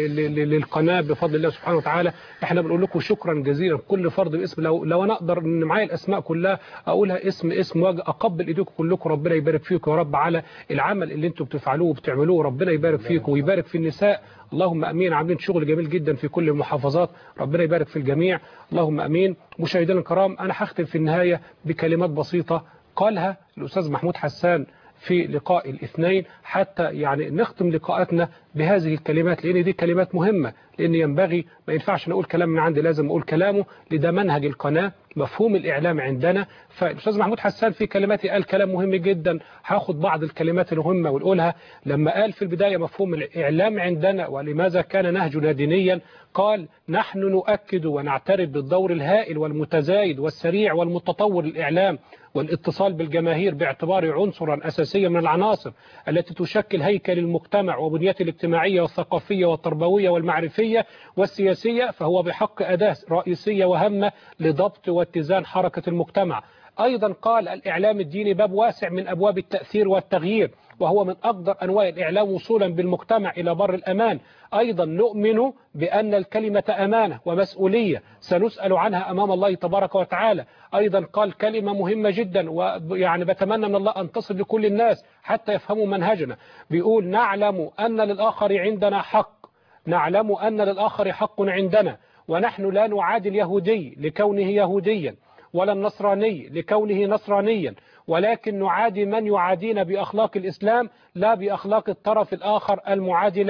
للقناة بفضل الله سبحانه وتعالى. احنا بنقول لكم شكرا جزيلا، كل فرد باسم. لو لو انا اقدر ان معايا الاسماء كلها اقولها اسم اسم واجي اقبل ايديكم كلكم، ربنا يبارك فيكم يا رب على العمل اللي انتم بتفعلوه وبتعملوه، ربنا يبارك فيكم ويبارك في النساء، اللهم امين. عاملين شغل جميل جدا في كل المحافظات، ربنا يبارك في الجميع، اللهم امين. مشاهدينا الكرام، انا هختم في النهايه بكلمات بسيطه قالها الاستاذ محمود حسان في لقاء الاثنين، حتى يعني نختم لقاءاتنا بهذه الكلمات، لأن دي كلمات مهمة، لأن ينبغي ما ينفعش نقول كلام من عندي، لازم أقول كلامه، لده منهج القناة، مفهوم الإعلام عندنا. فالأستاذ محمود حسان في كلماتي قال كلام مهم جدا، هاخد بعض الكلمات المهمة ونقولها. لما قال في البداية مفهوم الإعلام عندنا ولماذا كان نهجنا دينيا، قال نحن نؤكد ونعترف بالدور الهائل والمتزايد والسريع والمتطور للإعلام والاتصال بالجماهير باعتباره عنصرا أساسيا من العناصر التي تشكل هيكل المجتمع وبنيته الاجتماعية والثقافية والتربوية والمعرفية والسياسية، فهو بحق أداة رئيسية وهامة لضبط واتزان حركة المجتمع. أيضا قال الإعلام الديني باب واسع من أبواب التأثير والتغيير، وهو من أقدر أنواع الإعلام وصولا بالمجتمع إلى بر الأمان. أيضا نؤمن بأن الكلمة أمانة ومسؤولية سنسأل عنها أمام الله تبارك وتعالى. أيضا قال كلمة مهمة جدا، ويعني بتمنى من الله أن تصل لكل الناس حتى يفهموا منهجنا. بيقول نعلم أن للآخر عندنا حق، نعلم أن للآخر حق عندنا، ونحن لا نعادي اليهودي لكونه يهوديا ولا النصراني لكونه نصرانيا، ولكن نعادي من يعادينا بأخلاق الإسلام لا بأخلاق الطرف الآخر المعادي لنا.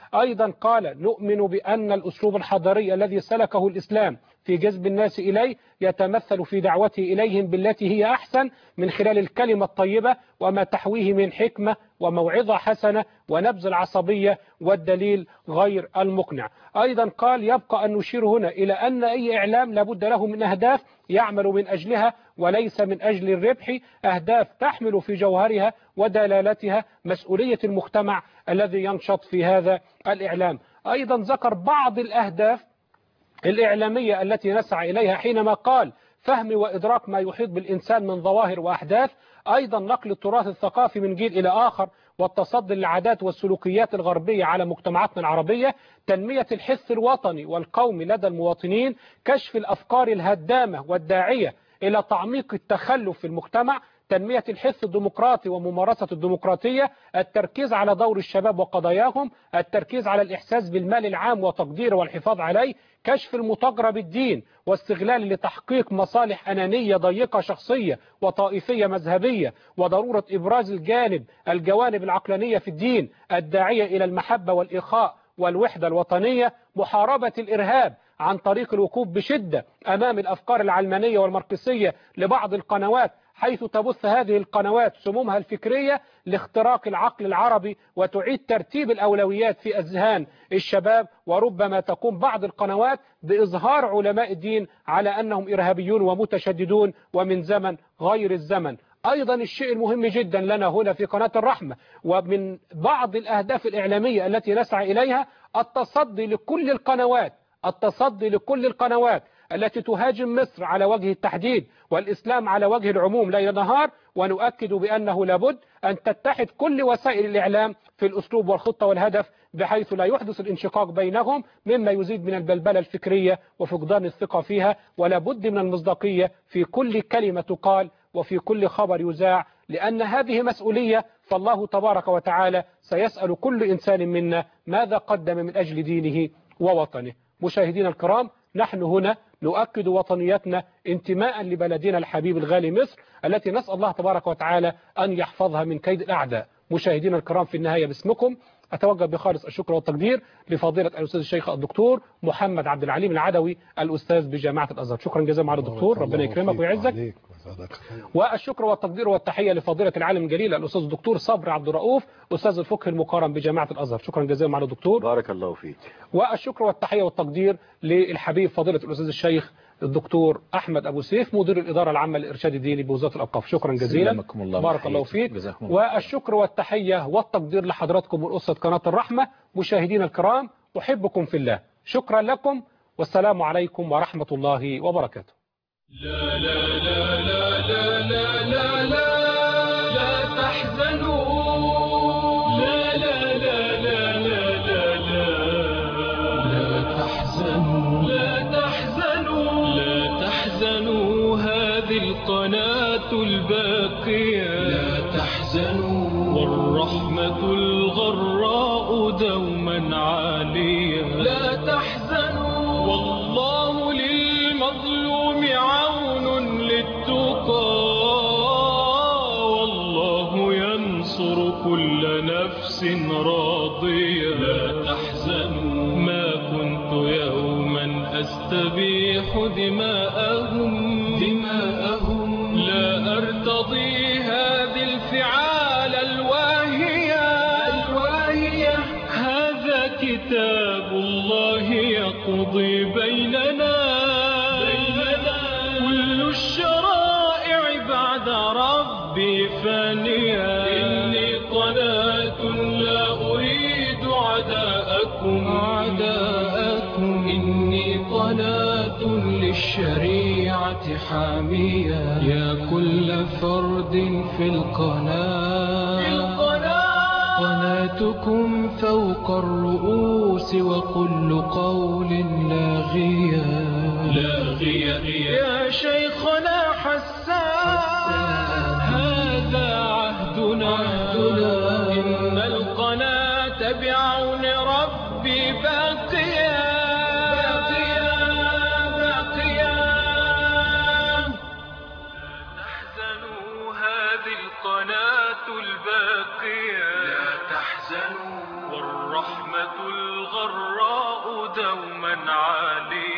أيضا قال نؤمن بأن الأسلوب الحضاري الذي سلكه الإسلام في جذب الناس إليه يتمثل في دعوته إليهم بالتي هي أحسن من خلال الكلمة الطيبة وما تحويه من حكمة وموعظة حسنة ونبذ العصبية والدليل غير المقنع. أيضا قال يبقى أن نشير هنا إلى أن أي إعلام لابد له من أهداف يعمل من أجلها وليس من أجل الربح، أهداف تحمل في جوهرها ودلالتها مسؤولية المجتمع الذي ينشط في هذا الإعلام. أيضا ذكر بعض الأهداف الإعلامية التي نسعى إليها حينما قال فهم وإدراك ما يحيط بالإنسان من ظواهر وأحداث، أيضا نقل التراث الثقافي من جيل إلى آخر والتصدي للعادات والسلوكيات الغربية على مجتمعاتنا العربية، تنمية الحس الوطني والقومي لدى المواطنين، كشف الأفكار الهدامة والداعية إلى تعميق التخلف في المجتمع، تنمية الحس الديمقراطي وممارسة الديمقراطية، التركيز على دور الشباب وقضاياهم، التركيز على الإحساس بالمال العام وتقديره والحفاظ عليه، كشف المتاجرة بالدين واستغلال لتحقيق مصالح أنانية ضيقة شخصية وطائفية مذهبية، وضرورة إبراز الجانب الجوانب العقلانية في الدين الداعية إلى المحبة والإخاء والوحدة الوطنية، محاربة الإرهاب عن طريق الوقوف بشدة أمام الأفكار العلمانية والماركسية لبعض القنوات، حيث تبث هذه القنوات سمومها الفكرية لاختراق العقل العربي وتعيد ترتيب الأولويات في أذهان الشباب، وربما تقوم بعض القنوات بإظهار علماء الدين على أنهم إرهابيون ومتشددون ومن زمن غير الزمن. أيضا الشيء المهم جدا لنا هنا في قناة الرحمة ومن بعض الأهداف الإعلامية التي نسعى إليها التصدي لكل القنوات التصدي لكل القنوات التي تهاجم مصر على وجه التحديد والإسلام على وجه العموم ليل نهار، ونؤكد بأنه لابد أن تتحد كل وسائل الإعلام في الأسلوب والخطة والهدف بحيث لا يحدث الانشقاق بينهم مما يزيد من البلبلة الفكرية وفقدان الثقة فيها، ولا بد من المصداقية في كل كلمة تقال وفي كل خبر يذاع، لأن هذه مسؤولية، فالله تبارك وتعالى سيسأل كل إنسان منا ماذا قدم من أجل دينه ووطنه. مشاهدينا الكرام، نحن هنا نؤكد وطنيتنا انتماء لبلدنا الحبيب الغالي مصر التي نسأل الله تبارك وتعالى أن يحفظها من كيد الأعداء. مشاهدينا الكرام، في النهاية باسمكم أتوجه بخالص الشكر والتقدير لفضيلة الأستاذ الشيخ الدكتور محمد عبد العليم العدوي الأستاذ بجامعة الأزهر. شكرا جزيلا معالي الدكتور، ربنا يكرمك ويعزك. والشكر والتقدير والتحية لفضيلة العالم الجليل الأستاذ الدكتور صبري عبد الرؤوف أستاذ الفقه المقارن بجامعة الأزهر. شكرا جزيلا معالي الدكتور، بارك الله فيك. والشكر والتحية والتقدير للحبيب فضيلة الأستاذ الشيخ الدكتور أحمد أبو سيف مدير الإدارة العامة للإرشاد الديني بوزارة الأوقاف. شكرا جزيلا، الله بارك الله فيك. والشكر والتحية والتقدير لحضراتكم من أسرة قناة الرحمة. مشاهدينا الكرام، أحبكم في الله، شكرا لكم والسلام عليكم ورحمة الله وبركاته. لا لا لا لا لا لا لا لا لا تحزنوا، لا لا لا لا لا لا لا لا تحزنوا، لا تحزنوا لا تحزنوا، هذه القناة الباقية، لا تحزنوا، والرحمة الغراء دوما عالية، لا تحزنوا، والله للمظلوم عون للتقى، والله ينصر كل نفس راضية، لا تحزنوا، ما كنت يوما أستبيح دماءهم دماءهم، لا أرتضي هذه الفعال الواهية الواهية، هذا كتاب الله يقضي بيننا بيننا، كل الشرائع بعد ربي فانية، إني قناة لا أريد عداءكم عداءكم، إني قناة للشريعة حامية، يا كل فرد في القناة قناتكم فوق الرؤوس وكل قول لاغية لاغية، يا شيخنا حسان هذا عهدنا، إن القناة بعون ربي باقية باقية باقية، لا تحزنوا، هذه القناة الباقية، لا تحزنوا، والرحمة الرحمة الغراء دوما عالية